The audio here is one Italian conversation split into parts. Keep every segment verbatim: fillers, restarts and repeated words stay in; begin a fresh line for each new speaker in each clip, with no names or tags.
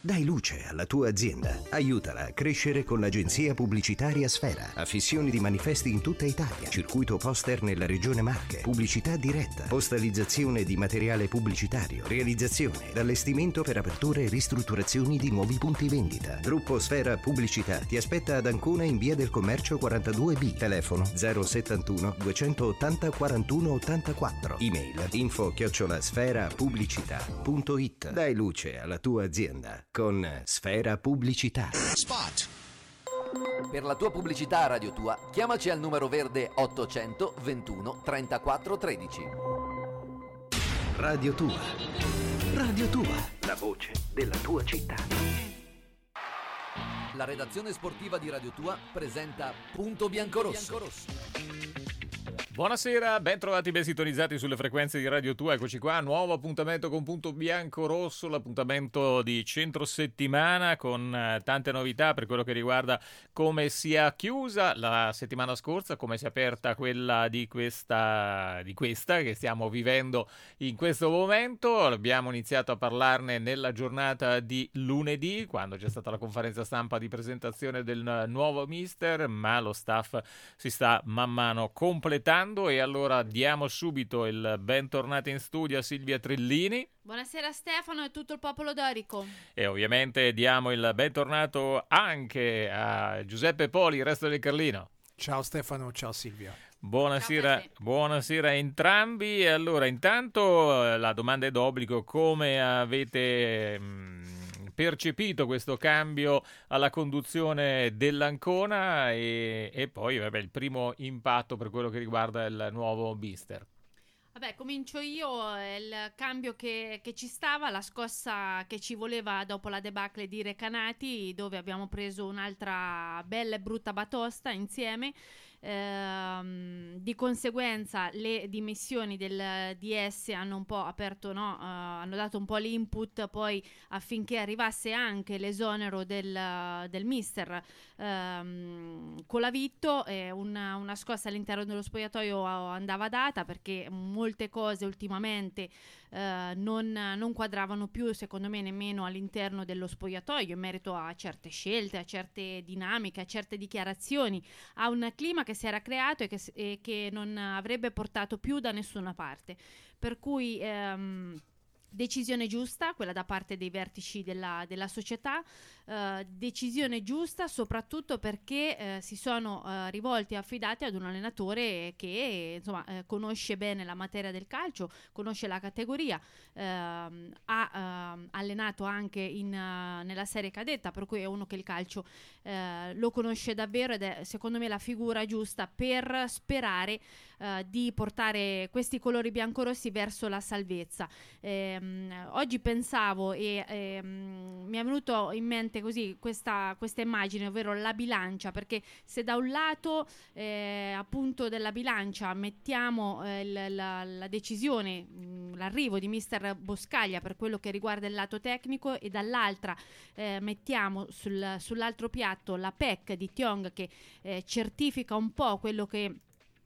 Dai luce alla tua azienda. Aiutala a crescere con l'agenzia pubblicitaria Sfera. Affissioni di manifesti in tutta Italia. Circuito poster nella regione Marche. Pubblicità diretta. Postalizzazione di materiale pubblicitario. Realizzazione ed allestimento per aperture e ristrutturazioni di nuovi punti vendita. Gruppo Sfera Pubblicità ti aspetta ad Ancona in via del Commercio quarantadue B. Telefono zero settantuno duecentottanta quarantuno ottantaquattro. Email info chiocciola sfera pubblicità punto it. Dai luce alla tua azienda con Sfera Pubblicità.
Spot.
Per la tua pubblicità a Radio Tua, chiamaci al numero verde ottocento ventuno trentaquattro tredici.
Radio Tua. Radio Tua. La voce della tua città.
La redazione sportiva di Radio Tua presenta Punto Biancorosso.
Buonasera, ben trovati, ben sintonizzati sulle frequenze di Radio Tua. Eccoci qua, nuovo appuntamento con Punto Biancorosso, l'appuntamento di centro settimana con eh, tante novità per quello che riguarda come si è chiusa la settimana scorsa, come si è aperta quella di questa, di questa che stiamo vivendo in questo momento. Abbiamo iniziato a parlarne nella giornata di lunedì, quando c'è stata la conferenza stampa di presentazione del nuovo mister, ma lo staff si sta man mano completando. E allora diamo subito il bentornato in studio a Silvia Trillini.
Buonasera Stefano e tutto il popolo dorico.
E ovviamente diamo il bentornato anche a Giuseppe Poli, il resto del Carlino.
Ciao Stefano, ciao Silvia.
Buonasera,
ciao
buonasera a entrambi. E allora intanto la domanda è d'obbligo: come avete mh, percepito questo cambio alla conduzione dell'Ancona e, e poi vabbè, il primo impatto per quello che riguarda il nuovo mister?
Vabbè, comincio io. Il cambio che, che ci stava, la scossa che ci voleva dopo la debacle di Recanati, dove abbiamo preso un'altra bella e brutta batosta insieme. Ehm, di conseguenza le dimissioni del D S hanno un po' aperto, no, uh, hanno dato un po' l'input poi affinché arrivasse anche l'esonero del, del mister ehm, Colavitto. eh, una, una scossa all'interno dello spogliatoio andava data, perché molte cose ultimamente eh, non, non quadravano più, secondo me, nemmeno all'interno dello spogliatoio in merito a certe scelte, a certe dinamiche, a certe dichiarazioni, a un clima che si era creato e che, e che non avrebbe portato più da nessuna parte, per cui ehm, decisione giusta quella da parte dei vertici della, della società, eh, decisione giusta soprattutto perché eh, si sono eh, rivolti e affidati ad un allenatore che insomma eh, conosce bene la materia del calcio, conosce la categoria, ehm, ha eh, allenato anche in, uh, nella serie cadetta, per cui è uno che il calcio eh, lo conosce davvero ed è secondo me la figura giusta per sperare eh, di portare questi colori biancorossi verso la salvezza. Eh, Oggi pensavo e ehm, mi è venuto in mente così questa, questa immagine, ovvero la bilancia, perché se da un lato eh, appunto della bilancia mettiamo eh, l- la, la decisione, mh, l'arrivo di mister Boscaglia per quello che riguarda il lato tecnico, e dall'altra eh, mettiamo sul, sull'altro piatto la P E C di Tiong che eh, certifica un po' quello che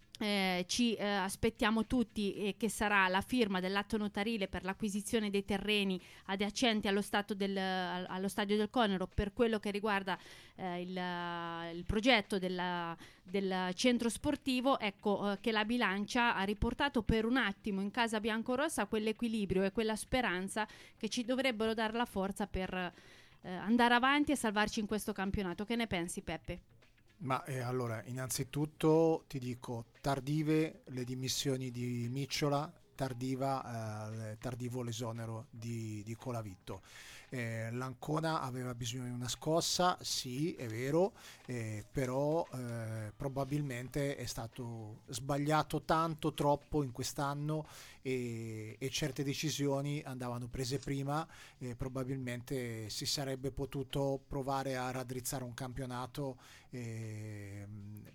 Eh, ci eh, aspettiamo tutti, e eh, che sarà la firma dell'atto notarile per l'acquisizione dei terreni adiacenti allo, stato del, allo stadio del Conero per quello che riguarda eh, il, il progetto della, del centro sportivo. Ecco eh, che la bilancia ha riportato per un attimo in casa biancorossa quell'equilibrio e quella speranza che ci dovrebbero dare la forza per eh, andare avanti e salvarci in questo campionato. Che ne pensi, Peppe?
Ma eh, allora, innanzitutto ti dico, tardive le dimissioni di Micciola, tardiva, eh, tardivo l'esonero di, di Colavitto. Eh, L'Ancona aveva bisogno di una scossa, sì, è vero, eh, però eh, probabilmente è stato sbagliato tanto, troppo in quest'anno, e, e certe decisioni andavano prese prima. Eh, probabilmente si sarebbe potuto provare a raddrizzare un campionato eh,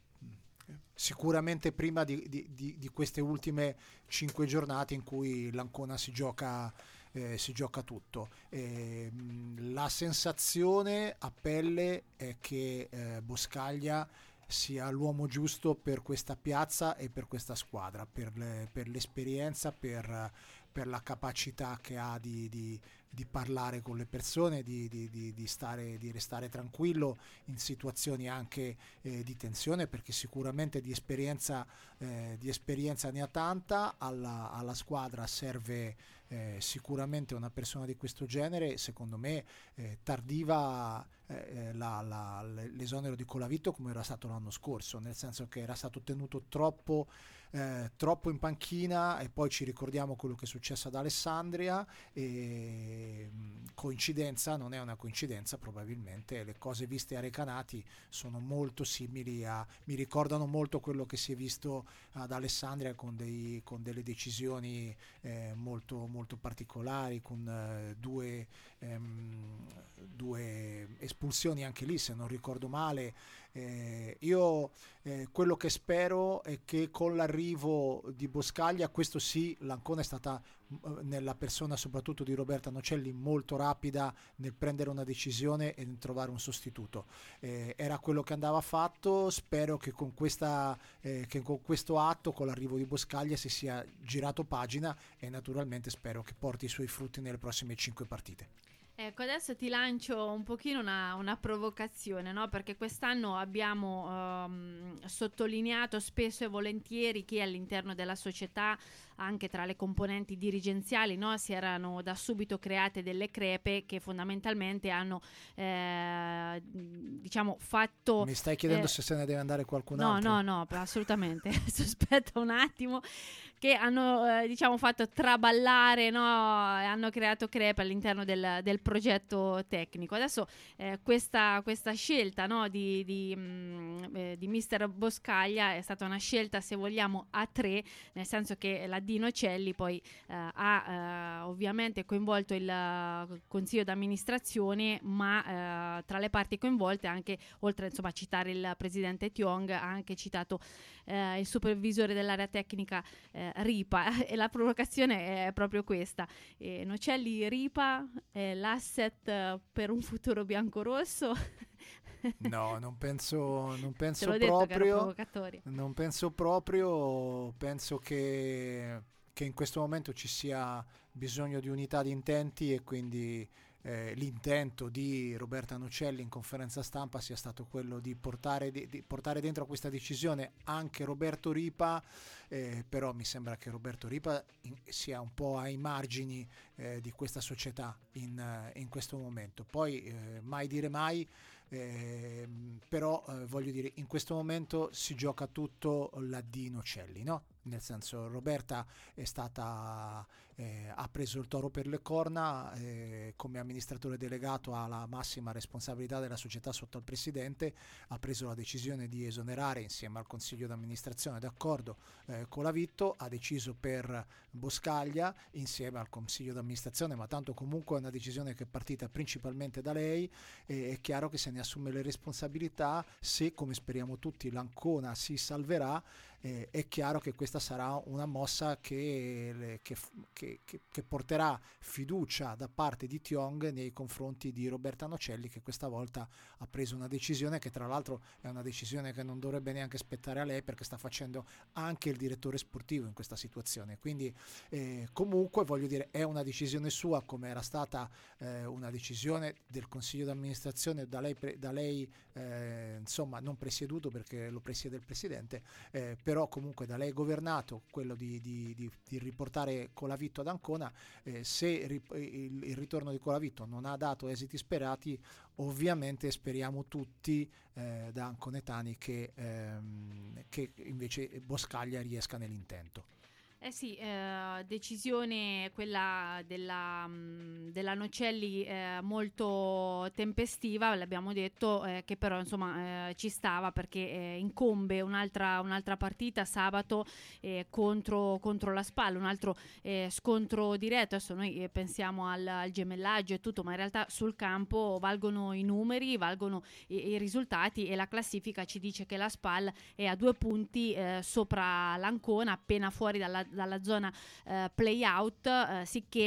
sicuramente prima di, di, di, di queste ultime cinque giornate in cui l'Ancona si gioca eh, si gioca tutto. Eh, la sensazione a pelle è che eh, Boscaglia sia l'uomo giusto per questa piazza e per questa squadra, per, le, per l'esperienza, per, per la capacità che ha di, di, di parlare con le persone, di, di, di, di, stare, di restare tranquillo in situazioni anche eh, di tensione, perché sicuramente di esperienza, eh, di esperienza ne ha tanta. Alla, alla squadra serve eh, sicuramente una persona di questo genere. Secondo me eh, tardiva eh, la, la, l'esonero di Colavitto come era stato l'anno scorso, nel senso che era stato tenuto troppo Eh, troppo in panchina, e poi ci ricordiamo quello che è successo ad Alessandria, e mh, coincidenza, non è una coincidenza, probabilmente le cose viste a Recanati sono molto simili a, mi ricordano molto quello che si è visto ad Alessandria, con, dei, con delle decisioni eh, molto, molto particolari, con eh, due, ehm, due espulsioni anche lì, se non ricordo male. Eh, io eh, quello che spero è che con l'arrivo di Boscaglia, questo sì, l'Ancona è stata eh, nella persona soprattutto di Roberta Nocelli molto rapida nel prendere una decisione e nel trovare un sostituto. Eh, era quello che andava fatto. Spero che con, questa, eh, che con questo atto, con l'arrivo di Boscaglia, si sia girato pagina, e naturalmente spero che porti i suoi frutti nelle prossime cinque partite.
Ecco, adesso ti lancio un pochino una, una provocazione, no? Perché quest'anno abbiamo um, sottolineato spesso e volentieri che all'interno della società, anche tra le componenti dirigenziali, no, si erano da subito create delle crepe che fondamentalmente hanno eh, diciamo fatto...
Mi stai chiedendo
eh,
se se ne deve andare qualcun
no,
altro?
No, no, assolutamente. Aspetta un attimo. Che hanno eh, diciamo fatto traballare, no? Hanno creato crepe all'interno del, del progetto tecnico. Adesso eh, questa, questa scelta, no, di, di, mh, eh, di mister Boscaglia è stata una scelta, se vogliamo, a tre, nel senso che la Di Nocelli poi eh, ha eh, ovviamente coinvolto il uh, consiglio d'amministrazione, ma eh, tra le parti coinvolte anche, oltre insomma a citare il presidente Tiong, ha anche citato eh, il supervisore dell'area tecnica eh, Ripa, e la provocazione è proprio questa. eh, Nocelli Ripa è l'asset eh, per un futuro biancorosso?
No, non penso, non penso
Te l'ho detto che ero
proprio.
provocatoria.
Non penso proprio. Penso che, che in questo momento ci sia bisogno di unità di intenti, e quindi eh, l'intento di Roberta Nocelli in conferenza stampa sia stato quello di portare, di, di portare dentro questa decisione anche Roberto Ripa, eh, però mi sembra che Roberto Ripa in, sia un po' ai margini eh, di questa società in, uh, in questo momento. Poi eh, mai dire mai. Eh, però eh, voglio dire, in questo momento si gioca tutto la di Nocelli, no? Nel senso, Roberta è stata eh, ha preso il toro per le corna, eh, come amministratore delegato ha la massima responsabilità della società sotto al presidente, ha preso la decisione di esonerare insieme al consiglio d'amministrazione, d'accordo eh, con Colavitto, ha deciso per Boscaglia insieme al consiglio d'amministrazione, ma tanto comunque è una decisione che è partita principalmente da lei, e è chiaro che se ne assume le responsabilità. Se, come speriamo tutti, l'Ancona si salverà, eh, è chiaro che questa sarà una mossa che, che, che, che, che porterà fiducia da parte di Tiong nei confronti di Roberta Nocelli, che questa volta ha preso una decisione che tra l'altro è una decisione che non dovrebbe neanche spettare a lei, perché sta facendo anche il direttore sportivo in questa situazione. Quindi eh, comunque voglio dire, è una decisione sua, come era stata eh, una decisione del consiglio d'amministrazione da lei, da lei eh, insomma non presieduto, perché lo presiede il presidente, eh, però comunque da lei governato, quello di, di, di, di riportare Colavitto ad Ancona. Eh, se ri, il, il ritorno di Colavitto non ha dato esiti sperati, ovviamente speriamo tutti eh, da anconetani che, ehm, che invece Boscaglia riesca nell'intento.
Eh sì, eh, decisione quella della, mh, della Nocelli eh, molto tempestiva, l'abbiamo detto, eh, che però insomma eh, ci stava, perché eh, incombe un'altra, un'altra partita sabato eh, contro, contro la Spal, un altro eh, scontro diretto. Adesso noi eh, pensiamo al, al gemellaggio e tutto, ma in realtà sul campo valgono i numeri, valgono i, i risultati, e la classifica ci dice che la Spal è a due punti eh, sopra l'Ancona, appena fuori dalla dalla zona eh, play out, eh, sicché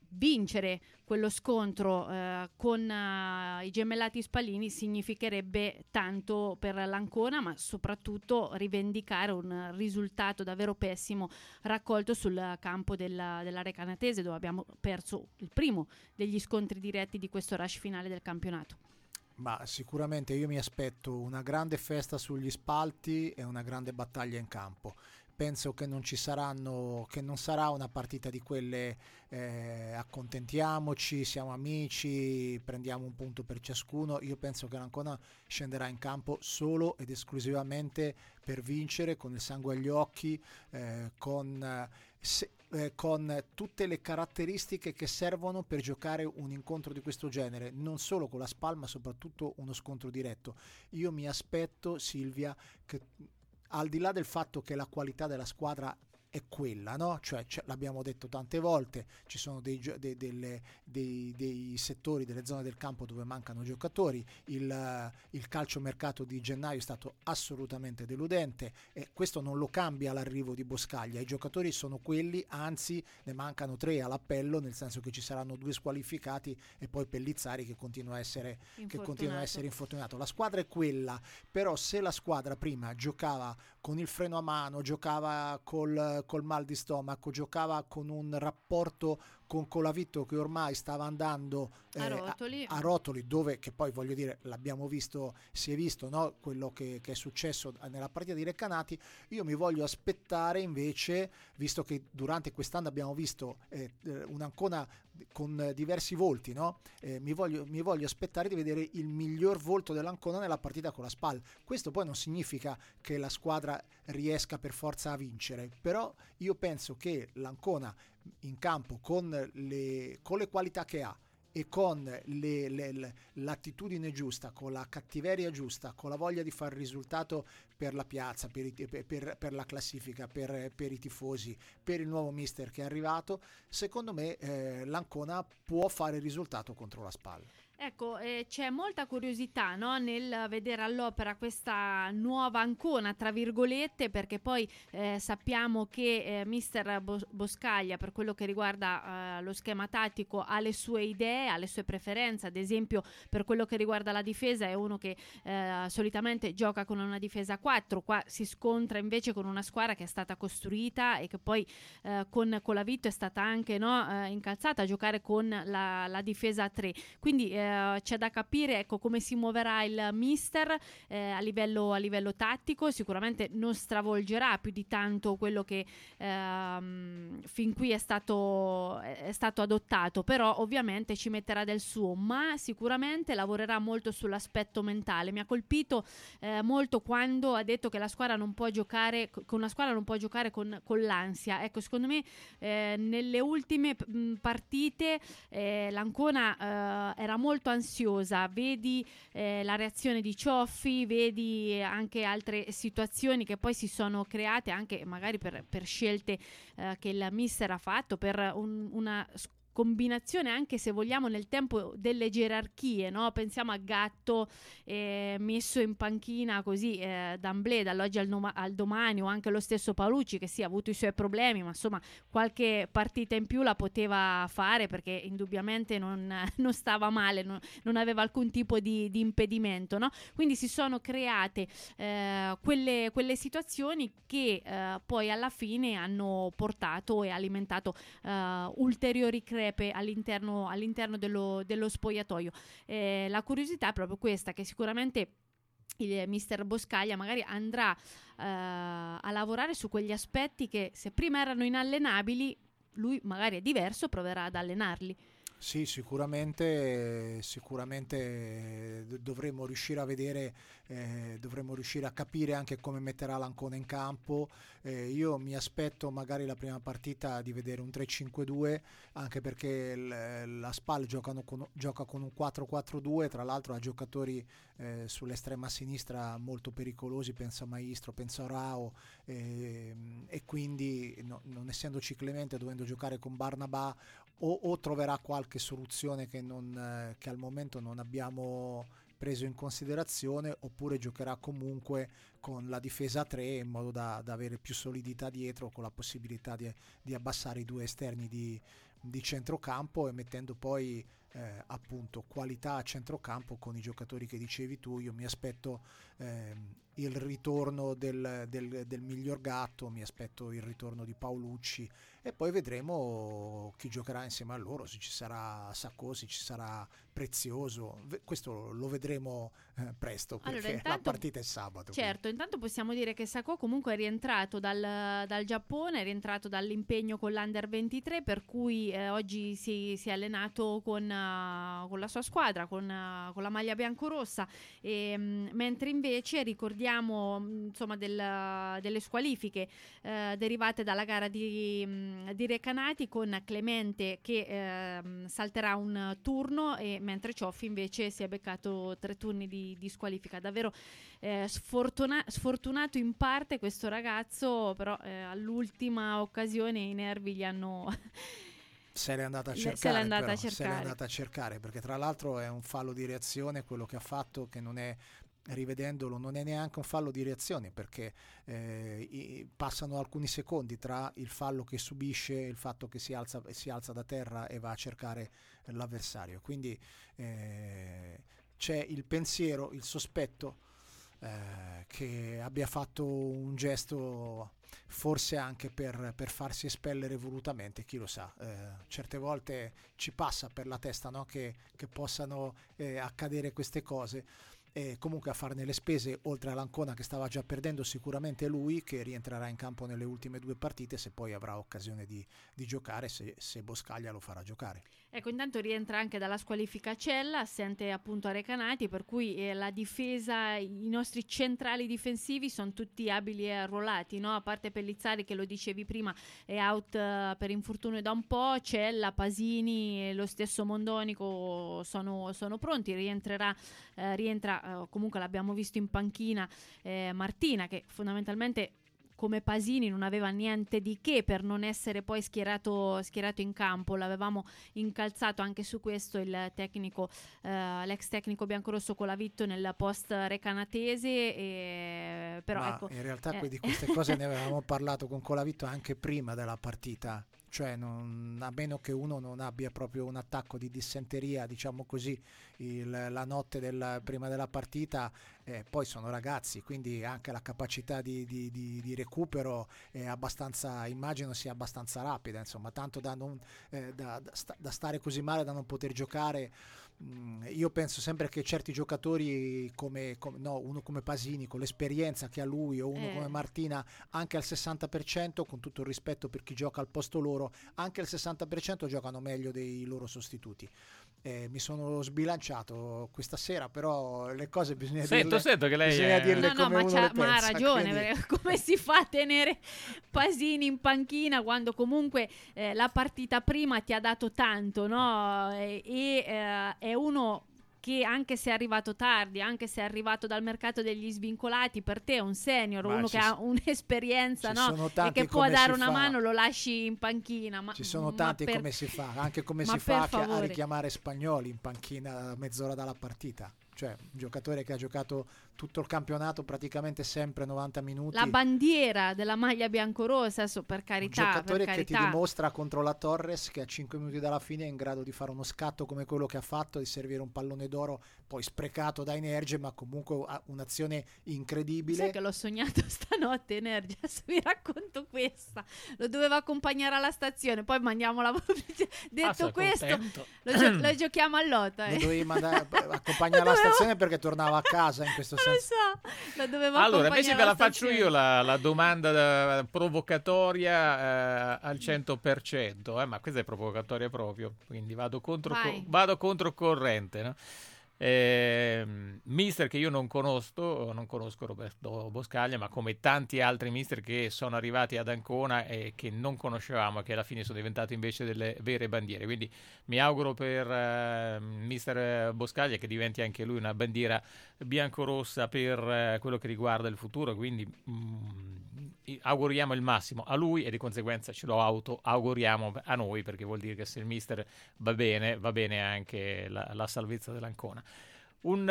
vincere quello scontro eh, con uh, i gemellati Spallini significherebbe tanto per l'Ancona, ma soprattutto rivendicare un risultato davvero pessimo raccolto sul campo della, della Recanatese, dove abbiamo perso il primo degli scontri diretti di questo rush finale del campionato.
Ma sicuramente io mi aspetto una grande festa sugli spalti e una grande battaglia in campo. Penso che non ci saranno, che non sarà una partita di quelle eh, accontentiamoci, siamo amici, prendiamo un punto per ciascuno. Io penso che l'Ancona scenderà in campo solo ed esclusivamente per vincere, con il sangue agli occhi, eh, con, se, eh, con tutte le caratteristiche che servono per giocare un incontro di questo genere, non solo con la SPAL ma soprattutto uno scontro diretto. Io mi aspetto, Silvia, che al di là del fatto che la qualità della squadra è quella, no? Cioè, cioè l'abbiamo detto tante volte, ci sono dei, dei, delle, dei, dei settori, delle zone del campo dove mancano giocatori, il, il calciomercato di gennaio è stato assolutamente deludente e questo non lo cambia l'arrivo di Boscaglia, i giocatori sono quelli, anzi ne mancano tre all'appello, nel senso che ci saranno due squalificati e poi Pellizzari che continua a essere, che continua a essere infortunato. La squadra è quella, però se la squadra prima giocava con il freno a mano, giocava col, col mal di stomaco, giocava con un rapporto con Colavitto che ormai stava andando eh,
a, rotoli.
A, a rotoli, dove, che poi voglio dire, l'abbiamo visto, si è visto, no? Quello che, che è successo nella partita di Recanati. Io mi voglio aspettare invece, visto che durante quest'anno abbiamo visto eh, un'Ancona con diversi volti, no? Eh, mi, voglio, mi voglio aspettare di vedere il miglior volto dell'Ancona nella partita con la SPAL. Questo poi non significa che la squadra riesca per forza a vincere, però io penso che l'Ancona in campo con le, con le qualità che ha e con le, le, l'attitudine giusta, con la cattiveria giusta, con la voglia di fare risultato per la piazza, per, i, per, per la classifica, per, per i tifosi, per il nuovo mister che è arrivato, secondo me eh, l'Ancona può fare risultato contro la SPAL.
Ecco, eh, c'è molta curiosità, no, nel vedere all'opera questa nuova Ancona, tra virgolette, perché poi eh, sappiamo che eh, mister Bos- Boscaglia, per quello che riguarda eh, lo schema tattico, ha le sue idee, ha le sue preferenze. Ad esempio, per quello che riguarda la difesa, è uno che eh, solitamente gioca con una difesa a quattro. Qua si scontra invece con una squadra che è stata costruita e che poi eh, con Colavitto è stata anche, no, eh, incalzata a giocare con la, la difesa a tre. Quindi eh, c'è da capire, ecco, come si muoverà il mister eh, a livello a livello tattico. Sicuramente non stravolgerà più di tanto quello che ehm, fin qui è stato è stato adottato, però ovviamente ci metterà del suo, ma sicuramente lavorerà molto sull'aspetto mentale. Mi ha colpito eh, molto quando ha detto che la squadra non può giocare con una squadra non può giocare con, con l'ansia. Ecco, secondo me eh, nelle ultime mh, partite eh, l'Ancona eh, era molto ansiosa, vedi eh, la reazione di Cioffi, vedi anche altre situazioni che poi si sono create anche magari per, per scelte eh, che il mister ha fatto, per un, una combinazione anche, se vogliamo, nel tempo delle gerarchie, no? Pensiamo a Gatto eh, messo in panchina così eh, d'amblè dall'oggi al, noma- al domani, o anche lo stesso Paolucci che sì ha avuto i suoi problemi, ma insomma qualche partita in più la poteva fare perché indubbiamente non, non stava male, non, non aveva alcun tipo di, di impedimento, no? Quindi si sono create eh, quelle, quelle situazioni che eh, poi alla fine hanno portato e alimentato eh, ulteriori crepe all'interno, all'interno dello, dello spogliatoio. Eh, la curiosità è proprio questa, che sicuramente il mister Boscaglia magari andrà eh, a lavorare su quegli aspetti che, se prima erano inallenabili, lui magari è diverso, proverà ad allenarli.
Sì, sicuramente, sicuramente dovremmo riuscire a vedere, eh, dovremmo riuscire a capire anche come metterà l'Ancona in campo. Eh, io mi aspetto magari la prima partita di vedere un tre cinque due, anche perché l- la SPAL giocano con, gioca con un quattro quattro due, tra l'altro ha giocatori eh, sull'estrema sinistra molto pericolosi, penso a Maestro, penso a Rao, eh, e quindi no, non essendoci Clemente, dovendo giocare con Barnabà, o, o troverà qualche soluzione che, non, eh, che al momento non abbiamo preso in considerazione, oppure giocherà comunque con la difesa a tre in modo da, da avere più solidità dietro, con la possibilità di, di abbassare i due esterni di, di centrocampo e mettendo poi eh, appunto qualità a centrocampo con i giocatori che dicevi tu. Io mi aspetto ehm, il ritorno del, del, del miglior Gatto, mi aspetto il ritorno di Paolucci e poi vedremo chi giocherà insieme a loro, se ci sarà Sacco, se ci sarà Prezioso. Questo lo vedremo eh, presto, perché
allora, intanto,
la partita è sabato.
Certo, quindi. Intanto possiamo dire che Sacco comunque è rientrato dal, dal Giappone, è rientrato dall'impegno con l'Under ventitré, per cui eh, oggi si, si è allenato con, uh, con la sua squadra, con, uh, con la maglia biancorossa, e, mh, mentre invece ricordiamo mh, insomma del, delle squalifiche eh, derivate dalla gara di, mh, di Recanati, con Clemente che eh, salterà un turno, e mentre Cioffi invece si è beccato tre turni di, di squalifica. Davvero eh, sfortuna- sfortunato in parte questo ragazzo, però eh, all'ultima occasione i nervi gli hanno
se l'è andata a cercare,
se l'è andata
però,
a cercare.
se l'è andata a cercare, perché tra l'altro è un fallo di reazione quello che ha fatto, che non è, rivedendolo, non è neanche un fallo di reazione, perché eh, i, passano alcuni secondi tra il fallo che subisce e il fatto che si alza, si alza da terra e va a cercare l'avversario. Quindi eh, c'è il pensiero, il sospetto eh, che abbia fatto un gesto forse anche per, per farsi espellere volutamente, chi lo sa. Eh, certe volte ci passa per la testa, no? che, che possano eh, accadere queste cose. E comunque a farne le spese, oltre all'Ancona che stava già perdendo, sicuramente lui, che rientrerà in campo nelle ultime due partite, se poi avrà occasione di, di giocare, se, se Boscaglia lo farà giocare.
Ecco, intanto rientra anche dalla squalifica Cella, assente appunto a Recanati, per cui eh, la difesa, i nostri centrali difensivi sono tutti abili e arruolati, no? A parte Pellizzari, che lo dicevi prima, è out uh, per infortunio da un po', Cella, Pasini e lo stesso Mondonico sono, sono pronti, rientrerà, eh, rientra, eh, comunque l'abbiamo visto in panchina, eh, Martina, che fondamentalmente come Pasini non aveva niente di che per non essere poi schierato, schierato in campo. L'avevamo incalzato anche su questo il tecnico, eh, l'ex tecnico biancorosso Colavitto nel post recanatese, e, però
Ma
ecco,
in realtà
eh.
di queste cose ne avevamo parlato con Colavitto anche prima della partita, cioè non, a meno che uno non abbia proprio un attacco di dissenteria, diciamo così, il, la notte del, prima della partita, eh, poi sono ragazzi, quindi anche la capacità di, di, di, di recupero è abbastanza, immagino sia abbastanza rapida, insomma, tanto da, non, eh, da, da, sta, da stare così male da non poter giocare. Io penso sempre che certi giocatori come, come no, uno come Pasini, con l'esperienza che ha lui, o uno
eh.
come Martina, anche al sessanta per cento, con tutto il rispetto per chi gioca al posto loro, anche al sessanta per cento giocano meglio dei loro sostituti. Eh, mi sono sbilanciato questa sera, però le cose bisogna
sento,
dirle,
sento che lei
bisogna
è...
dirle
no, no,
come
ma,
uno
c'ha,
le
ma
pensa,
ha ragione,
quindi...
perché come si fa a tenere Pasini in panchina quando comunque eh, la partita prima ti ha dato tanto, no? E, e eh, è uno che anche se è arrivato tardi, anche se è arrivato dal mercato degli svincolati, per te è un senior,
Ma
uno che
ci-
ha un'esperienza,
ci
no?
sono
E
tanti
che può
come
dare
si
una
fa.
mano, lo lasci in panchina. Ma,
Ci sono
ma
tanti
per-
come si fa, anche come
ma
si
per
fa che- a
favore.
richiamare Spagnoli in panchina a mezz'ora dalla partita. Cioè, un giocatore che ha giocato tutto il campionato praticamente sempre novanta minuti.
La bandiera della maglia biancorossa, adesso per carità,
Un giocatore
per
che ti
carità.
dimostra contro la Torres che a cinque minuti dalla fine è in grado di fare uno scatto come quello che ha fatto, di servire un pallone d'oro poi sprecato da Energe, ma comunque ha un'azione incredibile.
Sai che l'ho sognato stanotte, Energia, adesso vi racconto questa. Lo dovevo accompagnare alla stazione, poi mandiamo la pubblicità. Detto
Ah, sono
questo,
contento.
lo, gio- lo giochiamo al lotto.
Lo
Eh.
dovevi mandare accompagnare alla
Dovevo-
stazione perché tornava a casa in questo
Non
senso.
lo so, lo dovevo
Allora,
accompagnare
invece ve la
alla
faccio
stazione.
io la, la domanda da- provocatoria eh, al cento per cento, eh, ma questa è provocatoria proprio, quindi vado contro,
Vai.
vado contro corrente, no? Eh, mister che io non conosco, non conosco Roberto Boscaglia, ma come tanti altri mister che sono arrivati ad Ancona e che non conoscevamo, che alla fine sono diventati invece delle vere bandiere. Quindi mi auguro per eh, mister Boscaglia che diventi anche lui una bandiera biancorossa per eh, quello che riguarda il futuro. Quindi mm, auguriamo il massimo a lui e di conseguenza ce lo auto auguriamo a noi, perché vuol dire che se il mister va bene, va bene anche la, la salvezza dell'Ancona. Un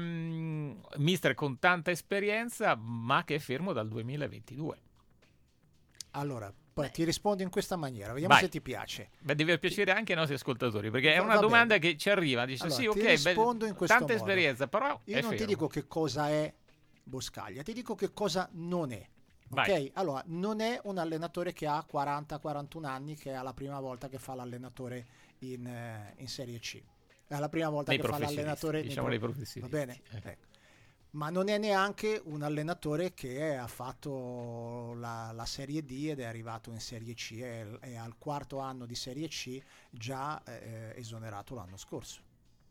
um, mister con tanta esperienza, ma che è fermo dal duemilaventidue.
Allora, Poi ti rispondo in questa maniera, vediamo
Vai.
se ti piace.
Beh, deve piacere anche ai nostri ascoltatori, perché è
Va-
una
va
domanda
bene.
che ci arriva, dice
Allora,
sì,
ti
ok,
rispondo
beh,
in questo
tanta
modo.
esperienza, però
Io
è
non ti
fermo.
dico che cosa è Boscaglia, ti dico che cosa non è.
Vai.
Ok? Allora, non è un allenatore che ha quaranta quarantuno anni, che è la prima volta che fa l'allenatore in, eh, in Serie C. È la prima volta
Nei
che fa
professionisti,
l'allenatore nei
diciamo
pro-
dei professionisti.
Va bene?
Eh.
Ecco. Ma non è neanche un allenatore che ha fatto la, la Serie D ed è arrivato in Serie C, è, è al quarto anno di Serie C, già eh, esonerato l'anno scorso.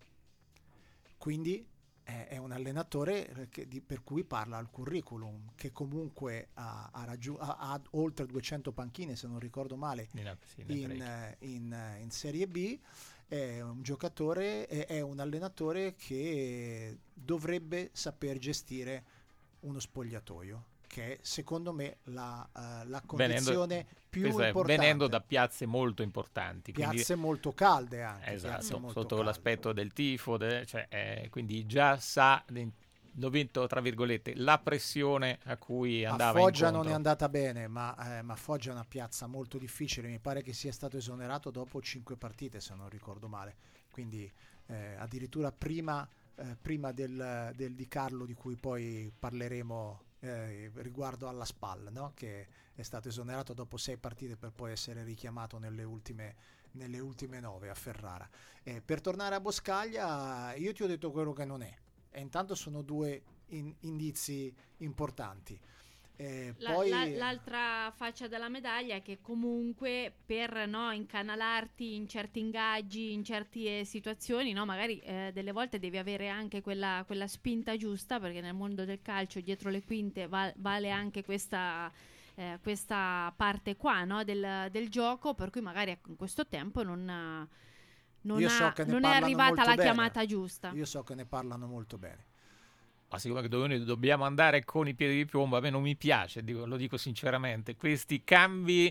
Quindi è, è un allenatore che, di, per cui parla al curriculum, che comunque ha, ha, raggiu- ha, ha oltre duecento panchine, se non ricordo male,
In, sì, ne
in,
parecchi.
in, in Serie B. È un giocatore, è, è un allenatore che dovrebbe saper gestire uno spogliatoio, che è secondo me la, uh, la condizione
Venendo-
più
questo è,
importante.
venendo da piazze molto importanti, quindi-
Piazze molto calde anche.
esatto,
piazze molto
sotto
calde.
l'aspetto del tifo, de- cioè, eh, quindi già sa dove, tra virgolette, la pressione a cui
A
andava
Foggia
incontro.
non è andata bene, ma, eh, ma Foggia è una piazza molto difficile. Mi pare che sia stato esonerato dopo cinque partite, se non ricordo male. Quindi eh, addirittura prima, eh, prima del, del Di Carlo, di cui poi parleremo eh, riguardo alla SPAL, no? Che è stato esonerato dopo sei partite per poi essere richiamato nelle ultime, nelle ultime nove a Ferrara. Eh, per tornare a Boscaglia, io ti ho detto quello che non è. E intanto sono due in- indizi importanti. Eh,
La-
poi
la- l'altra faccia della medaglia è che comunque per no, incanalarti in certi ingaggi, in certe situazioni, no, magari eh, delle volte devi avere anche quella, quella spinta giusta, perché nel mondo del calcio dietro le quinte va- vale anche questa, eh, questa parte qua, no, del, del gioco, per cui magari ecco, in questo tempo non, ha- non,
Io
ha-
so che ne
non è
parlano
arrivata
molto
la
bene.
chiamata giusta.
io so che ne parlano molto bene.
Ma siccome che noi dobbiamo andare con i piedi di piombo, a me non mi piace, dico- lo dico sinceramente, questi cambi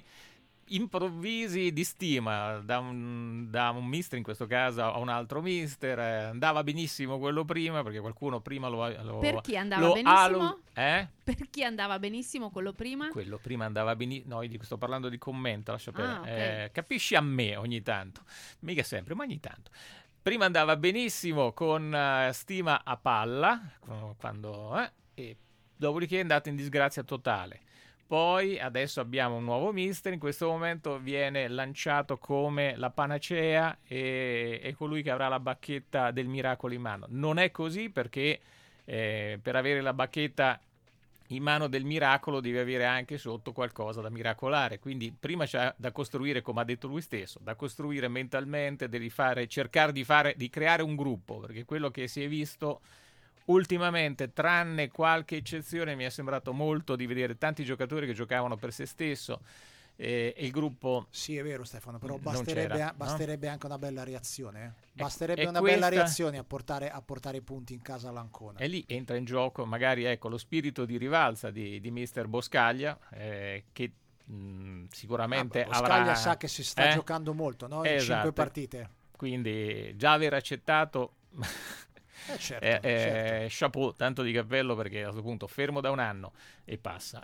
improvvisi di stima da un, da un mister in questo caso a un altro mister. Eh, andava benissimo quello prima perché qualcuno prima lo, lo
Per chi andava
lo
benissimo?
alu- eh?
Per chi andava benissimo quello prima?
Quello prima andava benissimo. No, io dico, sto parlando di commento, lascia perdere.
Ah, ok.
Eh, capisci a me ogni tanto, mica sempre, ma ogni tanto. Prima andava benissimo con eh, stima a palla, quando, eh, e dopodiché è andato in disgrazia totale. Poi adesso abbiamo un nuovo mister, in questo momento viene lanciato come la panacea e, e colui che avrà la bacchetta del miracolo in mano. Non è così perché eh, per avere la bacchetta in mano del miracolo devi avere anche sotto qualcosa da miracolare, quindi prima c'è da costruire, come ha detto lui stesso, da costruire mentalmente, devi fare, cercare di fare, di creare un gruppo, perché quello che si è visto ultimamente, tranne qualche eccezione, mi è sembrato molto di vedere tanti giocatori che giocavano per se stesso e, e il gruppo.
Sì, è vero Stefano, però
Non
basterebbe,
c'era,
basterebbe anche una bella reazione. eh.
E-
Basterebbe
e
una
questa-
bella reazione a portare, a portare i punti in casa all'Ancona.
E lì entra in gioco magari ecco lo spirito di rivalsa di, di mister Boscaglia eh, che mh, sicuramente
Ah, Boscaglia
avrà
sa che si sta
eh?
giocando molto, no? In
Esatto.
cinque partite.
Quindi già aver accettato
Eh, certo,
eh, eh,
certo.
chapeau, tanto di cappello, perché a questo punto fermo da un anno e passa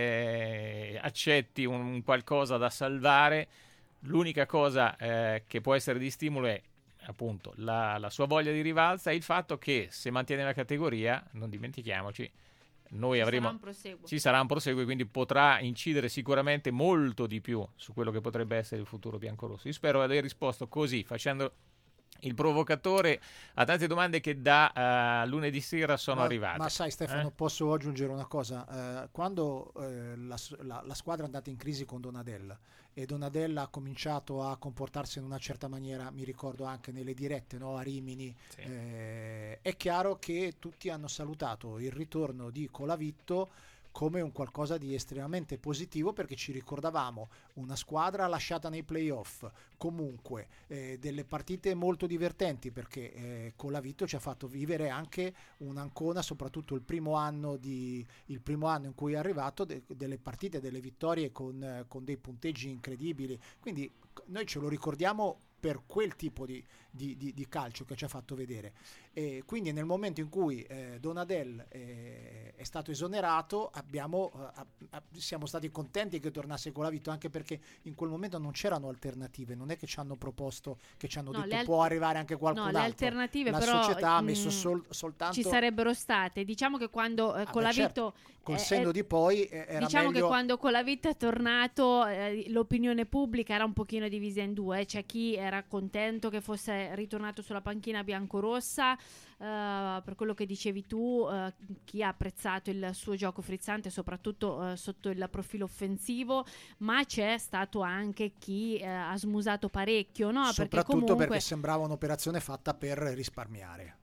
e accetti un, un qualcosa da salvare. L'unica cosa eh, che può essere di stimolo è appunto la, la sua voglia di rivalsa e il fatto che se mantiene la categoria, non dimentichiamoci, noi
Ci
avremo
sarà un proseguo.
ci sarà un proseguo, quindi potrà incidere sicuramente molto di più su quello che potrebbe essere il futuro biancorosso. Io spero di aver risposto così, facendo il provocatore a tante domande che da uh, lunedì sera sono
ma,
arrivate.
Ma sai Stefano,
Eh?
posso aggiungere una cosa? Eh, quando eh, la, la- la squadra è andata in crisi con Donadella e Donadella ha cominciato a comportarsi in una certa maniera, mi ricordo anche nelle dirette, no, a Rimini,
Sì.
eh, è chiaro che tutti hanno salutato il ritorno di Colavitto come un qualcosa di estremamente positivo, perché ci ricordavamo una squadra lasciata nei playoff, comunque eh, delle partite molto divertenti, perché eh, Colavitto ci ha fatto vivere anche un'Ancona, soprattutto il primo anno, di, il primo anno in cui è arrivato, de- delle partite, delle vittorie con, eh, con dei punteggi incredibili, quindi noi ce lo ricordiamo per quel tipo di, di, di, di calcio che ci ha fatto vedere. E quindi nel momento in cui eh, Donadel eh, è stato esonerato abbiamo, eh, siamo stati contenti che tornasse Colavitto, anche perché in quel momento non c'erano alternative, non è che ci hanno proposto, che ci hanno
No,
detto
al-
può arrivare anche qualcun
No,
altro.
le alternative
la
però
società ha
mh,
messo sol- soltanto
ci sarebbero state. Diciamo che quando eh,
Ah, beh,
Colavitto
certo. Col
eh,
senno
eh,
di poi eh, era
diciamo
meglio...
che quando Colavitto è tornato eh, l'opinione pubblica era un pochino divisa in due, eh. C'è chi era contento che fosse ritornato sulla panchina biancorossa, eh, per quello che dicevi tu, eh, chi ha apprezzato il suo gioco frizzante soprattutto eh, sotto il profilo offensivo, ma c'è stato anche chi eh, ha smusato parecchio, no? Perché
soprattutto
comunque
perché sembrava un'operazione fatta per risparmiare.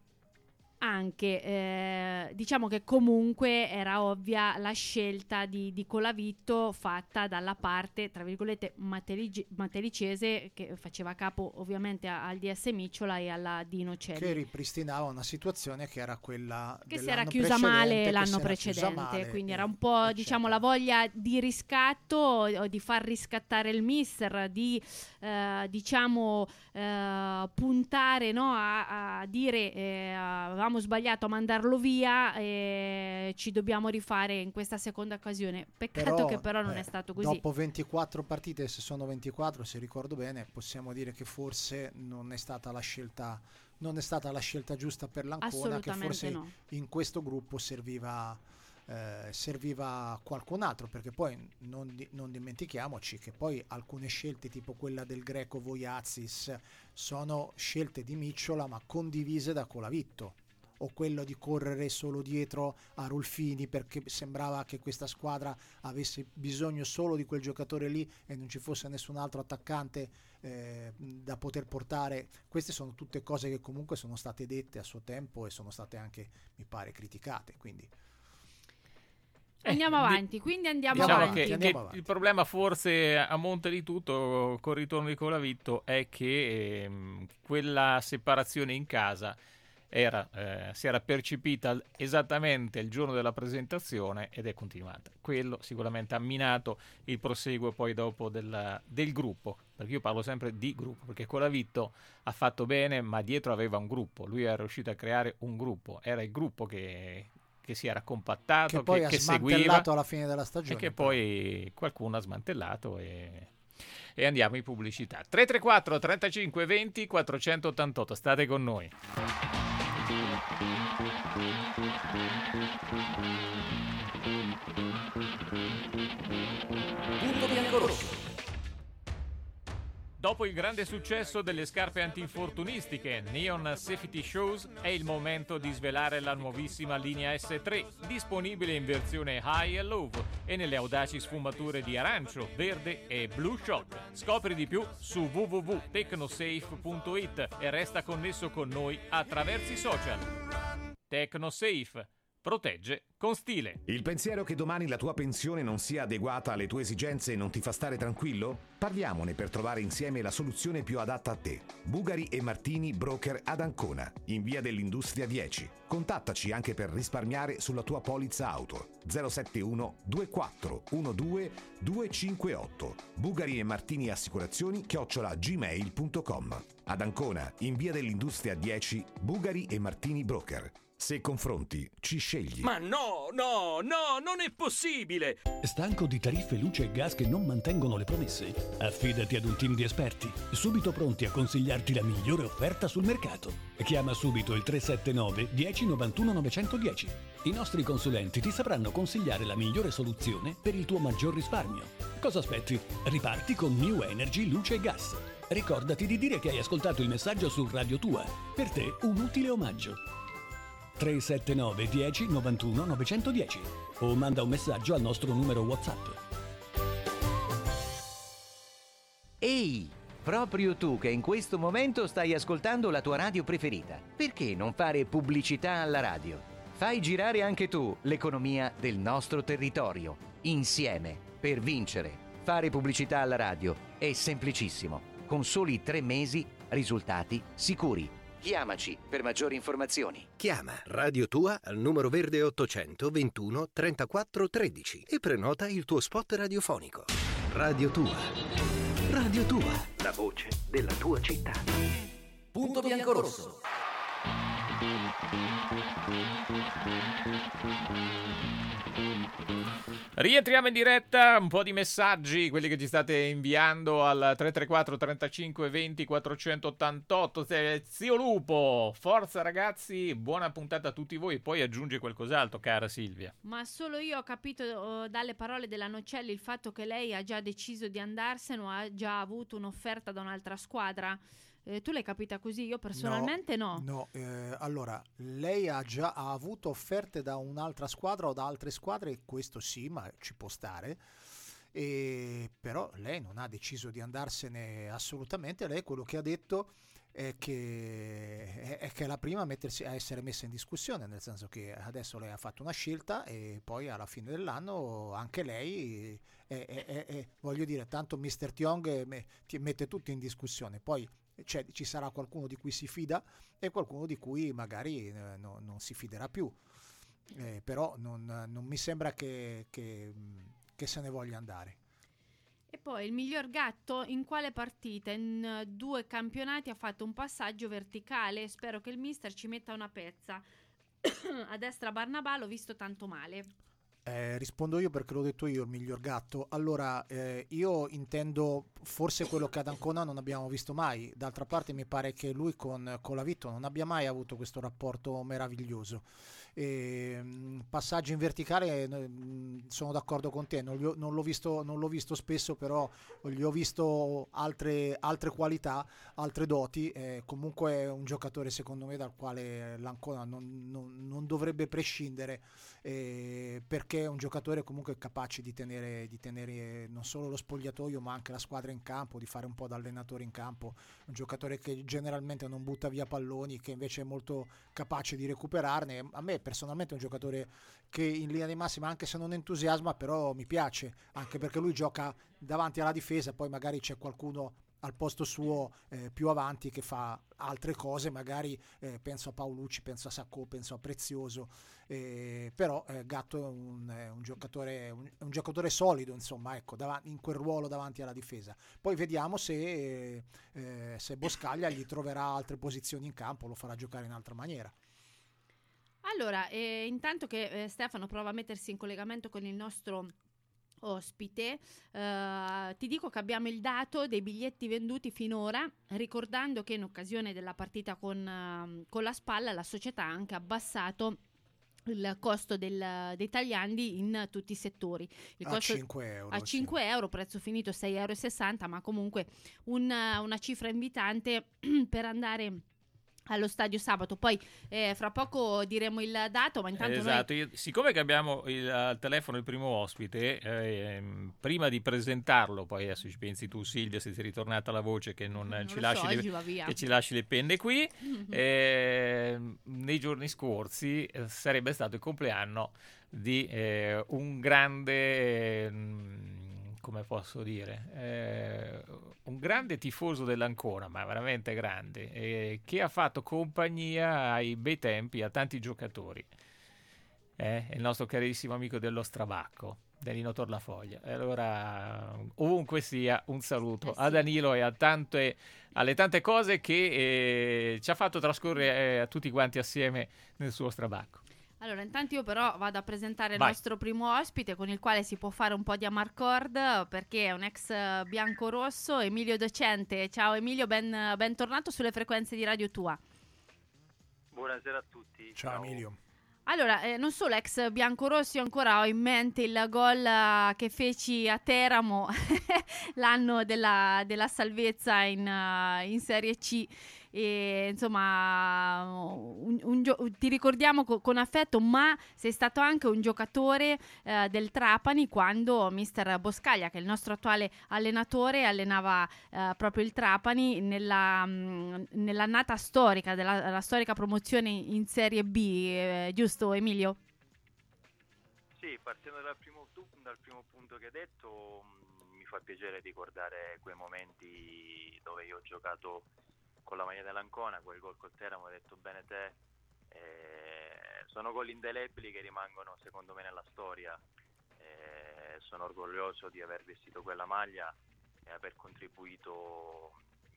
anche eh, diciamo che comunque era ovvia la scelta di, di Colavitto fatta dalla parte tra virgolette matelici- matelicese, che faceva capo ovviamente a- al D S Micciola e alla Dino Celli,
Che ripristinava una situazione che era quella
che si
dell'anno
era chiusa
precedente,
male
che
l'anno
si era
precedente,
chiusa male,
quindi
e-
era un po'
eccetera.
diciamo la voglia di riscatto o di far riscattare il mister, di eh, diciamo eh, puntare, no, a, a dire eh, avevamo sbagliato a mandarlo via e ci dobbiamo rifare in questa seconda occasione. Peccato
Però,
che però non
eh,
è stato così.
Dopo ventiquattro partite, se sono ventiquattro, se ricordo bene, possiamo dire che forse non è stata la scelta non è stata la scelta giusta per l'Ancona, che
Assolutamente
forse
no.
in questo gruppo serviva eh, serviva qualcun altro, perché poi non, di- non dimentichiamoci che poi alcune scelte tipo quella del greco Voiazis sono scelte di Micciola ma condivise da Colavitto, o quello di correre solo dietro a Rulfini perché sembrava che questa squadra avesse bisogno solo di quel giocatore lì e non ci fosse nessun altro attaccante eh, da poter portare. Queste sono tutte cose che comunque sono state dette a suo tempo e sono state anche, mi pare, criticate, quindi
Andiamo
Eh, di-
avanti, quindi andiamo
Diciamo
avanti.
che,
Andiamo
che
avanti.
il problema forse a monte di tutto col ritorno di Colavitto è che ehm, quella separazione in casa era, eh, si era percepita esattamente il giorno della presentazione ed è continuata. Quello sicuramente ha minato il proseguo poi dopo della- del gruppo, perché io parlo sempre di gruppo, perché Colavitto ha fatto bene ma dietro aveva un gruppo, lui era riuscito a creare un gruppo, era il gruppo che, che si era compattato,
che poi
che,
ha
che seguiva
smantellato alla fine della
e
stagione.
che
però.
poi qualcuno ha smantellato e, e andiamo in pubblicità. tre tre quattro trentacinque venti quattrocentottantotto, state con noi.
Punto biancorosso.
Dopo il grande successo delle scarpe antinfortunistiche Neon Safety Shoes è il momento di svelare la nuovissima linea S tre, disponibile in versione High e Low e nelle audaci sfumature di arancio, verde e blue shock. Scopri di più su w w w punto tecnosafe punto i t e resta connesso con noi attraverso i social. Tecnosafe. Protegge con stile.
Il pensiero che domani la tua pensione non sia adeguata alle tue esigenze non ti fa stare tranquillo? Parliamone per trovare insieme la soluzione più adatta a te. Bugari e Martini Broker ad Ancona, in via dell'Industria dieci. Contattaci anche per risparmiare sulla tua polizza auto. zero sette uno due quattro uno due due cinque otto. Bugari e Martini Assicurazioni chiocciola gmail punto com. Ad Ancona, in via dell'Industria dieci, Bugari e Martini Broker. Se confronti, ci scegli.
Ma no, no, no, non è possibile!
Stanco di tariffe luce e gas che non mantengono le promesse? Affidati ad un team di esperti, subito pronti a consigliarti la migliore offerta sul mercato. Chiama subito il tre sette nove uno zero nove uno nove uno zero. I nostri consulenti ti sapranno consigliare la migliore soluzione per il tuo maggior risparmio. Cosa aspetti? Riparti con New Energy Luce e Gas. Ricordati di dire che hai ascoltato il messaggio su Radio Tua. Per te un utile omaggio. tre sette nove uno zero nove uno nove uno zero o manda un messaggio al nostro numero WhatsApp.
Ehi, proprio tu che in questo momento stai ascoltando la tua radio preferita, perché non fare pubblicità alla radio? Fai girare anche tu l'economia del nostro territorio, insieme, per vincere. Fare pubblicità alla radio è semplicissimo, con soli tre mesi, risultati sicuri. Chiamaci per maggiori informazioni.
Chiama Radio Tua al numero verde ottocento ventuno trentaquattro tredici e prenota il tuo spot radiofonico. Radio Tua, Radio Tua, la voce della tua città.
Punto biancorosso.
Rientriamo in diretta, un po' di messaggi, quelli che ci state inviando al tre tre quattro trentacinque venti quattrocentottantotto. Zio Lupo, forza ragazzi, buona puntata a tutti voi. Poi aggiunge qualcos'altro, cara Silvia.
Ma solo io ho capito uh, dalle parole della Nocelli il fatto che lei ha già deciso di andarsene o ha già avuto un'offerta da un'altra squadra. Eh, tu l'hai capita così? Io personalmente no.
No, no eh, allora, lei ha già ha avuto offerte da un'altra squadra o da altre squadre, questo sì, ma ci può stare. E, però lei non ha deciso di andarsene assolutamente. Lei quello che ha detto è che è, è che è la prima a, mettersi, a essere messa in discussione, nel senso che adesso lei ha fatto una scelta e poi alla fine dell'anno anche lei è, è, è, è, voglio dire, tanto mister Tiong me, ti mette tutti in discussione, poi cioè, ci sarà qualcuno di cui si fida e qualcuno di cui magari eh, no, non si fiderà più, eh, però non, non mi sembra che, che, che se ne voglia andare.
E poi il miglior gatto in quale partita? In uh, due campionati ha fatto un passaggio verticale. Spero che il mister ci metta una pezza. A destra Barnabà l'ho visto tanto male.
Eh, rispondo io perché l'ho detto io il miglior gatto. Allora eh, io intendo forse quello che ad Ancona non abbiamo visto mai. D'altra parte mi pare che lui con Colavito non abbia mai avuto questo rapporto meraviglioso. E, mh, passaggio in verticale, mh, sono d'accordo con te, non, ho, non, l'ho visto, non l'ho visto spesso, però gli ho visto altre, altre qualità, altre doti. Eh, comunque è un giocatore secondo me dal quale l'Ancona non, non, non dovrebbe prescindere, eh, perché è un giocatore comunque capace di tenere, di tenere non solo lo spogliatoio ma anche la squadra in campo, di fare un po' da allenatore in campo, un giocatore che generalmente non butta via palloni, che invece è molto capace di recuperarne. A me personalmente è un giocatore che in linea di massima, anche se non entusiasma, però mi piace, anche perché lui gioca davanti alla difesa, poi magari c'è qualcuno al posto suo eh, più avanti che fa altre cose, magari eh, penso a Paolucci, penso a Sacco, penso a Prezioso, eh, però eh, Gatto è un, è un giocatore un, è un giocatore solido, insomma, ecco, dav- in quel ruolo davanti alla difesa. Poi vediamo se, eh, se Boscaglia gli troverà altre posizioni in campo, lo farà giocare in altra maniera.
Allora, eh, intanto che eh, Stefano prova a mettersi in collegamento con il nostro ospite, eh, ti dico che abbiamo il dato dei biglietti venduti finora, ricordando che in occasione della partita con, uh, con la Spalla la società ha anche abbassato il costo del, dei tagliandi in tutti i settori. Il
a
costo,
cinque euro.
A cinque
sì.
euro, prezzo finito sei virgola sessanta euro, ma comunque una, una cifra invitante per andare allo stadio sabato. Poi eh, fra poco diremo il dato, ma intanto
esatto.
noi...
Io, siccome che abbiamo il, al telefono il primo ospite, eh, prima di presentarlo, poi adesso ci pensi tu Silvia, se sei ritornata la voce, che non,
non
ci,
so,
lasci le,
va via.
che ci lasci le penne qui. Mm-hmm. eh, nei giorni scorsi eh, sarebbe stato il compleanno di eh, un grande eh, come posso dire, eh, un grande tifoso dell'Ancona, ma veramente grande, eh, che ha fatto compagnia ai bei tempi a tanti giocatori. Eh, è il nostro carissimo amico dello Strabacco, Danilo Torlafoglia. E allora, ovunque sia, un saluto
eh sì.
a Danilo e a tante, alle tante cose che eh, ci ha fatto trascorrere eh, a tutti quanti assieme nel suo Strabacco.
Allora, intanto io però vado a presentare
Vai.
il nostro primo ospite, con il quale si può fare un po' di amarcord, perché è un ex biancorosso, Emilio Docente. Ciao Emilio, ben, bentornato sulle frequenze di Radio Tua.
Buonasera a tutti.
Ciao, ciao. Emilio.
Allora, eh, non solo ex biancorossi, io ancora ho in mente il gol uh, che feci a Teramo l'anno della, della salvezza in, uh, in Serie C. E, insomma, un, un gio- ti ricordiamo co- con affetto, ma sei stato anche un giocatore eh, del Trapani quando mister Boscaglia, che è il nostro attuale allenatore, allenava eh, proprio il Trapani nella, mh, nell'annata storica della la storica promozione in Serie B, eh, giusto Emilio?
Sì, partendo dal primo, dal primo punto che hai detto, mh, mi fa piacere ricordare quei momenti dove io ho giocato con la maglia dell'Ancona, quel gol col Teramo, ho detto bene te, eh, sono gol indelebili che rimangono secondo me nella storia, eh, sono orgoglioso di aver vestito quella maglia e aver contribuito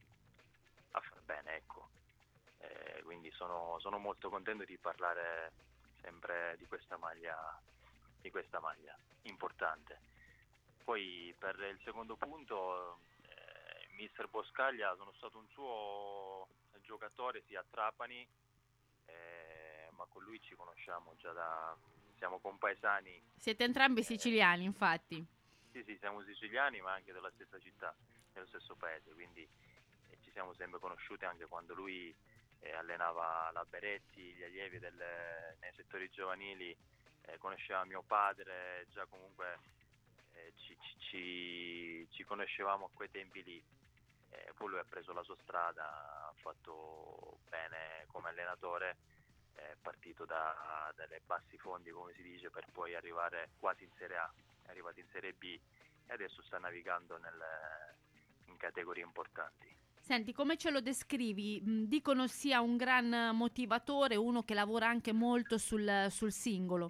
a far bene, ecco. Eh, quindi sono, sono molto contento di parlare sempre di questa maglia, di questa maglia importante. Poi per il secondo punto, eh, mister Boscaglia, sono stato un suo giocatore sia a Trapani, eh, ma con lui ci conosciamo già da, siamo compaesani.
Siete entrambi
eh,
siciliani, infatti.
Sì, sì, siamo siciliani, ma anche della stessa città, dello stesso paese, quindi eh, ci siamo sempre conosciuti anche quando lui eh, allenava la Beretti, gli allievi del, nei settori giovanili, eh, conosceva mio padre, già comunque eh, ci, ci, ci, ci conoscevamo a quei tempi lì. Eh, poi lui ha preso la sua strada, ha fatto bene come allenatore, è partito da, dalle bassi fondi, come si dice, per poi arrivare quasi in Serie A, è arrivato in Serie B e adesso sta navigando nel, in categorie importanti.
Senti, come ce lo descrivi? Mm, Dicono sia un gran motivatore, uno che lavora anche molto sul, sul singolo.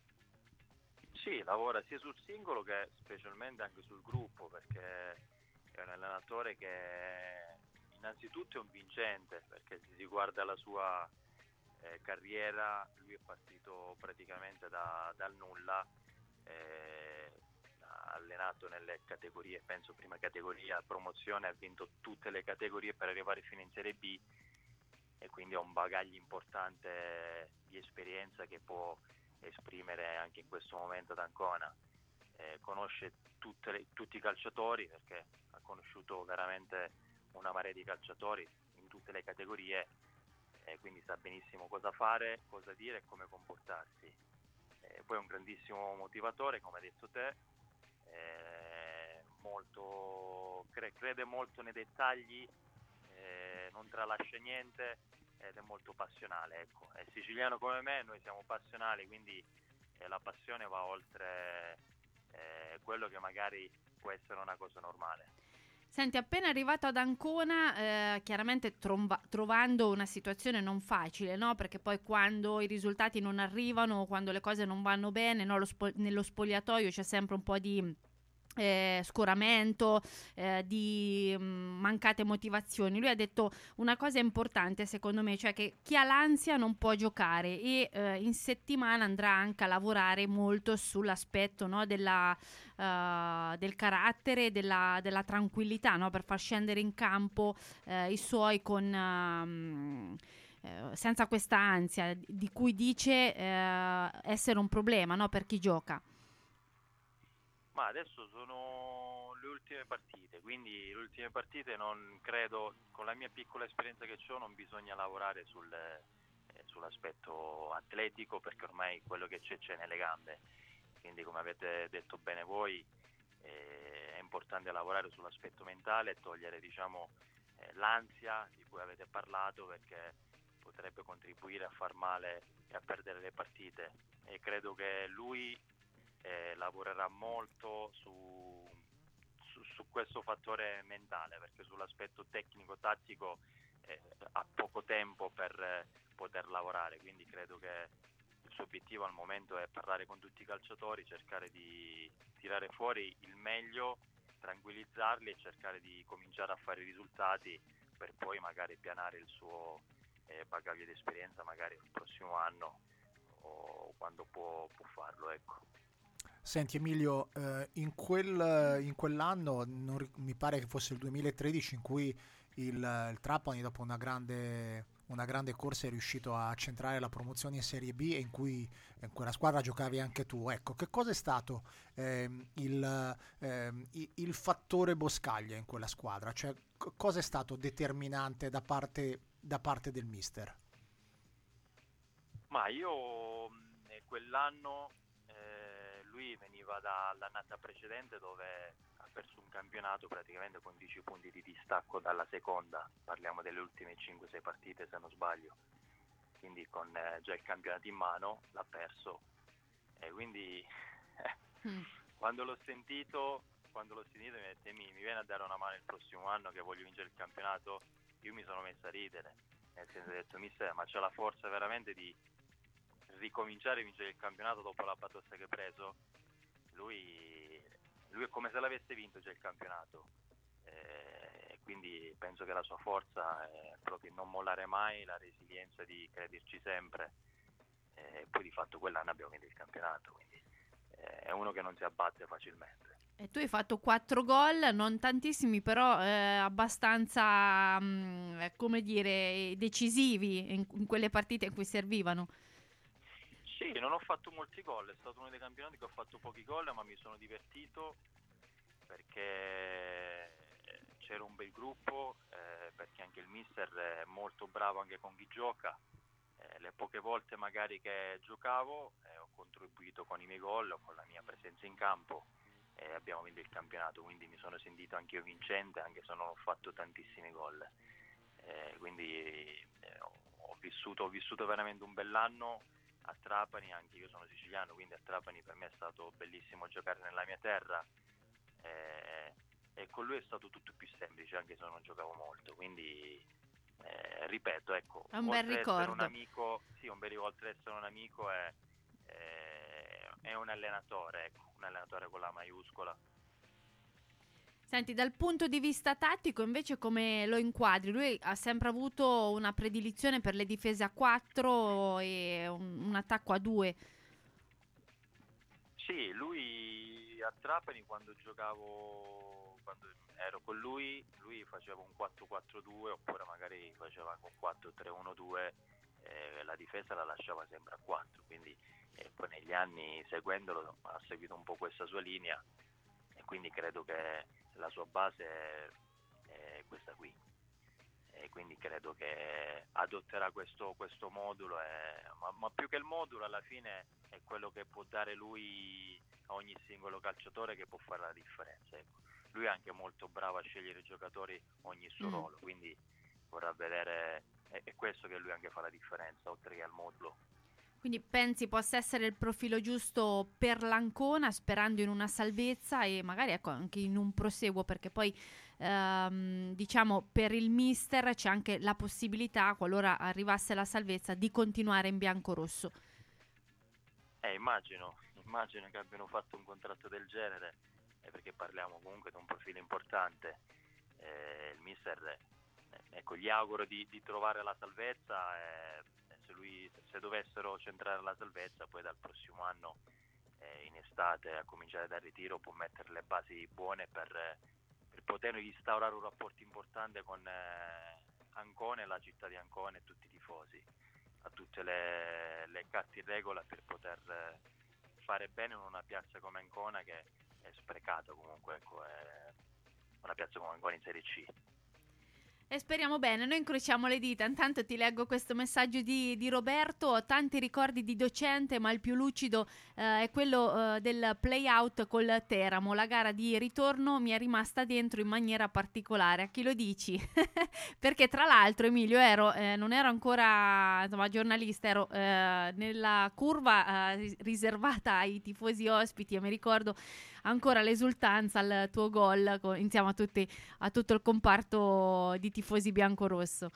Sì, lavora sia sul singolo che specialmente anche sul gruppo, perché è un allenatore che innanzitutto è un vincente, perché se si guarda la sua eh, carriera, lui è partito praticamente da, dal nulla, eh, ha allenato nelle categorie, penso prima categoria, promozione, ha vinto tutte le categorie per arrivare fino in Serie B e quindi ha un bagaglio importante di esperienza che può esprimere anche in questo momento ad Ancona. Eh, conosce tutte le, tutti i calciatori, perché ha conosciuto veramente una marea di calciatori in tutte le categorie, eh, quindi sa benissimo cosa fare, cosa dire e come comportarsi. Eh, poi è un grandissimo motivatore, come hai detto te, eh, molto, cre- crede molto nei dettagli, eh, non tralascia niente ed è molto passionale, ecco. È siciliano come me, noi siamo passionali, quindi eh, la passione va oltre eh, quello che magari può essere una cosa normale.
Senti, appena arrivato ad Ancona, eh, chiaramente tromba- trovando una situazione non facile, no? Perché poi quando i risultati non arrivano, quando le cose non vanno bene, no? Lo spo- nello spogliatoio c'è sempre un po' di eh, scoramento, eh, di mh, mancate motivazioni. Lui ha detto una cosa importante secondo me, cioè che chi ha l'ansia non può giocare e eh, in settimana andrà anche a lavorare molto sull'aspetto, no, della, uh, del carattere, della, della tranquillità, no, per far scendere in campo eh, i suoi con um, eh, senza questa ansia di cui dice eh, essere un problema, no, per chi gioca.
Ma adesso sono le ultime partite, quindi le ultime partite non credo, con la mia piccola esperienza che ho, non bisogna lavorare sul, eh, sull'aspetto atletico, perché ormai quello che c'è c'è nelle gambe, quindi come avete detto bene voi eh, è importante lavorare sull'aspetto mentale e togliere, diciamo, eh, l'ansia di cui avete parlato, perché potrebbe contribuire a far male e a perdere le partite, e credo che lui Eh, lavorerà molto su, su, su questo fattore mentale, perché sull'aspetto tecnico-tattico eh, ha poco tempo per eh, poter lavorare, quindi credo che il suo obiettivo al momento è parlare con tutti i calciatori, cercare di tirare fuori il meglio, tranquillizzarli e cercare di cominciare a fare i risultati per poi magari pianare il suo eh, bagaglio di esperienza magari il prossimo anno o quando può, può farlo, ecco.
Senti Emilio, eh, in, quel, in quell'anno, non, ri- mi pare che fosse il duemilatredici, in cui il, il Trapani dopo una grande, una grande corsa è riuscito a centrare la promozione in Serie B e in cui in quella squadra giocavi anche tu. Ecco, che cosa è stato ehm, il, ehm, il, il fattore Boscaglia in quella squadra? Cioè, c- cosa è stato determinante da parte, da parte del mister?
Ma io mh, quell'anno lui veniva dall'annata precedente dove ha perso un campionato praticamente con dieci punti di distacco dalla seconda, parliamo delle ultime cinque sei partite se non sbaglio, quindi con eh, già il campionato in mano l'ha perso e quindi eh, mm. quando l'ho sentito quando l'ho sentito mi ha detto mi, mi viene a dare una mano il prossimo anno che voglio vincere il campionato, io mi sono messo a ridere, nel senso ho detto mister, ma c'è la forza veramente di ricominciare a vincere il campionato dopo la batosta che ha preso? Lui, lui è come se l'avesse vinto già il campionato, eh, quindi penso che la sua forza è proprio non mollare mai, la resilienza di crederci sempre, e eh, poi di fatto quell'anno abbiamo vinto il campionato, quindi eh, è uno che non si abbatte facilmente.
E tu hai fatto quattro gol, non tantissimi, però eh, abbastanza, mh, come dire, decisivi in, in quelle partite in cui servivano.
Sì, non ho fatto molti gol, è stato uno dei campionati che ho fatto pochi gol, ma mi sono divertito perché c'era un bel gruppo, eh, perché anche il mister è molto bravo anche con chi gioca. Eh, le poche volte magari che giocavo eh, ho contribuito con i miei gol o con la mia presenza in campo e abbiamo vinto il campionato, quindi mi sono sentito anche io vincente, anche se non ho fatto tantissimi gol. Eh, quindi eh, ho, vissuto, ho vissuto veramente un bell'anno a Trapani, anche io sono siciliano, quindi a Trapani per me è stato bellissimo giocare nella mia terra, eh, e con lui è stato tutto più semplice, anche se non giocavo molto, quindi eh, ripeto, ecco,
è un bel ricordo.
Un amico, sì, un bel ricordo, oltre ad essere un amico è, è, è un allenatore, ecco, un allenatore con la maiuscola.
Senti, dal punto di vista tattico invece come lo inquadri? Lui ha sempre avuto una predilizione per le difese a quattro e un, un attacco a due.
Sì, lui a Trapani quando giocavo, quando ero con lui, lui faceva un quattro quattro due oppure magari faceva un quattro tre uno due, eh, la difesa la lasciava sempre a quattro, quindi eh, poi negli anni seguendolo ha seguito un po' questa sua linea e quindi credo che la sua base è, è questa qui, e quindi credo che adotterà questo, questo modulo, e, ma, ma più che il modulo alla fine è quello che può dare lui a ogni singolo calciatore, che può fare la differenza, ecco. Lui è anche molto bravo a scegliere i giocatori ogni suo mm. ruolo, quindi vorrà vedere, è, è questo che lui anche fa la differenza oltre che al modulo.
Quindi pensi possa essere il profilo giusto per l'Ancona, sperando in una salvezza e magari ecco anche in un proseguo, perché poi ehm, diciamo per il mister c'è anche la possibilità, qualora arrivasse la salvezza, di continuare in biancorosso.
Eh, immagino, immagino che abbiano fatto un contratto del genere, eh, perché parliamo comunque di un profilo importante. Eh, il mister, eh, ecco, gli auguro di, di trovare la salvezza. Eh, Se, lui, se dovessero centrare la salvezza, poi dal prossimo anno eh, in estate a cominciare dal ritiro può mettere le basi buone per, per poter instaurare un rapporto importante con eh, Ancona e la città di Ancona e tutti i tifosi, a tutte le, le carte in regola per poter eh, fare bene in una piazza come Ancona, che è sprecata comunque, ecco, è una piazza come Ancona in Serie C.
E speriamo bene, noi incrociamo le dita. Intanto ti leggo questo messaggio di, di Roberto: ho tanti ricordi di docente, ma il più lucido eh, è quello eh, del play out col Teramo. La gara di ritorno mi è rimasta dentro in maniera particolare. A chi lo dici? Perché tra l'altro, Emilio, ero eh, non ero ancora insomma, giornalista, ero eh, nella curva eh, riservata ai tifosi ospiti e mi ricordo ancora l'esultanza al tuo gol con, insieme a, tutti, a tutto il comparto di tifosi biancorosso.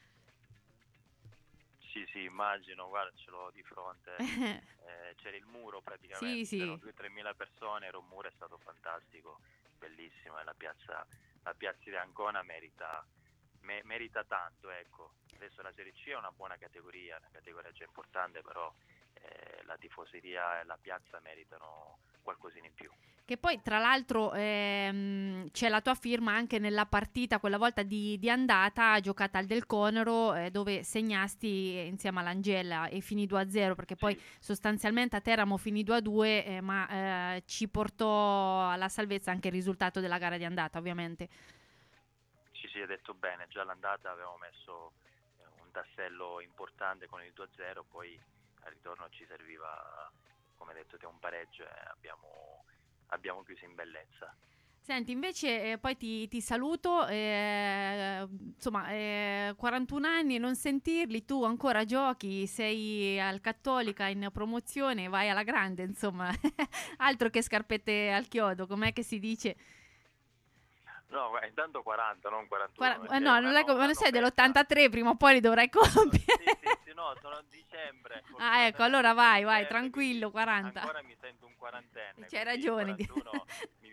Sì, sì, immagino, guarda, ce l'ho di fronte. Eh, c'era il muro praticamente,
sì, sì.
C'erano due o tremila persone, era un muro, è stato fantastico, bellissimo, e la piazza, la piazza di Ancona merita, me, merita tanto, ecco. Adesso la Serie C è una buona categoria, una categoria già importante, però eh, la tifoseria e la piazza meritano qualcosina in più.
Che poi tra l'altro ehm, c'è la tua firma anche nella partita, quella volta di, di andata giocata al Del Conero, eh, dove segnasti insieme all'Angela e finì due a zero, perché poi sì. sostanzialmente a Teramo finì due a due, eh, ma eh, ci portò alla salvezza anche il risultato della gara di andata, ovviamente.
Sì, sì, hai detto bene, già all'andata avevamo messo eh, un tassello importante con il due a zero, poi al ritorno ci serviva, come detto te, un pareggio e abbiamo, abbiamo chiuso in bellezza.
Senti, invece eh, poi ti, ti saluto, eh, insomma, eh, quarantuno anni, non sentirli, tu ancora giochi, sei al Cattolica in promozione, vai alla grande, insomma, altro che scarpette al chiodo, com'è che si dice?
No, intanto quaranta, non quarantuno.
quaranta, no, non, è, non sei dell'ottantatré, prima o poi li dovrai compiere.
Sì, sì, sì, no, sono a dicembre.
Ah, ecco, allora vai, vai, tranquillo, quaranta.
Ancora mi sento un quarantenne.
C'hai ragione.
quarantuno mi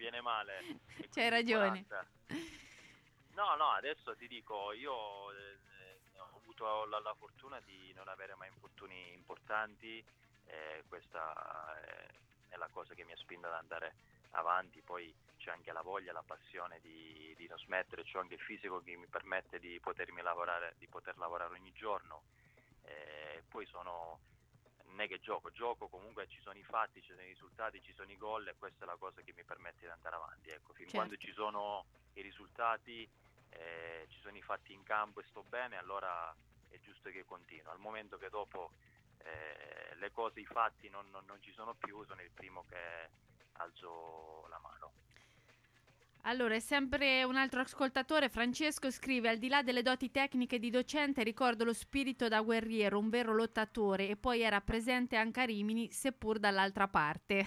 viene male.
C'hai ragione.
quaranta. No, no, adesso ti dico, io eh, ho avuto la, la fortuna di non avere mai infortuni importanti, eh, questa è, è la cosa che mi ha spinto ad andare avanti. Poi c'è anche la voglia, la passione di, di non smettere, c'ho anche il fisico che mi permette di potermi lavorare, di poter lavorare ogni giorno. Eh, poi sono, non è che gioco, gioco comunque, ci sono i fatti, ci sono i risultati, ci sono i gol, e questa è la cosa che mi permette di andare avanti. Ecco, fin
Certo.
quando ci sono i risultati, eh, ci sono i fatti in campo e sto bene, allora è giusto che continuo. Al momento che dopo eh, le cose, i fatti non, non, non ci sono più, sono il primo che alzo la mano.
Allora, è sempre un altro ascoltatore, Francesco, scrive: al di là delle doti tecniche di docente, ricordo lo spirito da guerriero, un vero lottatore, e poi era presente anche a Rimini, seppur dall'altra parte.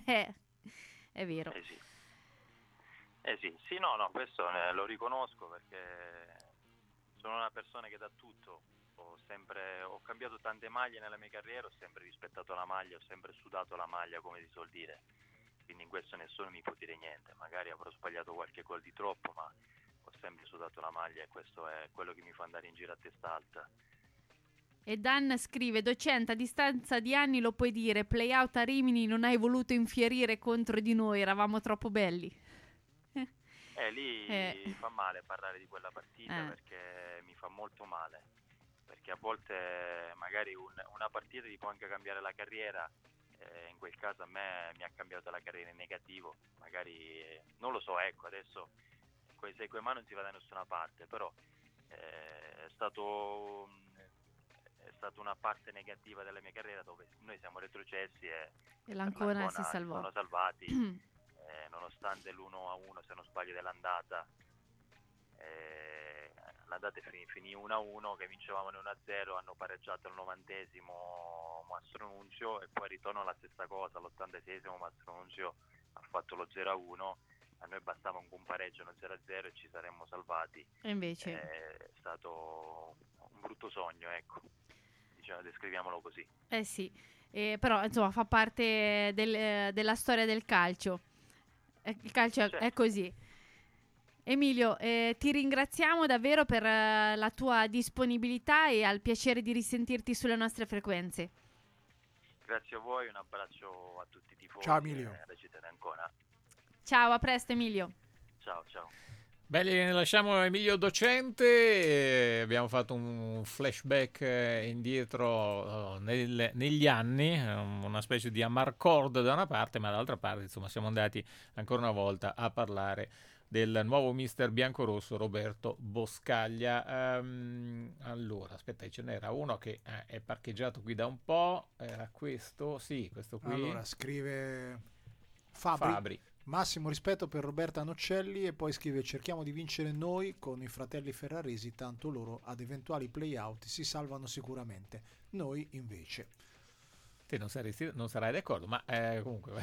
È vero.
Eh sì. Eh sì, sì, no, no, questo eh, lo riconosco, perché sono una persona che dà tutto. Ho sempre, ho cambiato tante maglie nella mia carriera, ho sempre rispettato la maglia, ho sempre sudato la maglia, come si suol dire. Quindi in questo nessuno mi può dire niente. Magari avrò sbagliato qualche gol di troppo, ma ho sempre sudato la maglia, e questo è quello che mi fa andare in giro a testa alta.
E Dan scrive: docente, a distanza di anni lo puoi dire, play out a Rimini non hai voluto infierire contro di noi, eravamo troppo belli.
Eh, lì
Eh.
fa male parlare di quella partita,
Eh.
perché mi fa molto male, perché a volte magari un, una partita ti può anche cambiare la carriera. Eh, in quel caso a me mi ha cambiato la carriera in negativo, magari eh, non lo so, ecco, adesso coi sei coi mani non si va da nessuna parte, però eh, è stato è stata una parte negativa della mia carriera, dove noi siamo retrocessi e,
E l'Ancona
l'Ancona
si salvò.
sono salvati, eh, nonostante l'uno a uno, se non sbaglio, dell'andata. Eh, l'andata finì, finì uno a uno, che vincevamo uno a zero, hanno pareggiato al novantesimo Mastro Nunzio, e poi al ritorno la stessa cosa, all'ottantaseiesimo Mastro Nunzio ha fatto lo zero a uno, a noi bastava un pareggio, uno zero a zero, e ci saremmo salvati.
E invece
Eh, è stato un brutto sogno, ecco, diciamo, descriviamolo così.
eh sì, eh, però insomma fa parte del- della storia del calcio. Eh, il calcio è,
Certo.
è così. Emilio, eh, ti ringraziamo davvero per eh, la tua disponibilità, e al piacere di risentirti sulle nostre frequenze.
Grazie a voi, un abbraccio a tutti i tifosi.
Ciao, Emilio.
e alla città di Ancona.
Ciao, a presto Emilio.
Ciao, ciao.
Bene, lasciamo Emilio docente, e abbiamo fatto un flashback eh, indietro oh, nel- negli anni, eh, una specie di amarcord da una parte, ma dall'altra parte insomma siamo andati ancora una volta a parlare del nuovo mister biancorosso Roberto Boscaglia. Ehm, allora, aspetta, ce n'era uno che eh, è parcheggiato qui da un po', era questo, sì, questo qui.
Allora, scrive Fabri.
Fabri.
Massimo rispetto per Roberta Nocelli, e poi scrive: cerchiamo di vincere noi con i fratelli ferraresi, tanto loro ad eventuali play-out si salvano sicuramente, noi invece.
Te non, saresti, non sarai d'accordo, ma eh, comunque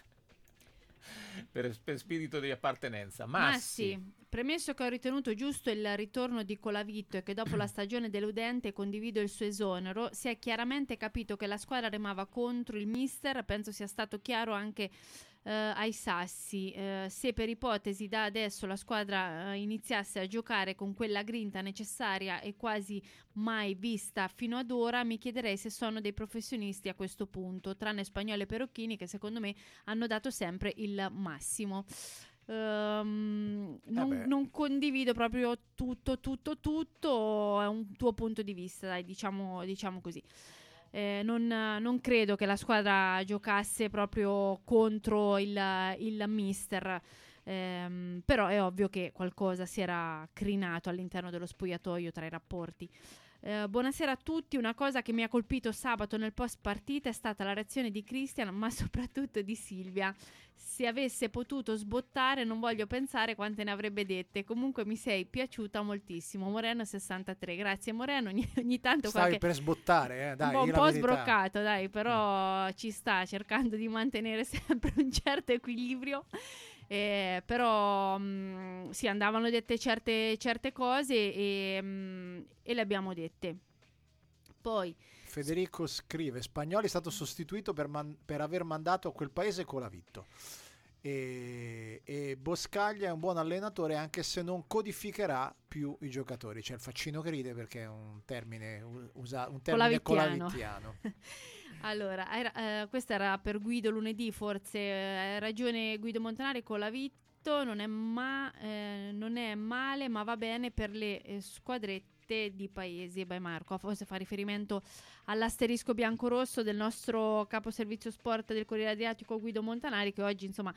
per, per spirito di appartenenza.
Ma
Massi.
sì, premesso che ho ritenuto giusto il ritorno di Colavitto e che dopo la stagione deludente condivido il suo esonero, si è chiaramente capito che la squadra remava contro il mister, penso sia stato chiaro anche eh, ai sassi. Eh, se per ipotesi da adesso la squadra eh, iniziasse a giocare con quella grinta necessaria e quasi mai vista fino ad ora, mi chiederei se sono dei professionisti a questo punto, tranne Spagnolo e Perocchini, che secondo me hanno dato sempre il massimo. Um, non,
Vabbè.
non condivido proprio tutto, tutto, tutto. È un tuo punto di vista, dai, diciamo, diciamo così. Eh, non, non credo che la squadra giocasse proprio contro il, il mister. Ehm, però è ovvio che qualcosa si era crinato all'interno dello spogliatoio tra i rapporti. Eh, buonasera a tutti. Una cosa che mi ha colpito sabato nel post partita è stata la reazione di Christian, ma soprattutto di Silvia. Se avesse potuto sbottare, non voglio pensare quante ne avrebbe dette. Comunque mi sei piaciuta moltissimo. Moreno sessantatré. Grazie Moreno. Ogni, ogni tanto
Stavi
qualche...
per sbottare, eh? Dai,
un po', un
di la
po'
verità.
sbroccato, dai, però ci sta cercando di mantenere sempre un certo equilibrio. Eh, però mh, sì, andavano dette certe, certe cose e, mh, e le abbiamo dette. Poi
Federico scrive: Spagnoli è stato sostituito per, man- per aver mandato a quel paese Colavitto. e, e Boscaglia è un buon allenatore anche se non codificherà più i giocatori. C'è il faccino che ride perché è un termine usa, un termine colavittiano.
Allora, era, eh, questa era per Guido lunedì, forse eh, ragione Guido Montanari. Colavitto non è, ma, eh, non è male, ma va bene per le eh, squadrette di paesi. Beh, Marco forse fa riferimento all'asterisco biancorosso del nostro capo servizio sport del Corriere Adriatico Guido Montanari, che oggi insomma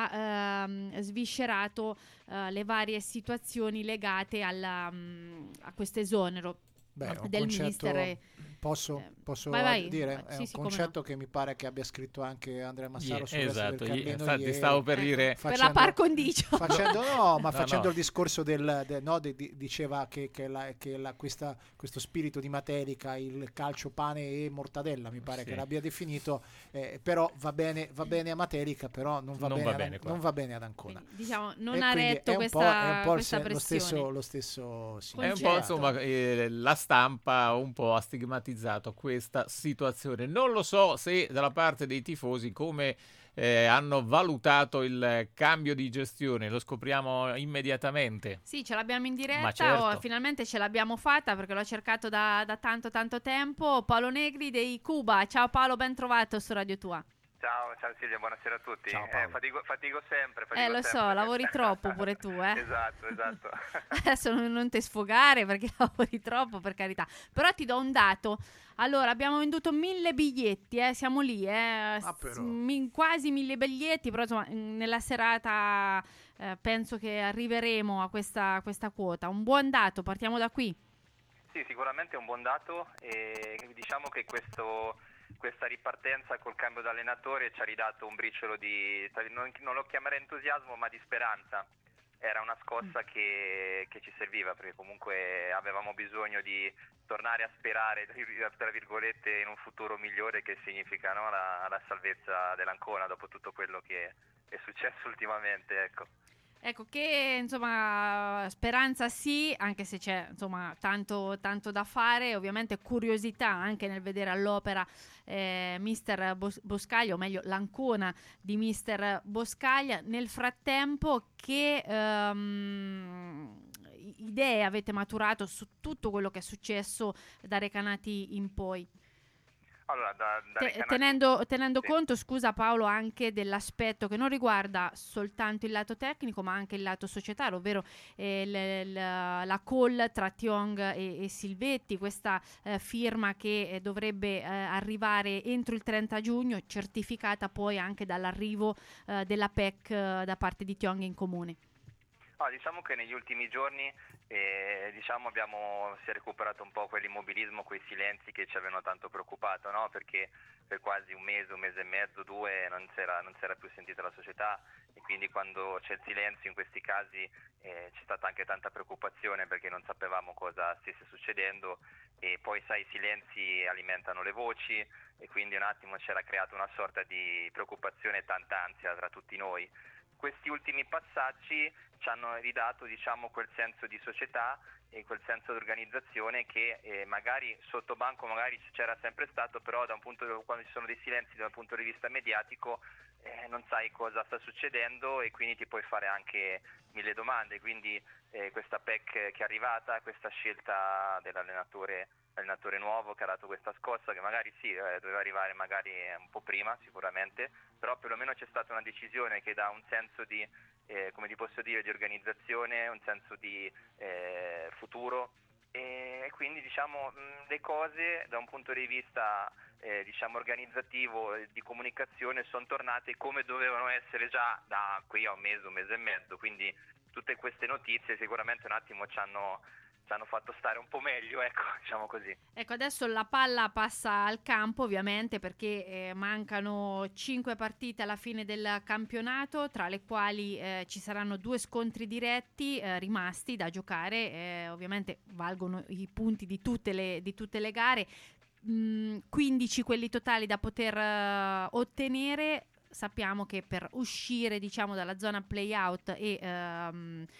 ha ehm, sviscerato eh, le varie situazioni legate alla, um, a questo esonero.
Beh, un
del
concetto,
mister.
Posso,
eh,
posso
vai, vai.
dire?
Sì,
è un
sì,
concetto
no.
che mi pare che abbia scritto anche Andrea Massaro
Yeah,
sul resto
esatto,
del Carlino
infatti
ieri,
stavo per dire
per la par condicio
facendo, no, ma
no,
facendo
no.
il discorso del, del no, de, di, diceva che, che, la, che la, questa, questo spirito di Matelica, il calcio pane e mortadella, mi pare
sì.
che l'abbia definito, eh, però va bene, va bene a Matelica, però non va,
non
bene,
va
ad,
bene
non va bene ad Ancona.
Quindi, diciamo, non
E
ha
quindi
retto
è un
questa,
po', è un po'
questa
il, lo
pressione.
stesso, lo stesso
È un po' insomma eh, la stampa un po' ha stigmatizzato questa situazione. Non lo so se dalla parte dei tifosi come eh, hanno valutato il cambio di gestione, lo scopriamo immediatamente.
Sì, ce l'abbiamo in diretta,
Ma certo.
oh, finalmente ce l'abbiamo fatta perché l'ho cercato da, da tanto tanto tempo. Paolo Negri dei Cuba. Ciao Paolo, ben trovato su Radio Tua.
Ciao, ciao Silvia, buonasera a tutti.
Ciao,
eh, fatico, fatico sempre. Fatico
Eh, lo
sempre.
so, lavori troppo pure tu, eh.
Esatto, esatto.
Adesso non, non te sfogare perché lavori troppo, per carità. Però ti do un dato. Allora, abbiamo venduto mille biglietti, eh, siamo lì, eh,
Ah, però.
s- mi- quasi mille biglietti, però insomma, mh, nella serata eh, penso che arriveremo a questa, questa quota. Un buon dato, partiamo da qui.
Sì, sicuramente è un buon dato e diciamo che questo, questa ripartenza col cambio d'allenatore ci ha ridato un briciolo di, non, non lo chiamerei entusiasmo, ma di speranza. Era una scossa che, che ci serviva perché comunque avevamo bisogno di tornare a sperare, tra virgolette, in un futuro migliore, che significa no, la, la salvezza dell'Ancona dopo tutto quello che è successo ultimamente, ecco.
Ecco che insomma speranza sì, anche se c'è insomma tanto, tanto da fare, ovviamente curiosità anche nel vedere all'opera eh, mister Bos- Boscaglia, o meglio l'Ancona di mister Boscaglia. Nel frattempo che ehm, idee avete maturato su tutto quello che è successo da Recanati in poi?
Allora, da, da
Te-
Recanati-
tenendo tenendo
sì.
conto, scusa Paolo, anche dell'aspetto che non riguarda soltanto il lato tecnico ma anche il lato societario, ovvero eh, l- l- la call tra Tiong e, e Silvetti, questa eh, firma che eh, dovrebbe eh, arrivare entro il trenta giugno, certificata poi anche dall'arrivo eh, della P E C eh, da parte di Tiong in comune.
Ah, diciamo che negli ultimi giorni eh, diciamo abbiamo si è recuperato un po' quell'immobilismo, quei silenzi che ci avevano tanto preoccupato, no? Perché per quasi un mese, un mese e mezzo, due non si era, non si era più sentita la società e quindi quando c'è il silenzio in questi casi eh, c'è stata anche tanta preoccupazione perché non sapevamo cosa stesse succedendo e poi sai i silenzi alimentano le voci e quindi un attimo c'era creata una sorta di preoccupazione e tanta ansia tra tutti noi. Questi ultimi passaggi ci hanno ridato diciamo quel senso di società e quel senso di organizzazione che eh, magari sotto banco magari c'era sempre stato, però da un punto di, quando ci sono dei silenzi da un punto di vista mediatico eh, non sai cosa sta succedendo e quindi ti puoi fare anche mille domande, quindi eh, questa P E C che è arrivata, questa scelta dell'allenatore allenatore nuovo che ha dato questa scossa che magari sì eh, doveva arrivare magari un po' prima sicuramente, però perlomeno c'è stata una decisione che dà un senso di eh, come ti posso dire di organizzazione, un senso di eh, futuro e quindi diciamo mh, le cose da un punto di vista eh, diciamo organizzativo e di comunicazione sono tornate come dovevano essere già da qui a un mese, un mese e mezzo, quindi tutte queste notizie sicuramente un attimo ci hanno ci hanno fatto stare un po' meglio, ecco, diciamo così.
Ecco, adesso la palla passa al campo ovviamente perché eh, mancano cinque partite alla fine del campionato, tra le quali eh, ci saranno due scontri diretti eh, rimasti da giocare, eh, ovviamente valgono i punti di tutte le, di tutte le gare, mm, quindici quelli totali da poter uh, ottenere. Sappiamo che per uscire diciamo dalla zona play-out e um,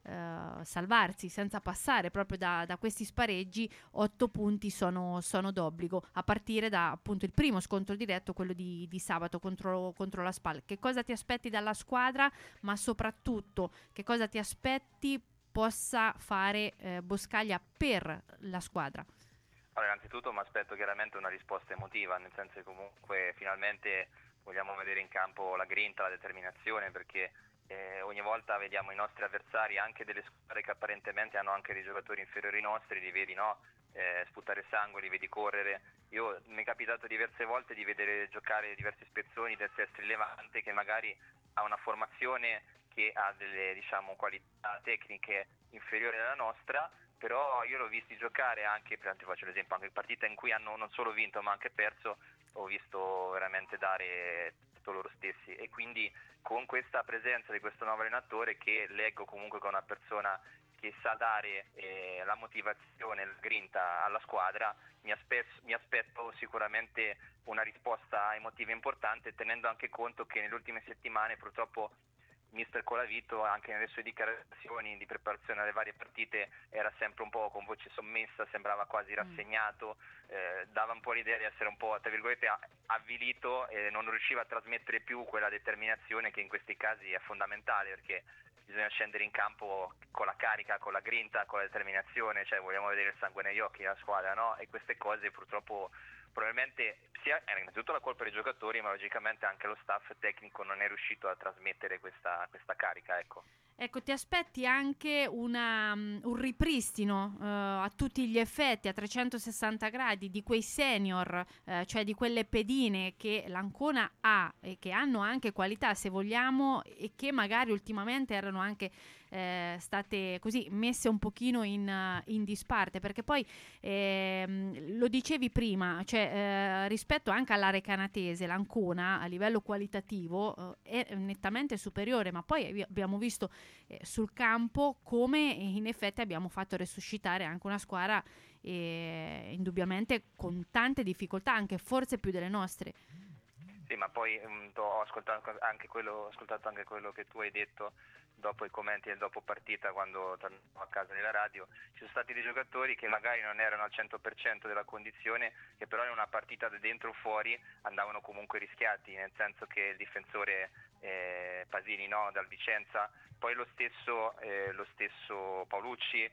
eh, salvarsi senza passare proprio da, da questi spareggi, otto punti sono, sono d'obbligo, a partire da appunto il primo scontro diretto, quello di, di sabato contro, contro la Spal. Che cosa ti aspetti dalla squadra, ma soprattutto che cosa ti aspetti possa fare eh, Boscaglia per la squadra?
Allora, innanzitutto mi aspetto chiaramente una risposta emotiva, nel senso che comunque finalmente vogliamo vedere in campo la grinta, la determinazione, perché eh, ogni volta vediamo i nostri avversari, anche delle squadre che apparentemente hanno anche dei giocatori inferiori ai nostri, li vedi no, eh, sputare sangue, li vedi correre. Io mi è capitato diverse volte di vedere giocare diversi spezzoni del Sestri Levante che magari ha una formazione che ha delle diciamo qualità tecniche inferiori alla nostra, però io l'ho visti giocare anche, per esempio faccio l'esempio, anche partita in cui hanno non solo vinto ma anche perso, ho visto veramente dare tutto loro stessi, e quindi con questa presenza di questo nuovo allenatore, che leggo comunque come una persona che sa dare eh, la motivazione, la grinta alla squadra, mi, aspe- mi aspetto sicuramente una risposta emotiva importante, tenendo anche conto che nelle ultime settimane purtroppo mister Colavito anche nelle sue dichiarazioni di preparazione alle varie partite era sempre un po' con voce sommessa, sembrava quasi rassegnato, eh, dava un po' l'idea di essere un po' tra virgolette avvilito e non riusciva a trasmettere più quella determinazione che in questi casi è fondamentale, perché bisogna scendere in campo con la carica, con la grinta, con la determinazione, cioè vogliamo vedere il sangue negli occhi della squadra, no? E queste cose purtroppo probabilmente sia è innanzitutto la colpa dei giocatori, ma logicamente anche lo staff tecnico non è riuscito a trasmettere questa, questa carica, ecco.
Ecco, ti aspetti anche una, um, un ripristino uh, a tutti gli effetti, a trecentosessanta gradi, di quei senior, uh, cioè di quelle pedine che l'Ancona ha e che hanno anche qualità, se vogliamo, e che magari ultimamente erano anche eh, state così messe un pochino in, uh, in disparte, perché poi ehm, lo dicevi prima, cioè eh, rispetto anche alla Recanatese, l'Ancona a livello qualitativo uh, è nettamente superiore, ma poi abbiamo visto Eh, sul campo come in effetti abbiamo fatto resuscitare anche una squadra eh, indubbiamente con tante difficoltà, anche forse più delle nostre.
Sì, ma poi um, ho ascoltato anche quello, ho ascoltato anche quello che tu hai detto dopo i commenti del dopo partita, quando tornavo a casa nella radio. Ci sono stati dei giocatori che magari non erano al cento per cento della condizione, che però in una partita da dentro o fuori andavano comunque rischiati, nel senso che il difensore eh, Pasini no, dal Vicenza, poi lo stesso, eh, lo stesso Paolucci,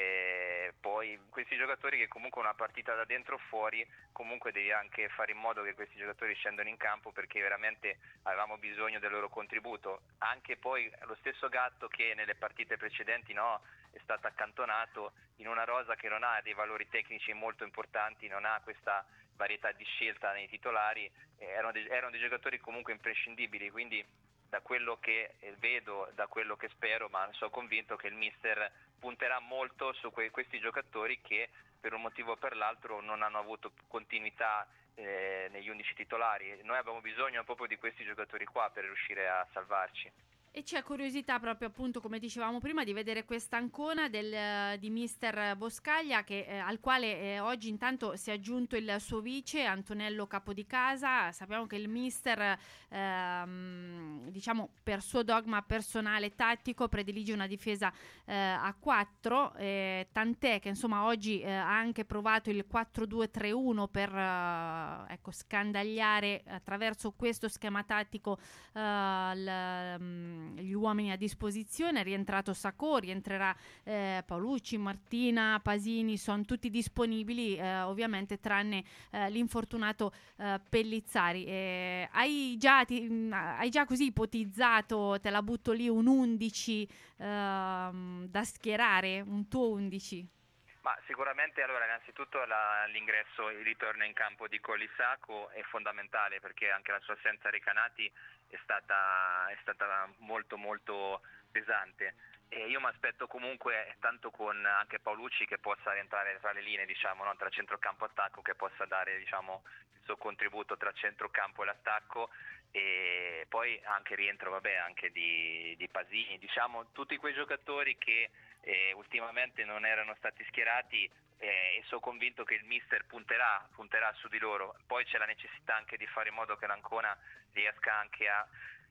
e poi questi giocatori che comunque una partita da dentro o fuori, comunque devi anche fare in modo che questi giocatori scendano in campo, perché veramente avevamo bisogno del loro contributo. Anche poi lo stesso Gatto che nelle partite precedenti no, è stato accantonato in una rosa che non ha dei valori tecnici molto importanti, non ha questa varietà di scelta nei titolari, eh, erano, dei, erano dei giocatori comunque imprescindibili, quindi da quello che vedo, da quello che spero, ma sono convinto che il mister punterà molto su que- questi giocatori che per un motivo o per l'altro non hanno avuto continuità eh, negli undici titolari. Noi abbiamo bisogno proprio di questi giocatori qua per riuscire a salvarci.
E c'è curiosità proprio, appunto, come dicevamo prima, di vedere questa Ancona del, di mister Boscaglia, che, eh, al quale eh, oggi intanto si è aggiunto il suo vice Antonello Capodicasa. Sappiamo che il mister, ehm, diciamo per suo dogma personale tattico, predilige una difesa eh, a quattro, eh, tant'è che insomma oggi eh, ha anche provato il quattro due tre uno per eh, ecco, scandagliare attraverso questo schema tattico eh, l, gli uomini a disposizione. È rientrato Sacco, rientrerà eh, Paolucci, Martina, Pasini, sono tutti disponibili eh, ovviamente, tranne eh, l'infortunato eh, Pellizzari. Eh, hai, già, ti, hai già così ipotizzato, te la butto lì, un undici eh, da schierare, un tuo undici?
Ma sicuramente, allora, innanzitutto la, l'ingresso, il ritorno in campo di Colisacco è fondamentale, perché anche la sua assenza a Recanati è stata, è stata molto molto pesante, e io mi aspetto comunque tanto con anche Paolucci che possa rientrare tra le linee, diciamo, no? Tra centrocampo e attacco, che possa dare, diciamo, il suo contributo tra centrocampo e l'attacco, e poi anche rientro vabbè anche di, di Pasini, diciamo tutti quei giocatori che eh, ultimamente non erano stati schierati, eh, e sono convinto che il mister punterà, punterà su di loro. Poi c'è la necessità anche di fare in modo che l'Ancona riesca anche a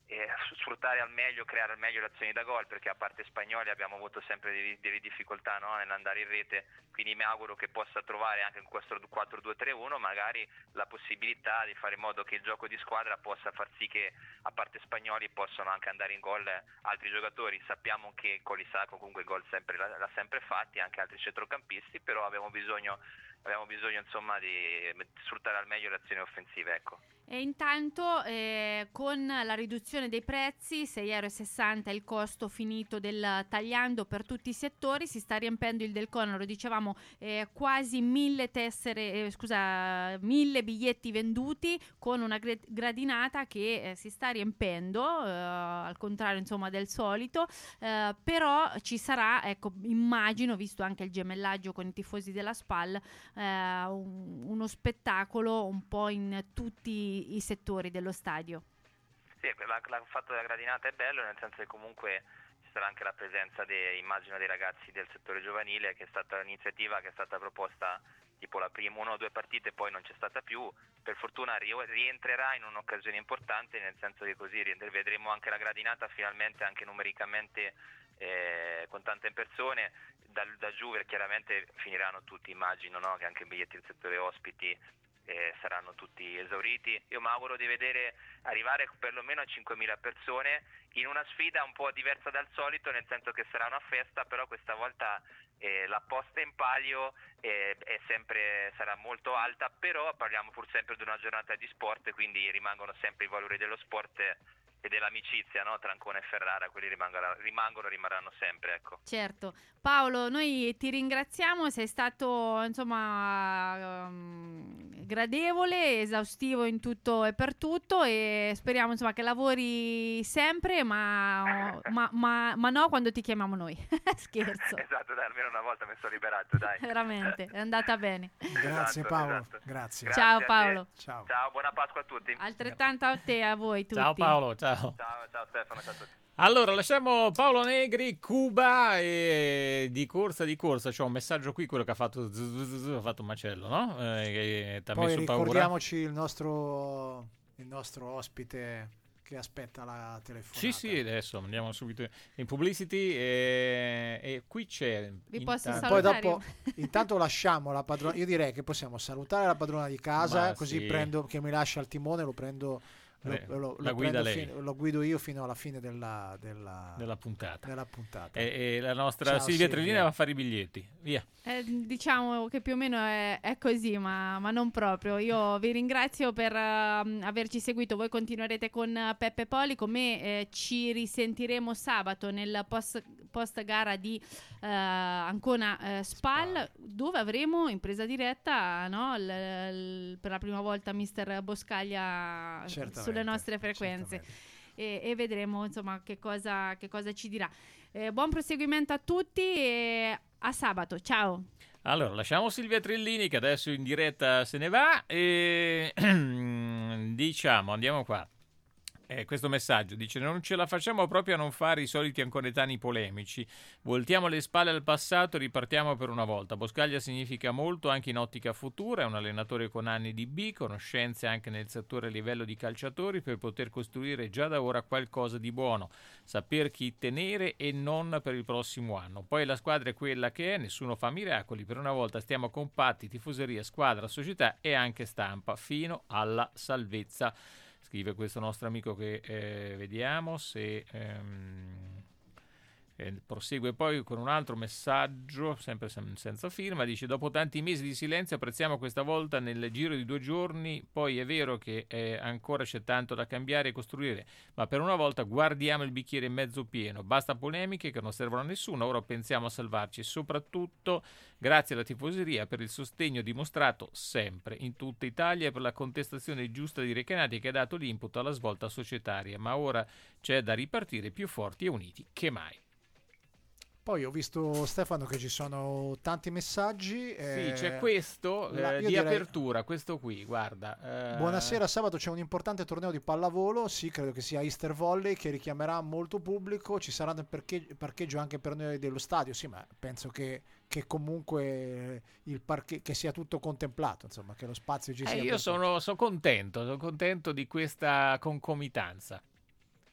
eh, sfruttare al meglio, creare al meglio le azioni da gol, perché a parte spagnoli abbiamo avuto sempre delle, delle difficoltà, no? nell'andare in rete, quindi mi auguro che possa trovare anche in questo quattro due tre uno magari la possibilità di fare in modo che il gioco di squadra possa far sì che a parte spagnoli possano anche andare in gol altri giocatori. Sappiamo che Colisacco comunque gol sempre, l'ha sempre fatti, anche altri centrocampisti, però abbiamo bisogno abbiamo bisogno insomma di sfruttare al meglio le azioni offensive, ecco.
E intanto eh, con la riduzione dei prezzi, sei e sessanta euro è il costo finito del tagliando per tutti i settori, si sta riempendo il Del Conero, dicevamo eh, quasi mille tessere, eh, scusa, mille biglietti venduti con una gra- gradinata che eh, si sta riempendo, eh, al contrario insomma del solito, eh, però ci sarà, ecco, immagino, visto anche il gemellaggio con i tifosi della Spal, eh, un, uno spettacolo un po' in tutti i settori dello stadio.
Sì, la, la, il fatto della gradinata è bello, nel senso che comunque ci sarà anche la presenza de, immagino dei ragazzi del settore giovanile, che è stata un'iniziativa che è stata proposta tipo la prima una o due partite, poi non c'è stata più, per fortuna rientrerà in un'occasione importante, nel senso che così vedremo anche la gradinata finalmente anche numericamente eh, con tante persone. Da, da giù chiaramente finiranno tutti, immagino, no? Che anche i biglietti del settore ospiti Eh, saranno tutti esauriti. Io mi auguro di vedere arrivare perlomeno a cinquemila persone in una sfida un po' diversa dal solito, nel senso che sarà una festa, però questa volta eh, la posta in palio eh, è sempre, sarà molto alta, però parliamo pur sempre di una giornata di sport, quindi rimangono sempre i valori dello sport e dell'amicizia, no? Tra Ancona e Ferrara, quelli rimangono, rimangono rimarranno sempre, ecco.
Certo. Paolo, noi ti ringraziamo, sei stato insomma um, gradevole, esaustivo in tutto e per tutto, e speriamo insomma che lavori sempre, ma, ma, ma, ma no quando ti chiamiamo noi. Scherzo.
Esatto, dai, almeno una volta mi sono liberato, dai.
Veramente, è andata bene.
Grazie
Esatto,
Paolo,
esatto.
grazie.
Grazie
Ciao
a te.
Paolo.
Ciao.
Ciao, buona Pasqua a tutti.
Altrettanto a te, a voi tutti.
Ciao Paolo, ciao.
Ciao, ciao Stefano, ciao a tutti.
Allora, lasciamo Paolo Negri, Cuba, e di corsa di corsa c'ho un messaggio qui, quello che ha fatto zzz, zzz, zzz, ha fatto un macello, no? Eh, che t'ha
Poi
messo paura.
ricordiamoci il nostro, il nostro ospite che aspetta la telefonata.
Sì, sì, adesso andiamo subito in publicity e, e qui c'è...
Vi posso
intanto-
Poi
salutare?
dopo, intanto lasciamo la padrona. Io direi che possiamo salutare la padrona di casa,
Ma
così
sì.
prendo, che mi lascia il timone, lo prendo. Lo,
Eh,
lo-
la
lo
guida
prendo
lei.
fin- lo guido io fino alla fine della, della,
della puntata.
della puntata.
E, e la nostra
Ciao,
Silvia
Silvia.
Trellina va a fare i biglietti. Via.
Eh, diciamo che più o meno è, è così, ma, ma non proprio. Io vi ringrazio per uh, averci seguito. Voi continuerete con uh, Peppe Poli. Con me eh, ci risentiremo sabato nel post, post gara di uh, Ancona uh, Spal, dove avremo in presa diretta, no, l- l- per la prima volta mister Boscaglia
Certamente,
sulle nostre frequenze. E, e vedremo insomma che cosa, che cosa ci dirà. Eh, buon proseguimento a tutti e a sabato, ciao.
Allora, lasciamo Silvia Trellini che adesso in diretta se ne va e diciamo, andiamo qua. Eh, questo messaggio dice: non ce la facciamo proprio a non fare i soliti anconetani polemici, voltiamo le spalle al passato e ripartiamo per una volta. Boscaglia significa molto anche in ottica futura, è un allenatore con anni di B, conoscenze anche nel settore a livello di calciatori per poter costruire già da ora qualcosa di buono, saper chi tenere e non per il prossimo anno. Poi la squadra è quella che è, nessuno fa miracoli, per una volta stiamo compatti, tifoseria, squadra, società e anche stampa fino alla salvezza. Scrive questo nostro amico che eh, vediamo se ehm, eh, prosegue poi con un altro messaggio, sempre sem- senza firma, dice: dopo tanti mesi di silenzio apprezziamo questa volta nel giro di due giorni, poi è vero che eh, ancora c'è tanto da cambiare e costruire, ma per una volta guardiamo il bicchiere mezzo pieno, basta polemiche che non servono a nessuno, ora pensiamo a salvarci, soprattutto grazie alla tifoseria per il sostegno dimostrato sempre in tutta Italia e per la contestazione giusta di Recanati che ha dato l'input alla svolta societaria, ma ora c'è da ripartire più forti e uniti che mai.
Poi ho visto, Stefano, che ci sono tanti messaggi.
Sì,
eh,
c'è questo eh,
la- io
di
direi-
apertura, questo qui, guarda. eh,
Buonasera, sabato c'è un importante torneo di pallavolo, sì, credo che sia Easter Volley, che richiamerà molto pubblico, ci sarà il parcheggio, parcheggio anche per noi dello stadio, sì, ma penso che, che comunque il parche- che sia tutto contemplato, insomma, che lo spazio ci
eh,
sia.
io
per-
sono, sono contento, sono contento di questa concomitanza.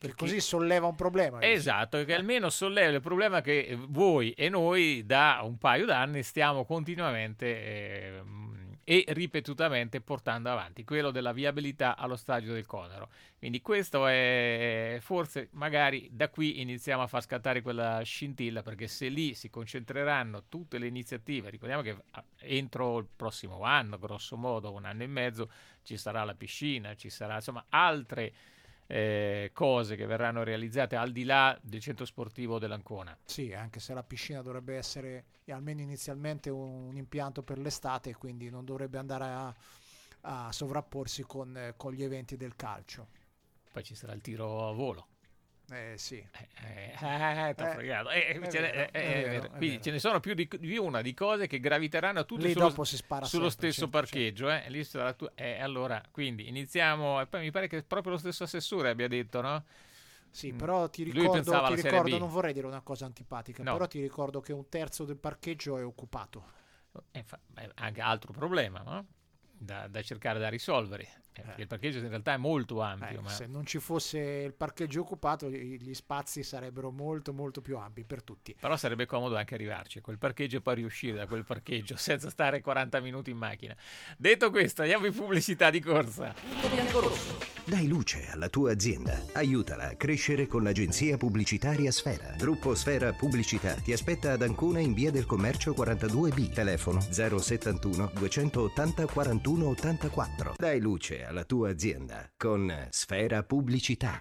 Per così solleva un problema.
Esatto, che almeno solleva il problema che voi e noi da un paio d'anni stiamo continuamente eh, e ripetutamente portando avanti, quello della viabilità allo stadio del Conero. Quindi questo è, forse magari da qui iniziamo a far scattare quella scintilla, perché se lì si concentreranno tutte le iniziative, ricordiamo che entro il prossimo anno, grosso modo un anno e mezzo, ci sarà la piscina, ci sarà insomma altre Eh, cose che verranno realizzate al di là del centro sportivo dell'Ancona.
Sì, anche se la piscina dovrebbe essere almeno inizialmente un, un impianto per l'estate, quindi non dovrebbe andare a, a sovrapporsi con, eh, con gli eventi del calcio.
Poi ci sarà il tiro a volo.
Eh sì,
eh, eh, eh, t'ho
Eh,
fregato. Eh,
è
ce ne-
vero,
eh,
è
eh,
vero, è
quindi
vero.
ce ne sono più di, di una di cose che graviteranno tutte
Lì
sullo,
dopo si spara
sullo
sempre,
stesso
certo,
parcheggio. Eh. Lì sarà tu- eh, allora, quindi iniziamo. E poi mi pare che proprio lo stesso assessore abbia detto, no?
Sì,
Mm.
però ti
Lui
ricordo,
pensava
ti
alla Serie
ricordo
B.
non vorrei dire una cosa antipatica,
No.
però ti ricordo che un terzo del parcheggio è occupato.
Eh, fa- beh, anche altro problema, no? Da, da cercare da risolvere. Eh, perché il parcheggio in realtà è molto ampio.
Eh,
ma...
Se non ci fosse il parcheggio occupato, gli gli spazi sarebbero molto molto più ampi per tutti.
Però sarebbe comodo anche arrivarci a quel parcheggio e poi riuscire da quel parcheggio senza stare quaranta minuti in macchina. Detto questo, andiamo in pubblicità di corsa.
Dai luce alla tua azienda. Aiutala a crescere con l'agenzia pubblicitaria Sfera. Gruppo Sfera Pubblicità ti aspetta ad Ancona in via del Commercio quarantadue B. Telefono zero settantuno duecentottanta quarantuno ottantaquattro. Dai luce alla tua azienda con Sfera Pubblicità.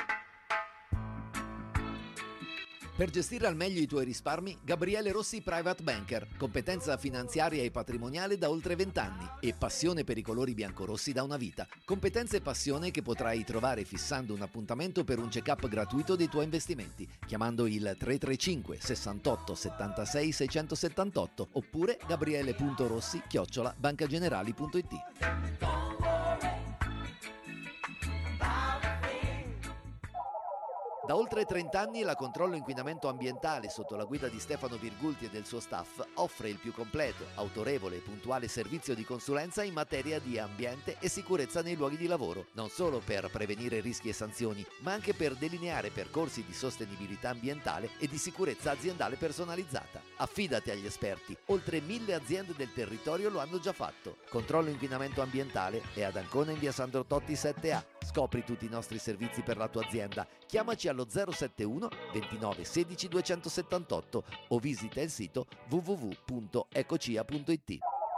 Per gestire al meglio i tuoi risparmi, Gabriele Rossi Private Banker, competenza finanziaria e patrimoniale da oltre vent'anni e passione per i colori biancorossi da una vita. Competenza e passione che potrai trovare fissando un appuntamento per un check-up gratuito dei tuoi investimenti, chiamando il tre tre cinque sessantotto settantasei seicentosettantotto oppure gabriele.rossi chiocciola bancagenerali punto it. Da oltre trenta anni la Controllo Inquinamento Ambientale, sotto la guida di Stefano Virgulti e del suo staff, offre il più completo, autorevole e puntuale servizio di consulenza in materia di ambiente e sicurezza nei luoghi di lavoro, non solo per prevenire rischi e sanzioni, ma anche per delineare percorsi di sostenibilità ambientale e di sicurezza aziendale personalizzata. Affidati agli esperti, oltre mille aziende del territorio lo hanno già fatto. Controllo Inquinamento Ambientale è ad Ancona in via Sandro Totti sette A. Scopri tutti i nostri servizi per la tua azienda. Chiamaci allo zero settantuno ventinove sedici duecentosettantotto o visita il sito w w w punto ecocia punto it.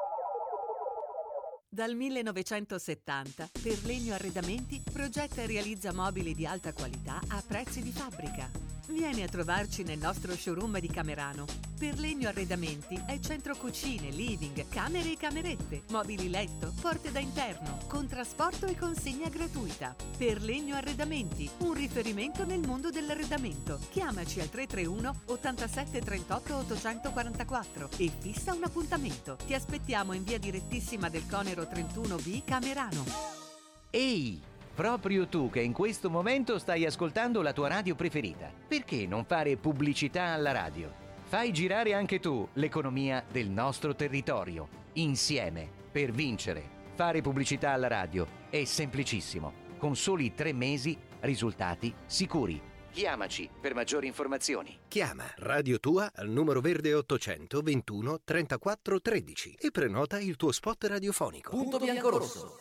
Dal millenovecentosettanta Perlegno Arredamenti progetta e realizza mobili di alta qualità a prezzi di fabbrica. Vieni a trovarci nel nostro showroom di Camerano. Perlegno Arredamenti è centro cucine, living, camere e camerette, mobili letto, porte da interno, con trasporto e consegna gratuita. Perlegno Arredamenti, un riferimento nel mondo dell'arredamento. Chiamaci al tre tre uno ottantasette trentotto ottocentoquarantaquattro e fissa un appuntamento. Ti aspettiamo in via direttissima del Conero trentuno B, Camerano.
Ehi, proprio tu che in questo momento stai ascoltando la tua radio preferita, perché non fare pubblicità alla radio? Fai girare anche tu l'economia del nostro territorio, insieme, per vincere. Fare pubblicità alla radio è semplicissimo, con soli tre mesi, risultati sicuri. Chiamaci per maggiori informazioni.
Chiama Radio Tua al numero verde ottocento ventuno trentaquattro tredici e prenota il tuo spot radiofonico.
Punto biancorosso.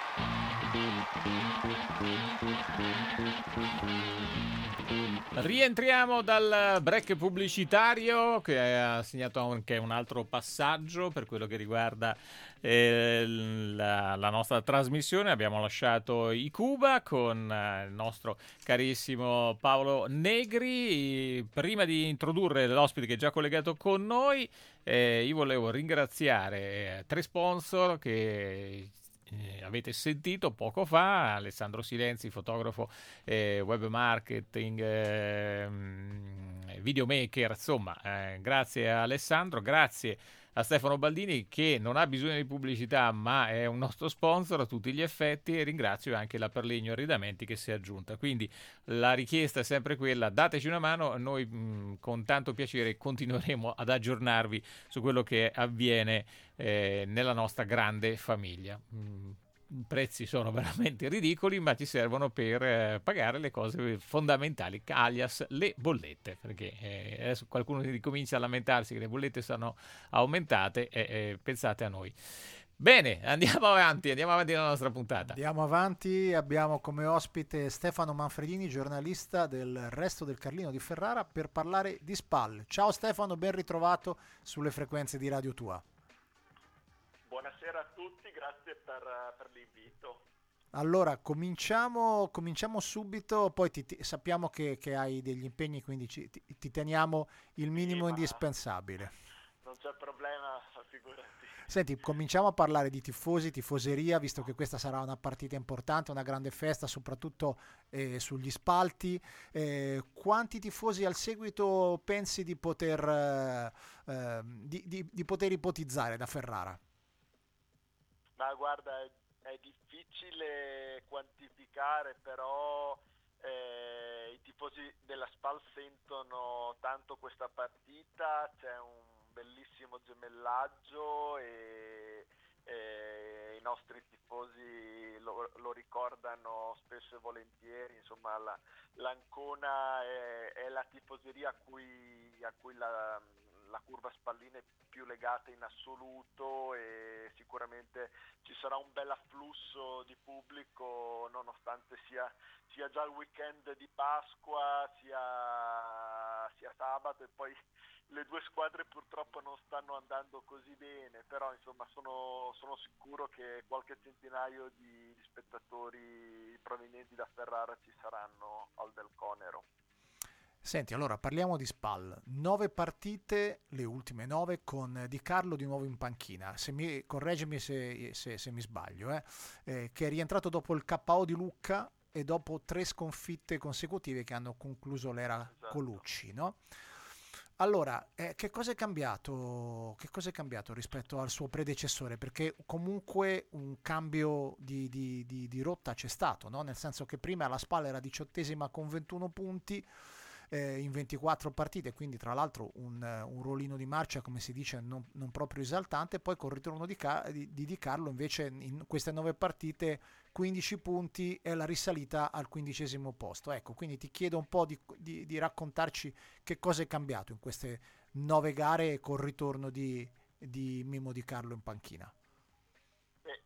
Rientriamo dal break pubblicitario che ha segnato anche un altro passaggio per quello che riguarda eh, la, la nostra trasmissione. Abbiamo lasciato i Cuba con eh, il nostro carissimo Paolo Negri. Prima di introdurre l'ospite che è già collegato con noi, eh, io volevo ringraziare eh, tre sponsor che Eh, avete sentito poco fa: Alessandro Silenzi, fotografo, eh, web marketing, eh, videomaker, insomma, eh, grazie a Alessandro, grazie a Stefano Baldini che non ha bisogno di pubblicità ma è un nostro sponsor a tutti gli effetti, e ringrazio anche la Perlegno Arredamenti che si è aggiunta. Quindi la richiesta è sempre quella: dateci una mano, noi mh, con tanto piacere continueremo ad aggiornarvi su quello che avviene eh, nella nostra grande famiglia. Mm, prezzi sono veramente ridicoli, ma ci servono per eh, pagare le cose fondamentali, alias le bollette, perché eh, adesso qualcuno ricomincia a lamentarsi che le bollette sono aumentate e eh, pensate a noi. Bene, andiamo avanti, andiamo avanti nella nostra puntata.
Andiamo avanti, abbiamo come ospite Stefano Manfredini, giornalista del Resto del Carlino di Ferrara, per parlare di SPAL. Ciao Stefano, ben ritrovato sulle frequenze di Radio Tua.
Buonasera a tutti, grazie per, per l'invito.
Allora, cominciamo, cominciamo subito, poi ti, ti, sappiamo che, che hai degli impegni, quindi ci, ti, ti teniamo il minimo
sì,
indispensabile.
Non c'è problema, figurati.
Senti, cominciamo a parlare di tifosi, tifoseria, visto che questa sarà una partita importante, una grande festa, soprattutto eh, sugli spalti. Eh, quanti tifosi al seguito pensi di poter, eh, eh, di, di, di poter ipotizzare da Ferrara?
Ma guarda, è, è difficile quantificare, però eh, i tifosi della SPAL sentono tanto questa partita, c'è un bellissimo gemellaggio e, e i nostri tifosi lo, lo ricordano spesso e volentieri. Insomma, la, l'Ancona è, è la tifoseria a cui, a cui la, la curva spallina è più legata in assoluto, e sicuramente ci sarà un bel afflusso di pubblico, nonostante sia, sia già il weekend di Pasqua, sia, sia sabato, e poi le due squadre purtroppo non stanno andando così bene, però insomma sono, sono sicuro che qualche centinaio di, di spettatori provenienti da Ferrara ci saranno al Del Conero.
Senti, allora parliamo di SPAL. Nove partite, le ultime nove, con Di Carlo di nuovo in panchina. Se mi, correggimi se, se, se mi sbaglio, eh, eh, che è rientrato dopo il K O di Lucca e dopo tre sconfitte consecutive che hanno concluso l'era
Esatto.
Colucci, no? Allora, eh, che cosa è cambiato? Che cosa è cambiato rispetto al suo predecessore? Perché comunque un cambio di, di, di, di rotta c'è stato, no? Nel senso che prima la SPAL era diciottesima con ventuno punti eh, in ventiquattro partite, quindi tra l'altro un, un rollino di marcia, come si dice, non, non proprio esaltante. Poi col ritorno di, Car- di, di Di Carlo invece in queste nove partite quindici punti e la risalita al quindicesimo posto. Ecco, quindi ti chiedo un po' di, di, di raccontarci che cosa è cambiato in queste nove gare col ritorno di, di Mimmo Di Carlo in panchina.
Beh,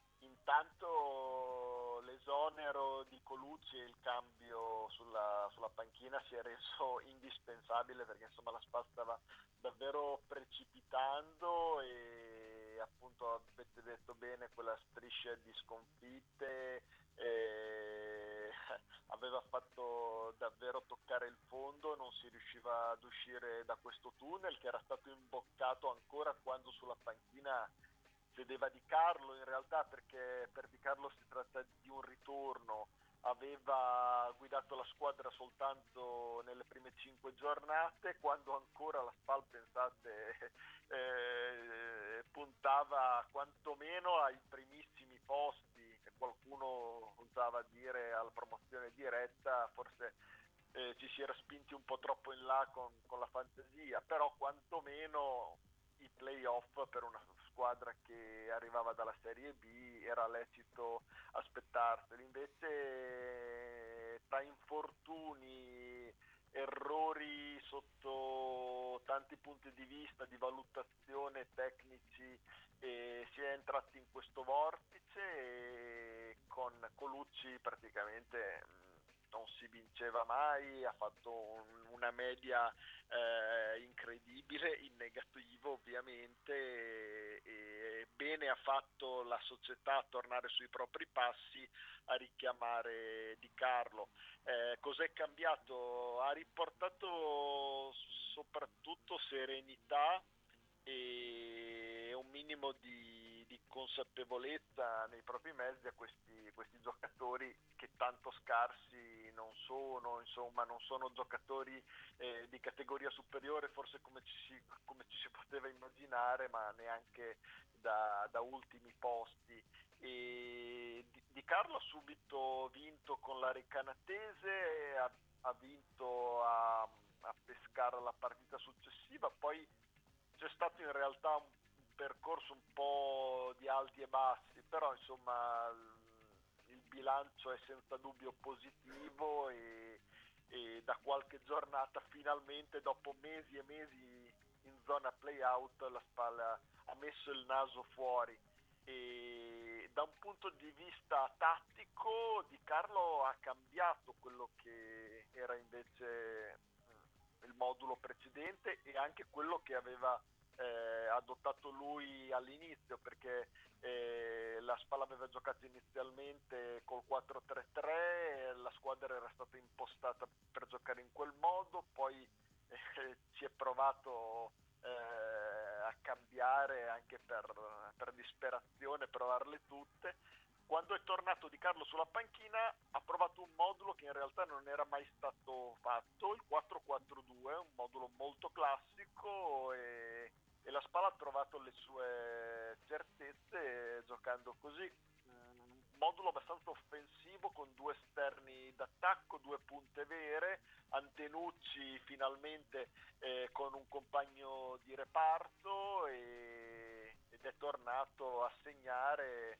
intanto l'esonero di Colucci e il cambio sulla, sulla panchina si è reso indispensabile, perché insomma la SPAL stava davvero precipitando e appunto avete detto bene, quella striscia di sconfitte eh, aveva fatto davvero toccare il fondo, non si riusciva ad uscire da questo tunnel che era stato imboccato ancora quando sulla panchina sedeva Di Carlo, in realtà, perché per Di Carlo si tratta di un ritorno. Aveva guidato la squadra soltanto nelle prime cinque giornate, quando ancora la SPAL, pensate, eh, puntava quantomeno ai primissimi posti, che qualcuno osava dire alla promozione diretta. Forse eh, ci si era spinti un po' troppo in là con, con la fantasia, però quantomeno i play-off per una squadra che arrivava dalla Serie B era lecito aspettarseli. Invece tra infortuni, errori sotto tanti punti di vista, di valutazione tecnici, eh, si è entrati in questo vortice e con Colucci praticamente non si vinceva mai, ha fatto un, una media eh, incredibile, in negativo ovviamente, e, e bene ha fatto la società a tornare sui propri passi, a richiamare Di Carlo. Eh, cos'è cambiato? Ha riportato soprattutto serenità e un minimo di, di consapevolezza nei propri mezzi a questi, questi giocatori che tanto scarsi non sono, insomma non sono giocatori eh, di categoria superiore forse come ci, si, come ci si poteva immaginare, ma neanche da, da ultimi posti. E Di, Di Carlo ha subito vinto con la Recanatese, ha, ha vinto a, a Pescara la partita successiva, poi c'è stato in realtà un percorso un po' di alti e bassi, però insomma il bilancio è senza dubbio positivo e, e da qualche giornata finalmente, dopo mesi e mesi in zona play-out, la Spal ha messo il naso fuori. E da un punto di vista tattico Di Carlo ha cambiato quello che era invece il modulo precedente e anche quello che aveva eh, adottato lui all'inizio, perché eh, la Spal aveva giocato inizialmente col quattro tre tre, la squadra era stata impostata per giocare in quel modo, poi eh, si è provato Eh, a cambiare anche per, per disperazione, provarle tutte. Quando è tornato Di Carlo sulla panchina ha provato un modulo che in realtà non era mai stato fatto, il quattro quattro due, un modulo molto classico, e, e la Spal ha trovato le sue certezze giocando così. Un modulo abbastanza offensivo con due esterni d'attacco, due punte vere, Antenucci finalmente eh, con un compagno di reparto e, ed è tornato a segnare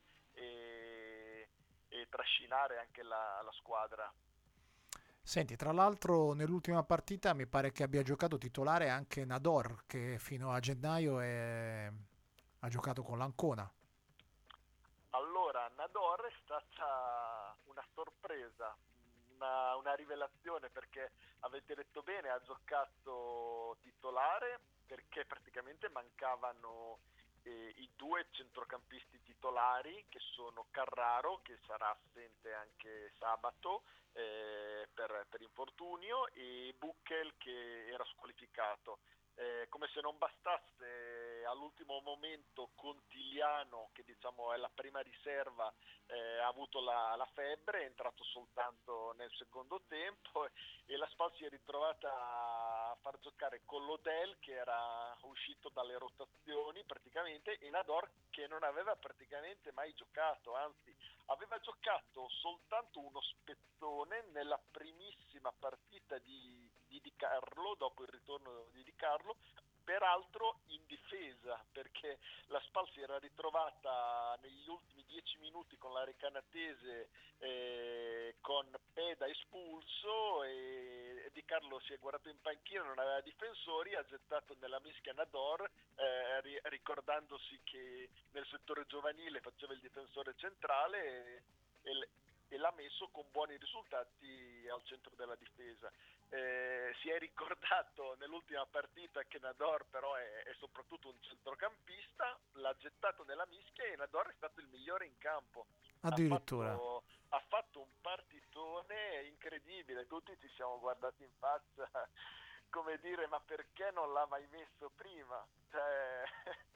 e, e trascinare anche la, la squadra.
Senti, tra l'altro nell'ultima partita mi pare che abbia giocato titolare anche Nador, che fino a gennaio è... ha giocato con l'Ancona.
Allora, Nador è stata una sorpresa, una, una rivelazione, perché avete detto bene, ha giocato titolare perché praticamente mancavano eh, i due centrocampisti titolari, che sono Carraro, che sarà assente anche sabato eh, per, per infortunio, e Buchel, che era squalificato. Eh, come se non bastasse, all'ultimo momento Contigliano, che diciamo è la prima riserva, eh, ha avuto la, la febbre, è entrato soltanto nel secondo tempo, e la Spal si è ritrovata a far giocare con Lodel, che era uscito dalle rotazioni praticamente, e Nador, che non aveva praticamente mai giocato, anzi aveva giocato soltanto uno spezzone nella primissima partita di, di Di Carlo, dopo il ritorno di Di Carlo, peraltro in difesa, perché la Spal si era ritrovata negli ultimi dieci minuti con la Recanatese eh, con Peda espulso, e, e Di Carlo si è guardato in panchina, non aveva difensori, ha gettato nella mischia Nador, eh, ri- ricordandosi che nel settore giovanile faceva il difensore centrale, e, e, e l'ha messo con buoni risultati al centro della difesa. Eh, si è ricordato nell'ultima partita che Nador però è, è soprattutto un centrocampista, l'ha gettato nella mischia e Nador è stato il migliore in campo.
Addirittura
Ha fatto, ha fatto un partitone incredibile, tutti ci siamo guardati in faccia come dire, ma perché non l'ha mai messo prima? Cioè,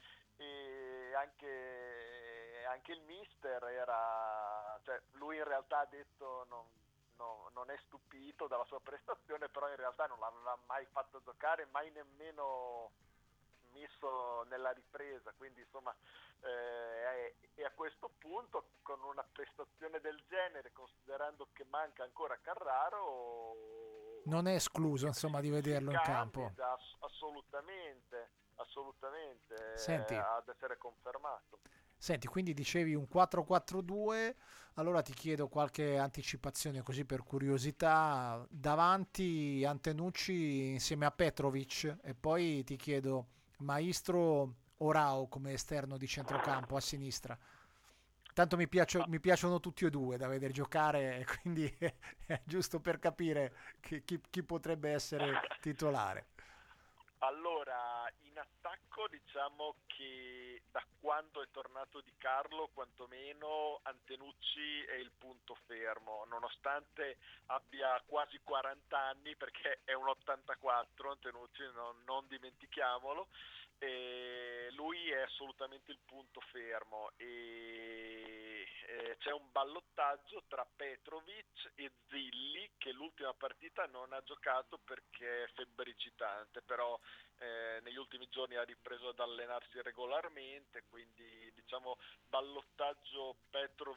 e anche, anche il mister era, cioè, lui in realtà ha detto non No, non è stupito dalla sua prestazione, però in realtà non l'aveva mai fatto giocare, mai nemmeno messo nella ripresa, quindi insomma eh, e a questo punto con una prestazione del genere, considerando che manca ancora Carraro,
non è escluso insomma di vederlo in campo.
Ass- assolutamente assolutamente
Senti,
eh, ad essere confermato.
Senti, quindi dicevi un quattro quattro due, allora ti chiedo qualche anticipazione così per curiosità. Davanti Antenucci insieme a Petrovic, e poi ti chiedo Maestro o Rao come esterno di centrocampo a sinistra. Tanto mi, piacio, mi piacciono tutti e due da vedere giocare, quindi è giusto per capire chi, chi, chi potrebbe essere titolare.
Allora, in attacco diciamo che da quando è tornato Di Carlo, quantomeno Antenucci è il punto fermo, nonostante abbia quasi quaranta anni, perché è un ottantaquattro Antenucci, non, non dimentichiamolo, e lui è assolutamente il punto fermo, e eh, c'è un ballottaggio tra Petrovic e Zilli, che l'ultima partita non ha giocato perché è febbricitante, però eh, negli ultimi giorni ha ripreso ad allenarsi regolarmente, quindi diciamo ballottaggio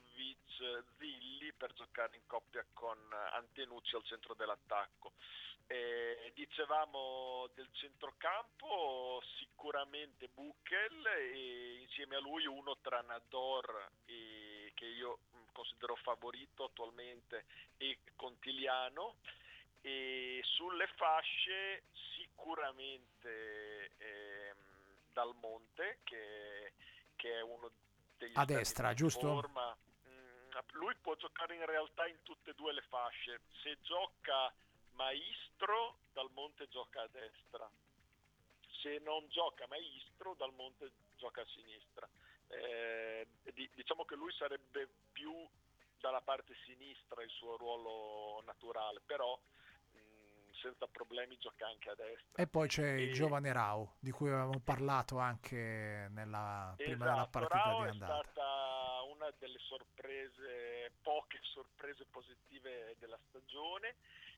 Petrovic-Zilli per giocare in coppia con Antenucci al centro dell'attacco. Eh, dicevamo del centrocampo sicuramente Buchel e insieme a lui uno tra Nador e, che io considero favorito attualmente, e Contigliano. E sulle fasce sicuramente ehm, Dal Monte che, che è uno degli
a destra, giusto?
Forma. Mm, lui può giocare in realtà in tutte e due le fasce. Se gioca Maestro, Dal Monte gioca a destra. Se non gioca Maestro, Dal Monte gioca a sinistra. Eh, diciamo che lui sarebbe più dalla parte sinistra il suo ruolo naturale, però senza problemi gioca anche a destra.
E poi c'è
e...
il giovane Rao, di cui avevamo parlato anche nella prima
esatto,
della partita
Rao
di andata.
È stata una delle sorprese, poche sorprese positive della stagione,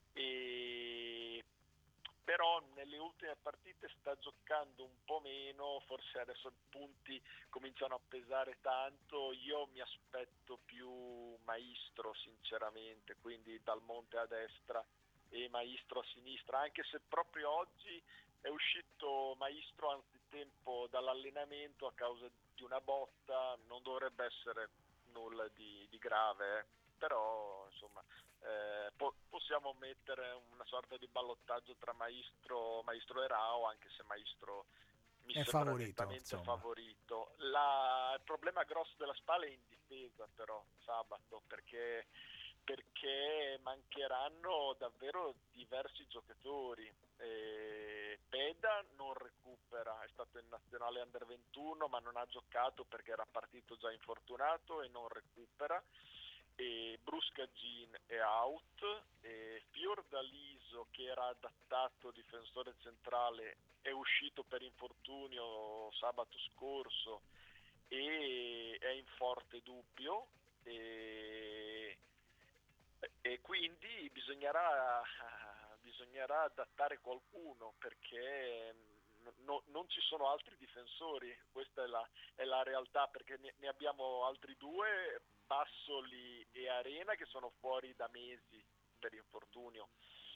e però nelle ultime partite sta giocando un po' meno, forse adesso i punti cominciano a pesare tanto. Io mi aspetto più Maestro sinceramente, quindi Dal Monte a destra e Maestro a sinistra, anche se proprio oggi è uscito Maestro anzitempo dall'allenamento a causa di una botta. Non dovrebbe essere nulla di, di grave, eh. Però insomma eh, po- possiamo mettere una sorta di ballottaggio tra Maestro, Maestro e Rao, anche se Maestro mi
è
sembra
favorito,
nettamente favorito. La, il problema grosso della Spal è in difesa però sabato, perché perché mancheranno davvero diversi giocatori. Eh, Peda non recupera, è stato in nazionale under ventuno ma non ha giocato perché era partito già infortunato e non recupera. E Bruscagin è out, e Fiordaliso, che era adattato difensore centrale, è uscito per infortunio sabato scorso e è in forte dubbio, e e quindi bisognerà bisognerà adattare qualcuno, perché no, non ci sono altri difensori. Questa è la, è la realtà, perché ne, ne abbiamo altri due, Bassoli e Arena, che sono fuori da mesi per infortunio,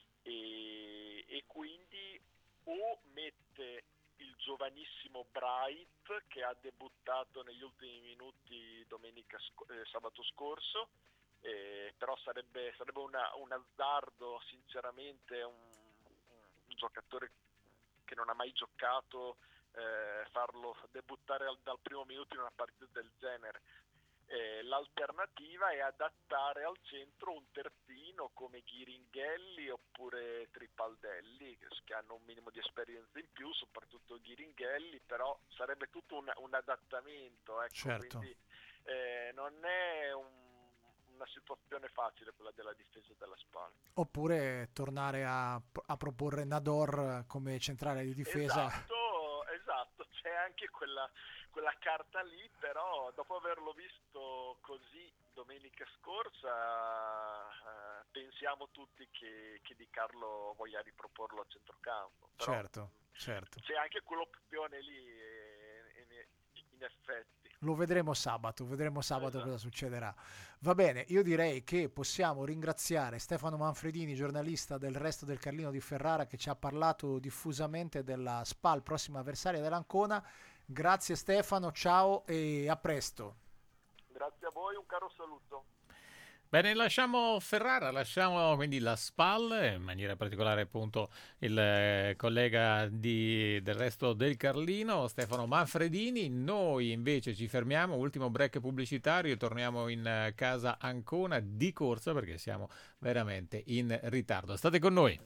e, e quindi o mette il giovanissimo Bright, che ha debuttato negli ultimi minuti domenica eh, sabato scorso. Eh, però sarebbe, sarebbe una, un azzardo sinceramente, un, un giocatore che non ha mai giocato, eh, farlo debuttare al, dal primo minuto in una partita del genere. Eh, l'alternativa è adattare al centro un terzino come Ghiringhelli oppure Tripaldelli, che, che hanno un minimo di esperienza in più, soprattutto Ghiringhelli, però sarebbe tutto un, un adattamento, ecco.
Certo.
Quindi eh, non è un una situazione facile quella della difesa della Spal.
Oppure tornare a, a proporre Nador come centrale di difesa.
Esatto, esatto, c'è anche quella, quella carta lì, però dopo averlo visto così domenica scorsa eh, pensiamo tutti che, che Di Carlo voglia riproporlo a centrocampo. Però
certo, certo.
C'è anche quell'opzione lì in, in effetti.
Lo vedremo sabato, vedremo sabato
esatto.
cosa succederà. Va bene, io direi che possiamo ringraziare Stefano Manfredini, giornalista del Resto del Carlino di Ferrara, che ci ha parlato diffusamente della Spal, prossima avversaria dell'Ancona. Grazie Stefano, ciao e a presto.
Grazie a voi, un caro saluto.
Bene, lasciamo Ferrara, lasciamo quindi la Spal, in maniera particolare appunto il eh, collega di, del Resto del Carlino, Stefano Manfredini. Noi invece ci fermiamo, ultimo break pubblicitario, e torniamo in eh, casa Ancona di corsa perché siamo veramente in ritardo. State con noi.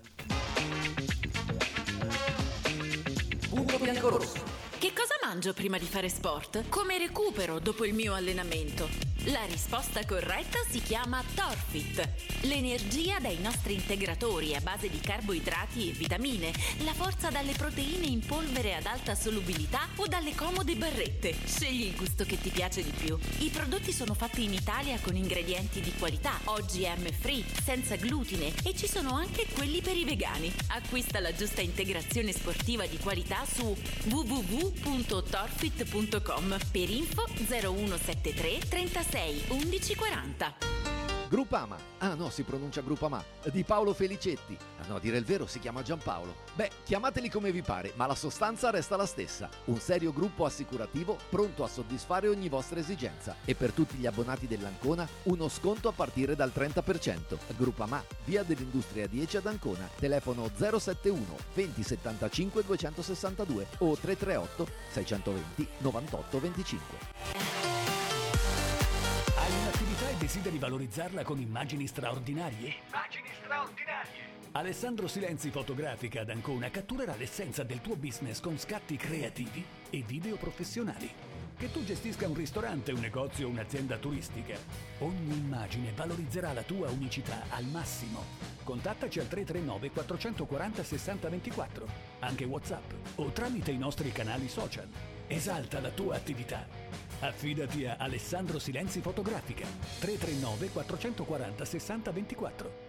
Punto biancorosso. Che cosa mangio prima di fare sport? Come recupero dopo il mio allenamento? La risposta corretta si chiama Torfit. L'energia dai nostri integratori a base di carboidrati e vitamine, la forza dalle proteine in polvere ad alta solubilità o dalle comode barrette. Scegli il gusto che ti piace di più. I prodotti sono fatti in Italia con ingredienti di qualità, O G M free, senza glutine, e ci sono anche quelli per i vegani. Acquista la giusta integrazione sportiva di qualità su w w w punto torfit punto com. Per info zero uno sette tre trentasei undici quaranta.
Gruppama, ah no, si pronuncia Gruppama, di Paolo Felicetti. Ah no, a dire il vero si chiama Giampaolo. Beh, chiamateli come vi pare, ma la sostanza resta la stessa. Un serio gruppo assicurativo pronto a soddisfare ogni vostra esigenza. E per tutti gli abbonati dell'Ancona, uno sconto a partire dal trenta per cento. Gruppama, via dell'Industria dieci ad Ancona. Telefono zero sette uno venti settantacinque duecentosessantadue o tre tre otto sei venti novantotto venticinque.
Hai un'attività e desideri valorizzarla con immagini straordinarie?
Immagini straordinarie!
Alessandro Silenzi Fotografica ad Ancona catturerà l'essenza del tuo business con scatti creativi e video professionali. Che tu gestisca un ristorante, un negozio o un'azienda turistica, ogni immagine valorizzerà la tua unicità al massimo. Contattaci al tre tre nove quattro quattro zero sei zero due quattro, anche WhatsApp o tramite i nostri canali social. Esalta la tua attività. Affidati a Alessandro Silenzi Fotografica. tre tre nove quattro quattro zero sei zero due quattro.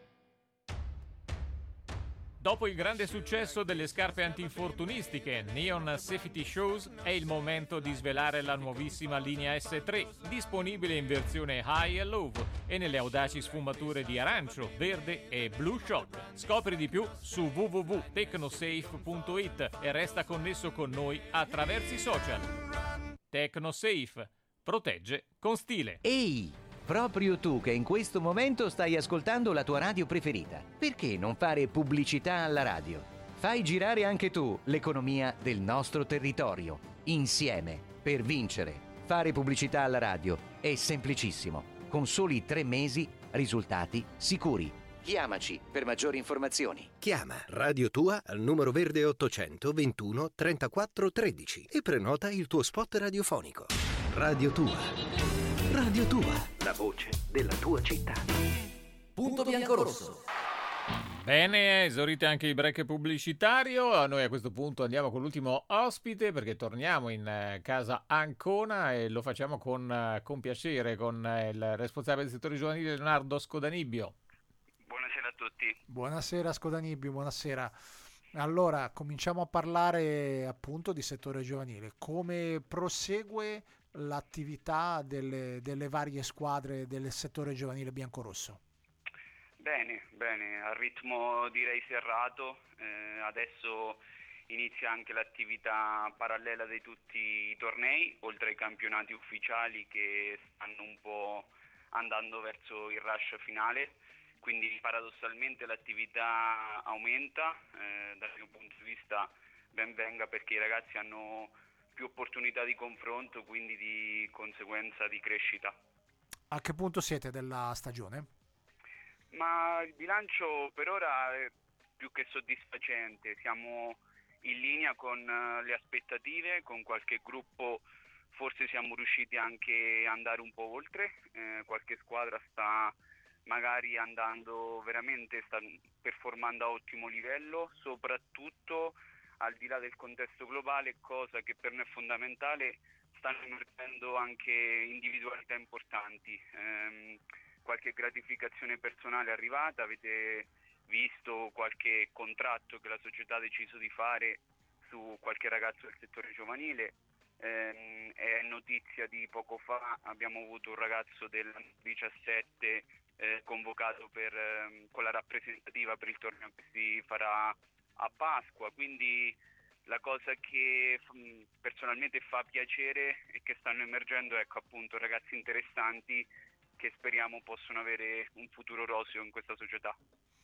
Dopo il grande successo delle scarpe antinfortunistiche Neon Safety Shoes, è il momento di svelare la nuovissima linea S tre, disponibile in versione High e Low e nelle audaci sfumature di arancio, verde e Blue Shock. Scopri di più su w w w punto tecnosafe punto it e resta connesso con noi attraverso i social. Tecnosafe. Protegge con stile.
Ehi! Proprio tu che in questo momento stai ascoltando la tua radio preferita. Perché non fare pubblicità alla radio? Fai girare anche tu l'economia del nostro territorio. Insieme, per vincere. Fare pubblicità alla radio è semplicissimo. Con soli tre mesi, risultati sicuri. Chiamaci per maggiori informazioni.
Chiama Radio Tua al numero verde ottocento ventuno trentaquattro tredici e prenota il tuo spot radiofonico. Radio Tua. Radio Tua, la voce della tua città.
Punto bianco-rosso.
Bene, esaurite anche il break pubblicitario. Noi a questo punto andiamo con l'ultimo ospite perché torniamo in casa Ancona e lo facciamo con, con piacere con il responsabile del settore giovanile Leonardo Scodanibbio.
Buonasera a tutti.
Buonasera Scodanibbio, buonasera. Allora, cominciamo a parlare appunto di settore giovanile. Come prosegue l'attività delle, delle varie squadre del settore giovanile biancorosso?
Bene, bene, a ritmo direi serrato, eh, adesso inizia anche l'attività parallela di tutti i tornei, oltre ai campionati ufficiali che stanno un po' andando verso il rush finale, quindi paradossalmente l'attività aumenta, eh, dal mio punto di vista ben venga perché i ragazzi hanno più opportunità di confronto, quindi di conseguenza di crescita.
A che punto siete della stagione?
Ma il bilancio per ora è più che soddisfacente, siamo in linea con le aspettative, con qualche gruppo forse siamo riusciti anche ad andare un po' oltre, eh, qualche squadra sta magari andando veramente, sta performando a ottimo livello, soprattutto al di là del contesto globale, cosa che per noi è fondamentale, stanno emergendo anche individualità importanti, ehm, qualche gratificazione personale è arrivata, avete visto qualche contratto che la società ha deciso di fare su qualche ragazzo del settore giovanile, ehm, è notizia di poco fa, abbiamo avuto un ragazzo del diciassette eh, convocato per, eh, con la rappresentativa per il torneo che si farà a Pasqua, quindi la cosa che mh, personalmente fa piacere è che stanno emergendo, ecco appunto, ragazzi interessanti che speriamo possono avere un futuro roseo in questa società.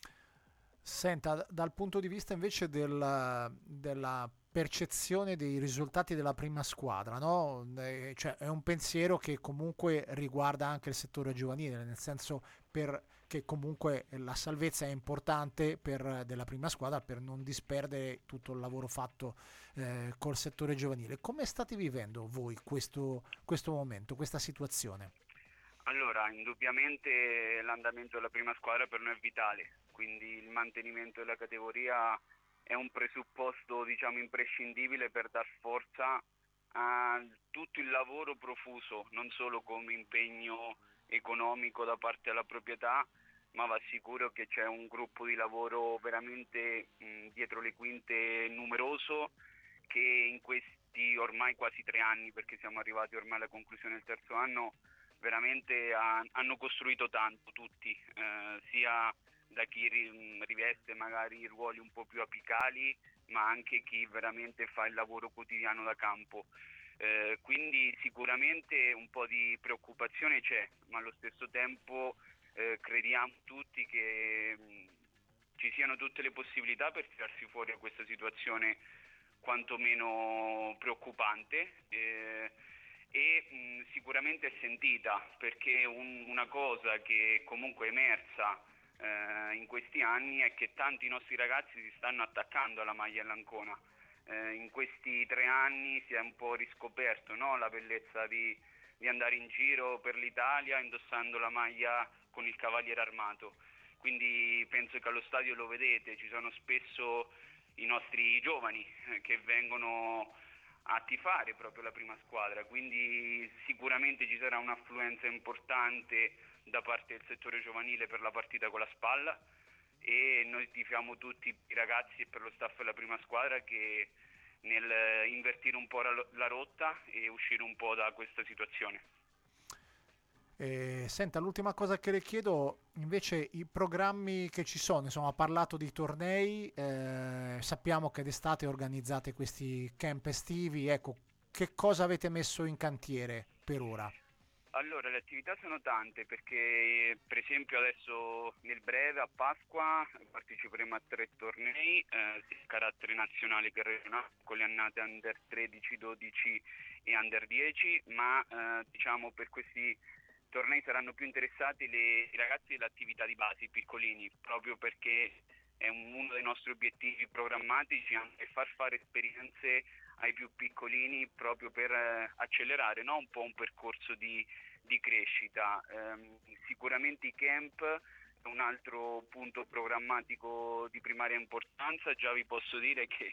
Senta, dal punto di vista invece del, della percezione dei risultati della prima squadra, no? Eh, cioè è un pensiero che comunque riguarda anche il settore giovanile, nel senso per che comunque la salvezza è importante per della prima squadra per non disperdere tutto il lavoro fatto eh, col settore giovanile. Come state vivendo voi questo, questo momento, questa situazione?
Allora, indubbiamente l'andamento della prima squadra per noi è vitale, quindi il mantenimento della categoria è un presupposto, diciamo, imprescindibile per dar forza a tutto il lavoro profuso, non solo come impegno economico da parte della proprietà, ma va sicuro che c'è un gruppo di lavoro veramente mh, dietro le quinte numeroso che in questi ormai quasi tre anni, perché siamo arrivati ormai alla conclusione del terzo anno,
veramente ha, hanno costruito tanto tutti, eh, sia da chi ri, riveste magari ruoli un po' più apicali, ma anche chi veramente fa il lavoro quotidiano da campo. Eh, quindi sicuramente un po' di preoccupazione c'è, ma allo stesso tempo eh, crediamo tutti che mh, ci siano tutte le possibilità per tirarsi fuori da questa situazione quantomeno preoccupante eh, e mh, sicuramente è sentita, perché un, una cosa che comunque è emersa eh, in questi anni è che tanti nostri ragazzi si stanno attaccando alla maglia dell'Ancona. Eh, in questi tre anni si è un po' riscoperto, no? La bellezza di, di andare in giro per l'Italia indossando la maglia con il cavaliere armato, quindi penso che allo stadio lo vedete, ci sono spesso i nostri giovani eh, che vengono a tifare proprio la prima squadra, quindi sicuramente ci sarà un'affluenza importante da parte del settore giovanile per la partita con la Spalla, e noi tifiamo tutti i ragazzi e per lo staff della prima squadra che nel invertire un po' la rotta e uscire un po' da questa situazione.
Eh, senta, l'ultima cosa che le chiedo invece, i programmi che ci sono, insomma, ha parlato di tornei, eh, sappiamo che d'estate organizzate questi camp estivi, ecco, che cosa avete messo in cantiere per ora?
Allora, le attività sono tante, perché per esempio adesso nel breve a Pasqua parteciperemo a tre tornei, eh, sia a carattere nazionale che regionale, con le annate under tredici, dodici e under dieci, ma eh, diciamo per questi tornei saranno più interessati le, i ragazzi dell'attività di base, i piccolini, proprio perché è un, uno dei nostri obiettivi programmatici, anche far fare esperienze ai più piccolini proprio per eh, accelerare, no? Un po' un percorso di, di crescita. Eh, sicuramente i camp è un altro punto programmatico di primaria importanza. Già vi posso dire che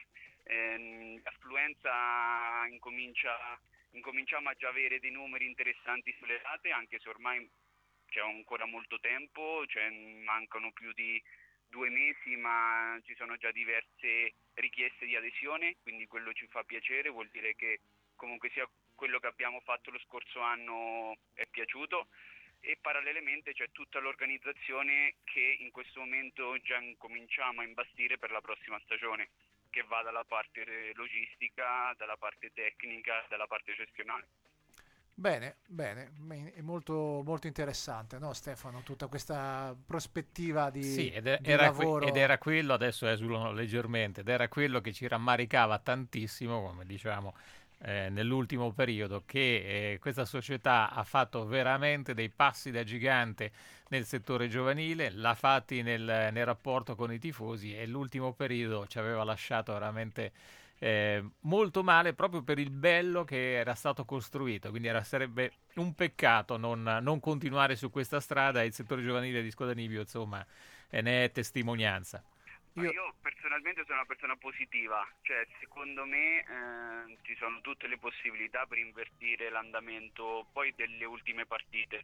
eh, l'affluenza incomincia, incominciamo a già avere dei numeri interessanti sulle date, anche se ormai c'è ancora molto tempo, cioè mancano più di due mesi, ma ci sono già diverse richieste di adesione, quindi quello ci fa piacere, vuol dire che comunque sia quello che abbiamo fatto lo scorso anno è piaciuto, e parallelamente c'è tutta l'organizzazione che in questo momento già cominciamo a imbastire per la prossima stagione, che va dalla parte logistica, dalla parte tecnica, dalla parte gestionale.
Bene, bene, è molto, molto interessante, no Stefano, tutta questa prospettiva di,
sì, ed, è,
di
era
lavoro.
Que- ed era quello, adesso esulano leggermente, ed era quello che ci rammaricava tantissimo, come diciamo, eh, nell'ultimo periodo, che eh, questa società ha fatto veramente dei passi da gigante nel settore giovanile, l'ha fatti nel, nel rapporto con i tifosi, e l'ultimo periodo ci aveva lasciato veramente Eh, molto male, proprio per il bello che era stato costruito, quindi era, sarebbe un peccato non, non continuare su questa strada, e il settore giovanile di Scodanibio insomma eh, ne è testimonianza.
Io... io personalmente sono una persona positiva, cioè secondo me eh, ci sono tutte le possibilità per invertire l'andamento poi delle ultime partite,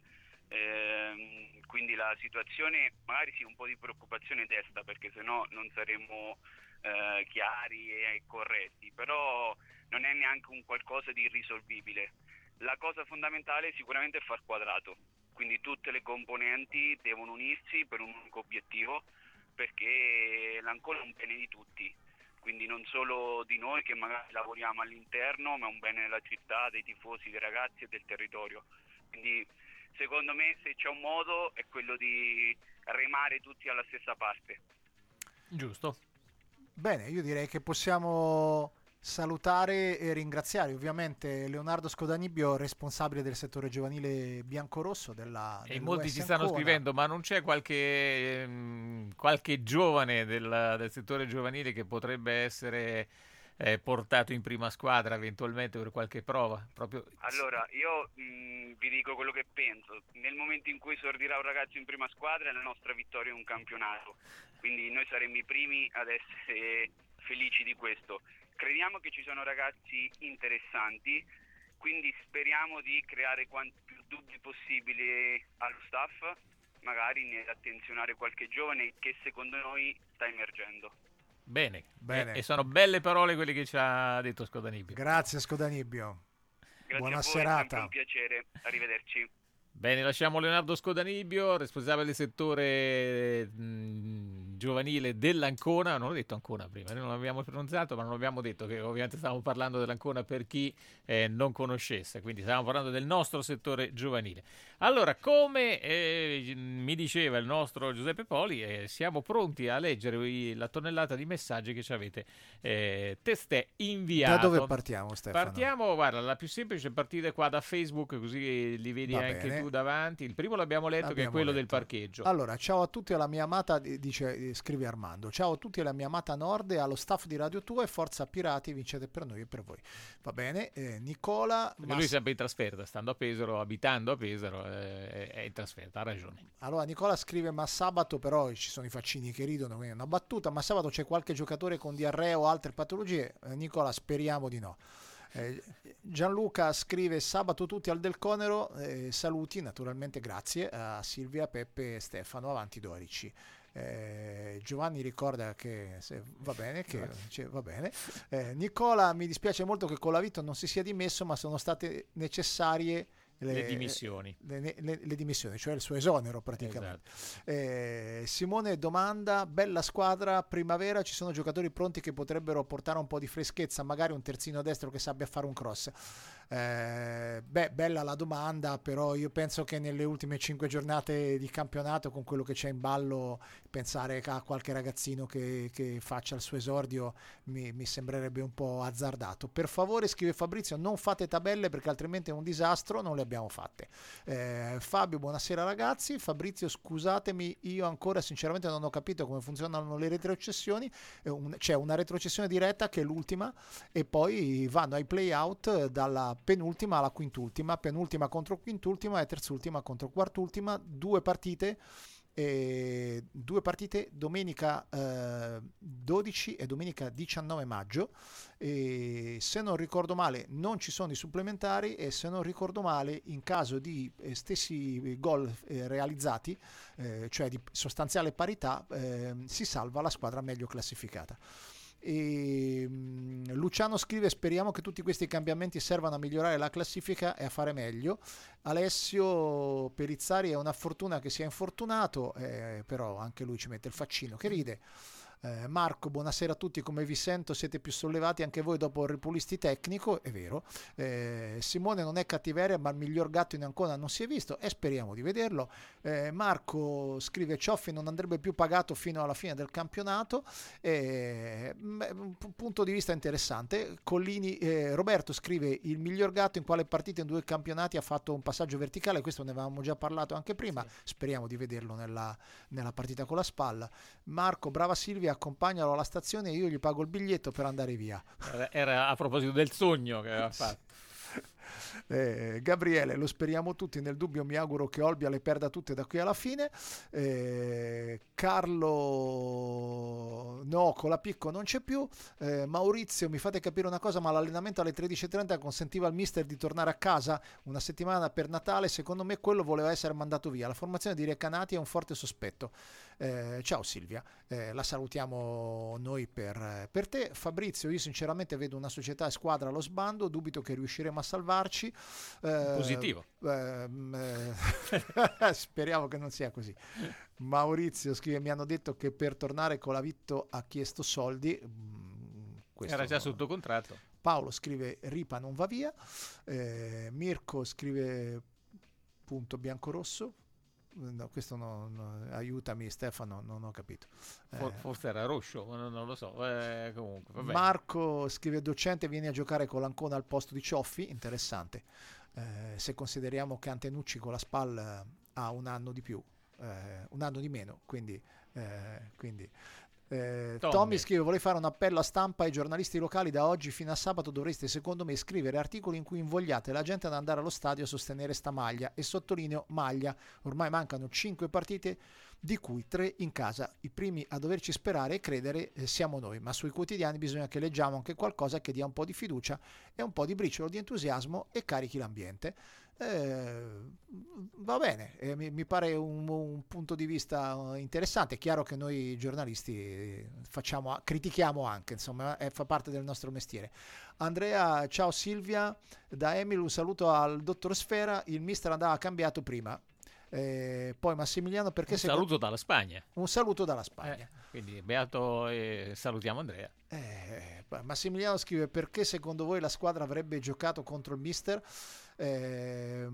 eh, quindi la situazione magari sì, un po' di preoccupazione testa, perché sennò non saremmo Eh, chiari e corretti, però non è neanche un qualcosa di irrisolvibile. La cosa fondamentale sicuramente è far quadrato, quindi tutte le componenti devono unirsi per un unico obiettivo, perché l'Ancona è un bene di tutti, quindi non solo di noi che magari lavoriamo all'interno, ma è un bene della città, dei tifosi, dei ragazzi e del territorio. Quindi secondo me se c'è un modo è quello di remare tutti alla stessa parte.
Giusto.
Bene, io direi che possiamo salutare e ringraziare ovviamente Leonardo Scodanibio, responsabile del settore giovanile biancorosso della
E molti ci stanno
Ancona.
scrivendo, ma non c'è qualche, mh, qualche giovane del, del settore giovanile che potrebbe essere eh, portato in prima squadra eventualmente per qualche prova? Proprio...
Allora, io mh, vi dico quello che penso. Nel momento in cui sordirà un ragazzo in prima squadra, la nostra vittoria è un campionato, quindi noi saremmo i primi ad essere felici di questo. Crediamo che ci sono ragazzi interessanti, quindi speriamo di creare quanti più dubbi possibili allo staff, magari nell'attenzionare qualche giovane che secondo noi sta emergendo.
Bene,
Bene.
E, e sono belle parole quelle che ci ha detto Scodanibio.
Grazie Scodanibio.
Grazie
Buona
a voi,
serata.
è sempre un piacere, arrivederci.
Bene, lasciamo Leonardo Scodanibio, responsabile del settore mh, giovanile dell'Ancona. Non ho detto Ancona prima, non l'abbiamo pronunciato, ma non abbiamo detto che ovviamente stavamo parlando dell'Ancona per chi eh, non conoscesse, quindi stavamo parlando del nostro settore giovanile. Allora, come eh, mi diceva il nostro Giuseppe Poli, eh, siamo pronti a leggere i, la tonnellata di messaggi che ci avete eh, testè inviato.
Da dove partiamo, Stefano?
Partiamo, guarda, la più semplice è partire qua da Facebook, così li vedi
Va
anche
bene.
tu davanti. Il primo l'abbiamo letto,
L'abbiamo
che è quello
letto.
del parcheggio.
Allora, ciao a tutti alla mia amata, dice, scrive Armando, ciao a tutti alla mia amata Nord e allo staff di Radio Tua e forza Pirati, vincete per noi e per voi. Va bene, eh, Nicola...
Perché
Mass-
lui è sempre in trasferta, stando a Pesaro, abitando a Pesaro, eh, è in trasferta, ha ragione.
Allora Nicola scrive, ma sabato però ci sono i faccini che ridono, quindi è una battuta, ma sabato c'è qualche giocatore con diarrea o altre patologie? Eh, Nicola, speriamo di no. Eh, Gianluca scrive, sabato tutti al Del Conero, eh, saluti naturalmente, grazie a Silvia, Peppe e Stefano, avanti Dorici. Eh, Giovanni ricorda che se, va bene, che, cioè, va bene. Eh, Nicola, mi dispiace molto che Colavito non si sia dimesso, ma sono state necessarie Le,
le dimissioni
le, le, le dimissioni, cioè il suo esonero praticamente.
Esatto.
eh, Simone domanda, bella squadra, primavera, ci sono giocatori pronti che potrebbero portare un po' di freschezza, magari un terzino destro che sappia fare un cross. Eh, beh, bella la domanda, però io penso che nelle ultime cinque giornate di campionato, con quello che c'è in ballo, pensare a qualche ragazzino che, che faccia il suo esordio mi, mi sembrerebbe un po' azzardato. Per favore, scrive Fabrizio, non fate tabelle perché altrimenti è un disastro, non le abbiamo fatte. eh, Fabio, buonasera ragazzi. Fabrizio, scusatemi, io ancora sinceramente non ho capito come funzionano le retrocessioni. eh, un, c'è una retrocessione diretta che è l'ultima e poi vanno ai play out dalla penultima alla quintultima, penultima contro quintultima e terzultima contro quartultima, due partite e due partite domenica eh, dodici e domenica diciannove maggio, e se non ricordo male non ci sono i supplementari, e se non ricordo male in caso di eh, stessi gol eh, realizzati, eh, cioè di sostanziale parità, eh, si salva la squadra meglio classificata. E, um, Luciano scrive, speriamo che tutti questi cambiamenti servano a migliorare la classifica e a fare meglio. Alessio Perizzari, è una fortuna che sia infortunato, eh, però anche lui ci mette il faccino che ride. Eh, Marco, buonasera a tutti, come vi sento? Siete più sollevati anche voi dopo il ripulisti tecnico? È vero. eh, Simone, non è cattiveria, ma il miglior gatto in Ancona non si è visto e speriamo di vederlo. eh, Marco scrive, Cioffi non andrebbe più pagato fino alla fine del campionato. eh, un punto di vista interessante. Collini, eh, Roberto scrive, il miglior gatto in quale partita in due campionati ha fatto un passaggio verticale, questo ne avevamo già parlato anche prima, sì. Speriamo di vederlo nella, nella partita con la Spalla. Marco, brava Silvia, accompagnalo alla stazione e io gli pago il biglietto per andare via.
Era, era a proposito del sogno che aveva fatto.
Eh, Gabriele, lo speriamo tutti, nel dubbio mi auguro che Olbia le perda tutte da qui alla fine. eh, Carlo, no, con la Picco non c'è più. eh, Maurizio, mi fate capire una cosa, ma l'allenamento alle tredici e trenta consentiva al mister di tornare a casa una settimana per Natale? Secondo me quello voleva essere mandato via. La formazione di Recanati è un forte sospetto. Eh, ciao Silvia, eh, la salutiamo noi per, per te. Fabrizio, io sinceramente vedo una società e squadra allo sbando, dubito che riusciremo a salvarci. eh,
Positivo.
eh, eh, speriamo che non sia così. Maurizio scrive, mi hanno detto che per tornare Colavitto ha chiesto soldi. Questo
era già sotto contratto.
Paolo scrive, Ripa non va via. eh, Mirko scrive punto biancorosso. No, questo no, no, aiutami Stefano, non ho capito.
For,
eh,
forse era Roscio, non, non lo so. Eh, comunque, vabbè.
Marco scrive, docente viene a giocare con l'Ancona al posto di Cioffi, interessante. Eh, se consideriamo che Antenucci con la Spal ha un anno di più, eh, un anno di meno, quindi, eh, quindi Eh, Tommy. Tommy scrive, vorrei fare un appello a stampa ai giornalisti locali, da oggi fino a sabato dovreste secondo me scrivere articoli in cui invogliate la gente ad andare allo stadio a sostenere sta maglia, e sottolineo maglia, ormai mancano cinque partite di cui tre in casa, i primi a doverci sperare e credere eh, siamo noi, ma sui quotidiani bisogna che leggiamo anche qualcosa che dia un po' di fiducia e un po' di briciolo di entusiasmo e carichi l'ambiente. Eh, va bene, eh, mi, mi pare un, un punto di vista interessante. È chiaro che noi giornalisti facciamo, critichiamo anche, insomma, eh, fa parte del nostro mestiere. Andrea, ciao Silvia, da Emil un saluto al dottor Sfera, il mister andava cambiato prima. Eh, poi Massimiliano, perché
un
secondo...
saluto dalla Spagna.
Un saluto dalla Spagna.
Eh, quindi beato e salutiamo Andrea.
Eh, Massimiliano scrive: perché secondo voi la squadra avrebbe giocato contro il mister? Eh,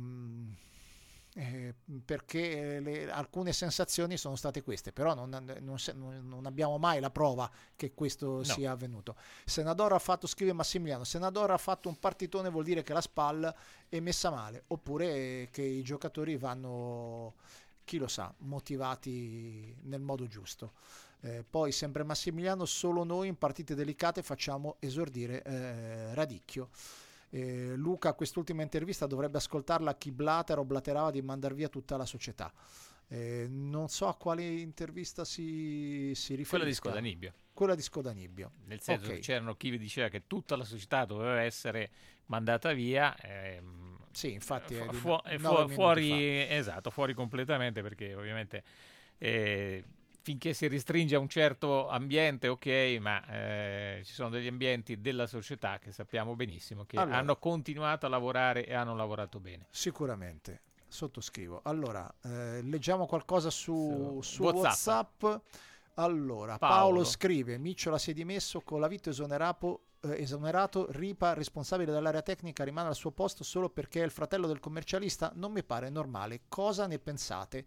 eh, perché le, alcune sensazioni sono state queste, però non, non, non abbiamo mai la prova che questo no. sia avvenuto. Senador ha fatto, scrive Massimiliano, Senador ha fatto un partitone, vuol dire che la SPAL è messa male, oppure che i giocatori vanno, chi lo sa, motivati nel modo giusto. Eh, poi sempre Massimiliano, solo noi in partite delicate facciamo esordire eh, Radicchio. Eh, Luca, quest'ultima intervista dovrebbe ascoltarla chi blatera o blaterava di mandar via tutta la società. Eh, non so a quale intervista si, si riferisca.
Quella di Scodanibbio.
Quella di Scodanibbio.
Nel senso okay. che c'erano chi vi diceva che tutta la società doveva essere mandata via. Ehm,
sì, infatti
fu-
è
fu- fu- fuori, esatto, fuori completamente, perché ovviamente eh, finché si restringe a un certo ambiente, ok, ma eh, ci sono degli ambienti della società che sappiamo benissimo che allora, hanno continuato a lavorare e hanno lavorato bene.
Sicuramente, sottoscrivo. Allora, eh, leggiamo qualcosa su, su, su
WhatsApp.
WhatsApp. Allora, Paolo, Paolo scrive: Micciola si è dimesso, Colavito esonerato, eh, esonerato, Ripa, responsabile dell'area tecnica, rimane al suo posto solo perché è il fratello del commercialista. Non mi pare normale. Cosa ne pensate?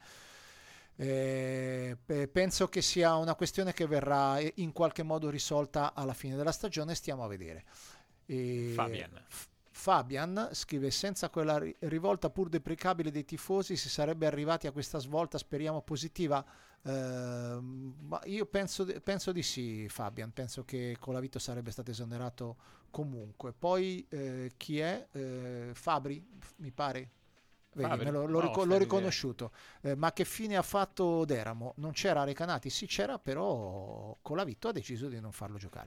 Eh, penso che sia una questione che verrà in qualche modo risolta alla fine della stagione, stiamo a vedere. Eh,
Fabian.
F- Fabian scrive: senza quella ri- rivolta pur deprecabile dei tifosi si sarebbe arrivati a questa svolta, speriamo positiva. Eh, ma io penso, penso di sì, Fabian, penso che Colavito sarebbe stato esonerato comunque. Poi eh, chi è? Eh, Fabri, mi pare. Vedi, me lo, l'ho, ric- l'ho riconosciuto. Eh, ma che fine ha fatto Deramo? Non c'era Recanati? Sì, c'era, però Colavito ha deciso di non farlo giocare.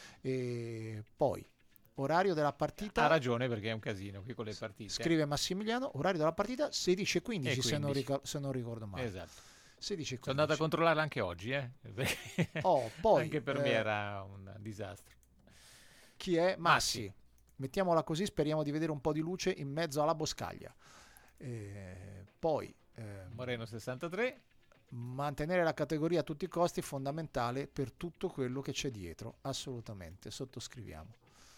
E poi, orario della partita.
Ha ragione, perché è un casino qui con le partite.
Scrive Massimiliano: orario della partita sedici e quindici, se non, ric- se non ricordo male.
Esatto.
sedici e quindici.
Sono andato a controllarla anche oggi, eh?
Oh, poi,
anche per
eh,
me era un disastro.
Chi è? Massi. Massi. Mettiamola così, speriamo di vedere un po' di luce in mezzo alla boscaglia. Eh, poi eh,
Moreno sessantatré,
mantenere la categoria a tutti i costi è fondamentale per tutto quello che c'è dietro, assolutamente, sottoscriviamo.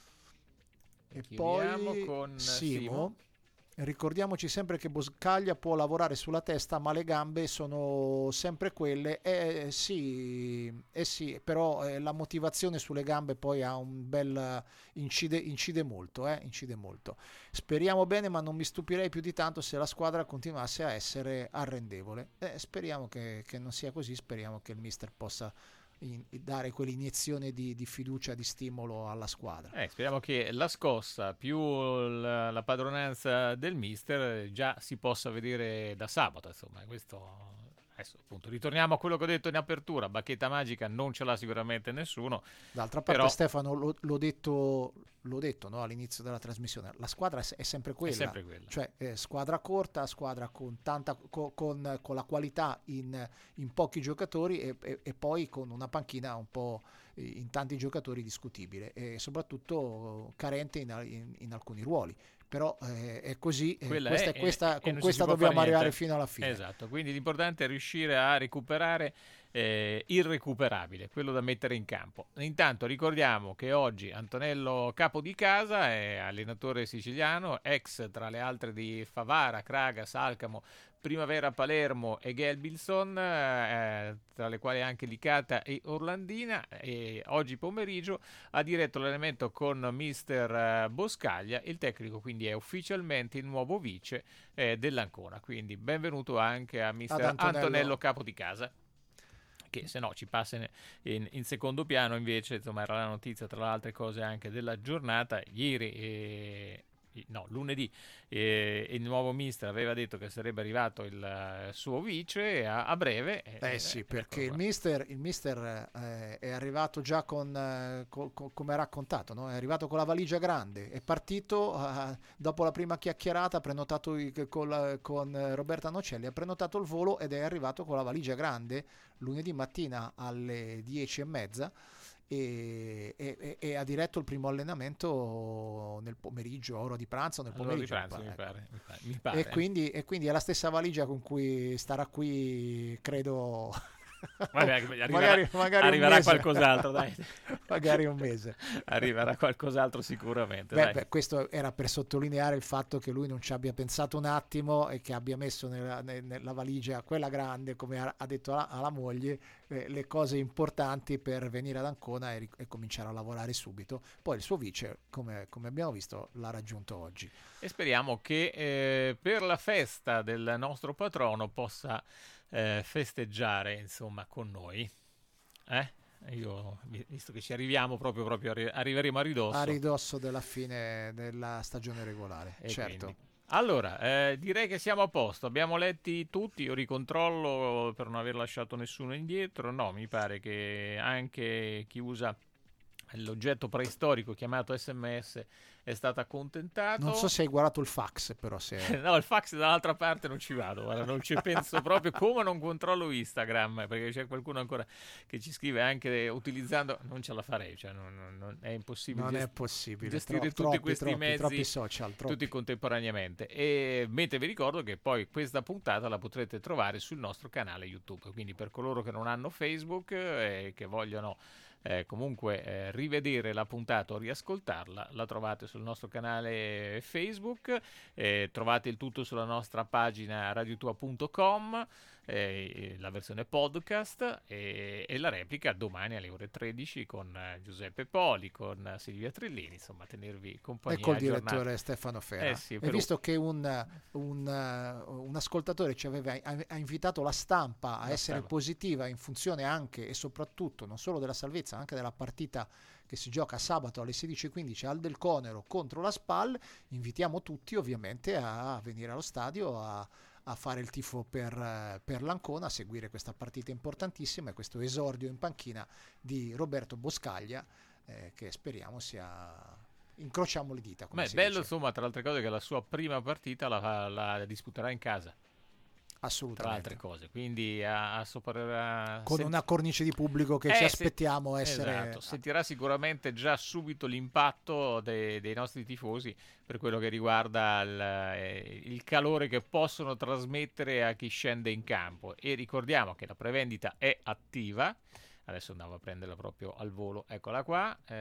E poi
con
Simo,
Simo.
Ricordiamoci sempre che Boscaglia può lavorare sulla testa, ma le gambe sono sempre quelle. Eh sì, eh sì, però eh, la motivazione sulle gambe poi ha un bel incide, incide molto, eh, incide molto. Speriamo bene, ma non mi stupirei più di tanto se la squadra continuasse a essere arrendevole. Eh, speriamo che, che non sia così, speriamo che il mister possa In, dare quell'iniezione di, di fiducia, di stimolo alla squadra.
Eh, speriamo che la scossa più la, la padronanza del mister già si possa vedere da sabato, insomma. Questo adesso appunto ritorniamo a quello che ho detto in apertura: bacchetta magica non ce l'ha sicuramente nessuno.
D'altra parte,
però...
Stefano, lo, l'ho detto, l'ho detto no, all'inizio della trasmissione, la squadra è, è sempre quella,
è sempre quella.
Cioè eh, squadra corta, squadra con tanta co, con, con la qualità in, in pochi giocatori e, e, e poi con una panchina un po' in tanti giocatori discutibile e soprattutto carente in, in, in alcuni ruoli. Però eh, è così, eh, questa,
è,
questa,
e,
con
e
questa dobbiamo arrivare fino alla fine.
Esatto, quindi l'importante è riuscire a recuperare eh, il recuperabile, quello da mettere in campo. Intanto ricordiamo che oggi Antonello Capo di Casa è allenatore siciliano, ex tra le altre di Favara, Craga, Salcamo, Primavera Palermo e Gelbilson, eh, tra le quali anche Licata e Orlandina, e oggi pomeriggio ha diretto l'allenamento con mister Boscaglia. Il tecnico quindi è ufficialmente il nuovo vice eh, dell'Ancona, quindi benvenuto anche a mister Antonello. Antonello Capo di Casa, che se no ci passa in, in, in secondo piano. Invece insomma era la notizia tra le altre cose anche della giornata. Ieri eh, no, lunedì eh, il nuovo mister aveva detto che sarebbe arrivato il uh, suo vice a, a breve.
Eh, eh sì, perché il mister, il mister eh, è arrivato già con, eh, co, co, come raccontato, no? È arrivato con la valigia grande, è partito uh, dopo la prima chiacchierata, ha prenotato i, con, la, con Roberta Nocelli, ha prenotato il volo ed è arrivato con la valigia grande lunedì mattina alle dieci e mezza. E, e, e ha diretto il primo allenamento nel pomeriggio, ora di pranzo nel pomeriggio,
di pranzo, mi pare, mi pare, mi pare.
E, quindi, e quindi è la stessa valigia con cui starà qui, credo.
Vabbè, arriverà,
magari, magari
arriverà qualcos'altro, dai.
Magari un mese.
Arriverà qualcos'altro sicuramente.
Beh,
dai.
beh, questo era per sottolineare il fatto che lui non ci abbia pensato un attimo e che abbia messo nella, nella valigia quella grande, come ha, ha detto alla, alla moglie, eh, le cose importanti per venire ad Ancona e, e cominciare a lavorare subito. Poi il suo vice, come, come abbiamo visto, l'ha raggiunto oggi.
E speriamo che eh, per la festa del nostro patrono possa Eh, festeggiare insomma con noi, eh? Io, visto che ci arriviamo proprio, proprio arri- arriveremo a ridosso
a ridosso della fine della stagione regolare,
e
certo.
Quindi. Allora, eh, direi che siamo a posto, abbiamo letti tutti, io ricontrollo per non aver lasciato nessuno indietro. No, mi pare che anche chi usa l'oggetto preistorico chiamato S M S è stato accontentato.
Non so se hai guardato il fax, però se...
No, il fax dall'altra parte non ci vado, guarda, non ci penso proprio, come non controllo Instagram, perché c'è qualcuno ancora che ci scrive anche utilizzando, non ce la farei, cioè non, non, non è impossibile.
Non
gest-
è possibile
gestire
tro-
tutti
troppi,
questi
troppi,
mezzi,
troppi social, troppi.
tutti contemporaneamente. E mentre vi ricordo che poi questa puntata la potrete trovare sul nostro canale YouTube, quindi per coloro che non hanno Facebook e eh, che vogliono Eh, comunque eh, rivedere la puntata o riascoltarla, la trovate sul nostro canale Facebook, eh, trovate il tutto sulla nostra pagina radiotua punto com, eh, la versione podcast e, e la replica domani alle ore tredici con eh, Giuseppe Poli, con Silvia Trellini, insomma tenervi compagnia
e col
aggiornati.
direttore Stefano Fera.
Eh sì,
e
per
visto un... che un, un, un ascoltatore ci aveva ha, ha invitato la stampa a
la
essere
stampa.
positiva in funzione anche e soprattutto non solo della salvezza, anche della partita che si gioca sabato alle sedici e quindici al Del Conero contro la Spal, invitiamo tutti ovviamente a venire allo stadio a, a fare il tifo per, per l'Ancona, a seguire questa partita importantissima e questo esordio in panchina di Roberto Boscaglia, eh, che speriamo sia... incrociamo le dita. Come
Beh,
si
bello
dice.
insomma, tra le altre cose, che la sua prima partita la, la disputerà in casa.
Assolutamente.
Tra altre cose, quindi a, a sopra,
con
sent-
una cornice di pubblico che
eh,
ci
se-
aspettiamo essere...
esatto, sentirà sicuramente già subito l'impatto dei, dei nostri tifosi per quello che riguarda il, eh, il calore che possono trasmettere a chi scende in campo. E ricordiamo che la prevendita è attiva. Adesso andavo a prenderla proprio al volo, eccola qua. Eh,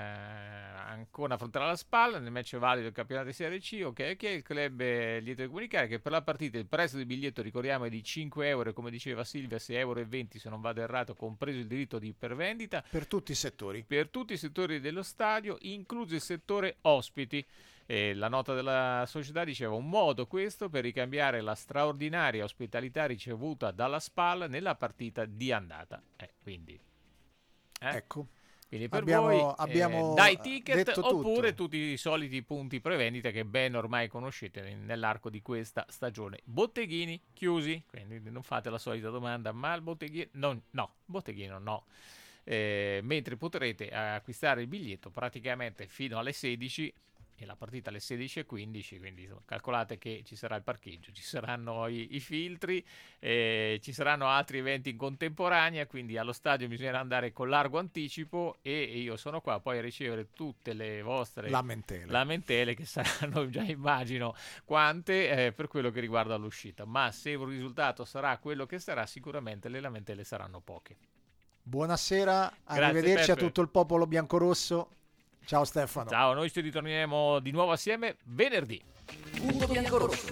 Ancona affronterà la Spal nel match valido del campionato di Serie C. Ok, ok, il club è lieto di comunicare che per la partita il prezzo del biglietto, ricordiamo, è di cinque euro, come diceva Silvia, sei euro e venti se non vado errato, compreso il diritto di ipervendita.
Per tutti i settori.
Per tutti i settori dello stadio, incluso il settore ospiti. E la nota della società diceva: un modo questo per ricambiare la straordinaria ospitalità ricevuta dalla Spal nella partita di andata. Eh, quindi, eh?
Ecco.
Quindi per
abbiamo,
voi
abbiamo
eh, dai ticket
detto
oppure
tutto.
tutti i soliti punti prevendita che ben ormai conoscete nell'arco di questa stagione. Botteghini chiusi, quindi non fate la solita domanda: ma il botteghino? No, no, botteghino no. Eh, mentre potrete acquistare il biglietto praticamente fino alle sedici e la partita alle sedici e quindici, quindi insomma, calcolate che ci sarà il parcheggio, ci saranno i, i filtri, eh, ci saranno altri eventi in contemporanea, quindi allo stadio bisognerà andare con largo anticipo e io sono qua poi a ricevere tutte le vostre
lamentele,
lamentele che saranno già immagino quante eh, per quello che riguarda l'uscita, ma se il risultato sarà quello che sarà sicuramente le lamentele saranno poche.
Buonasera,
Grazie,
arrivederci
Peppe.
a tutto il popolo biancorosso. Ciao Stefano.
Ciao, noi ci ritorneremo di nuovo assieme venerdì.
Punto biancorosso.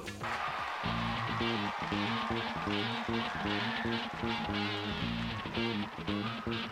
Thank you.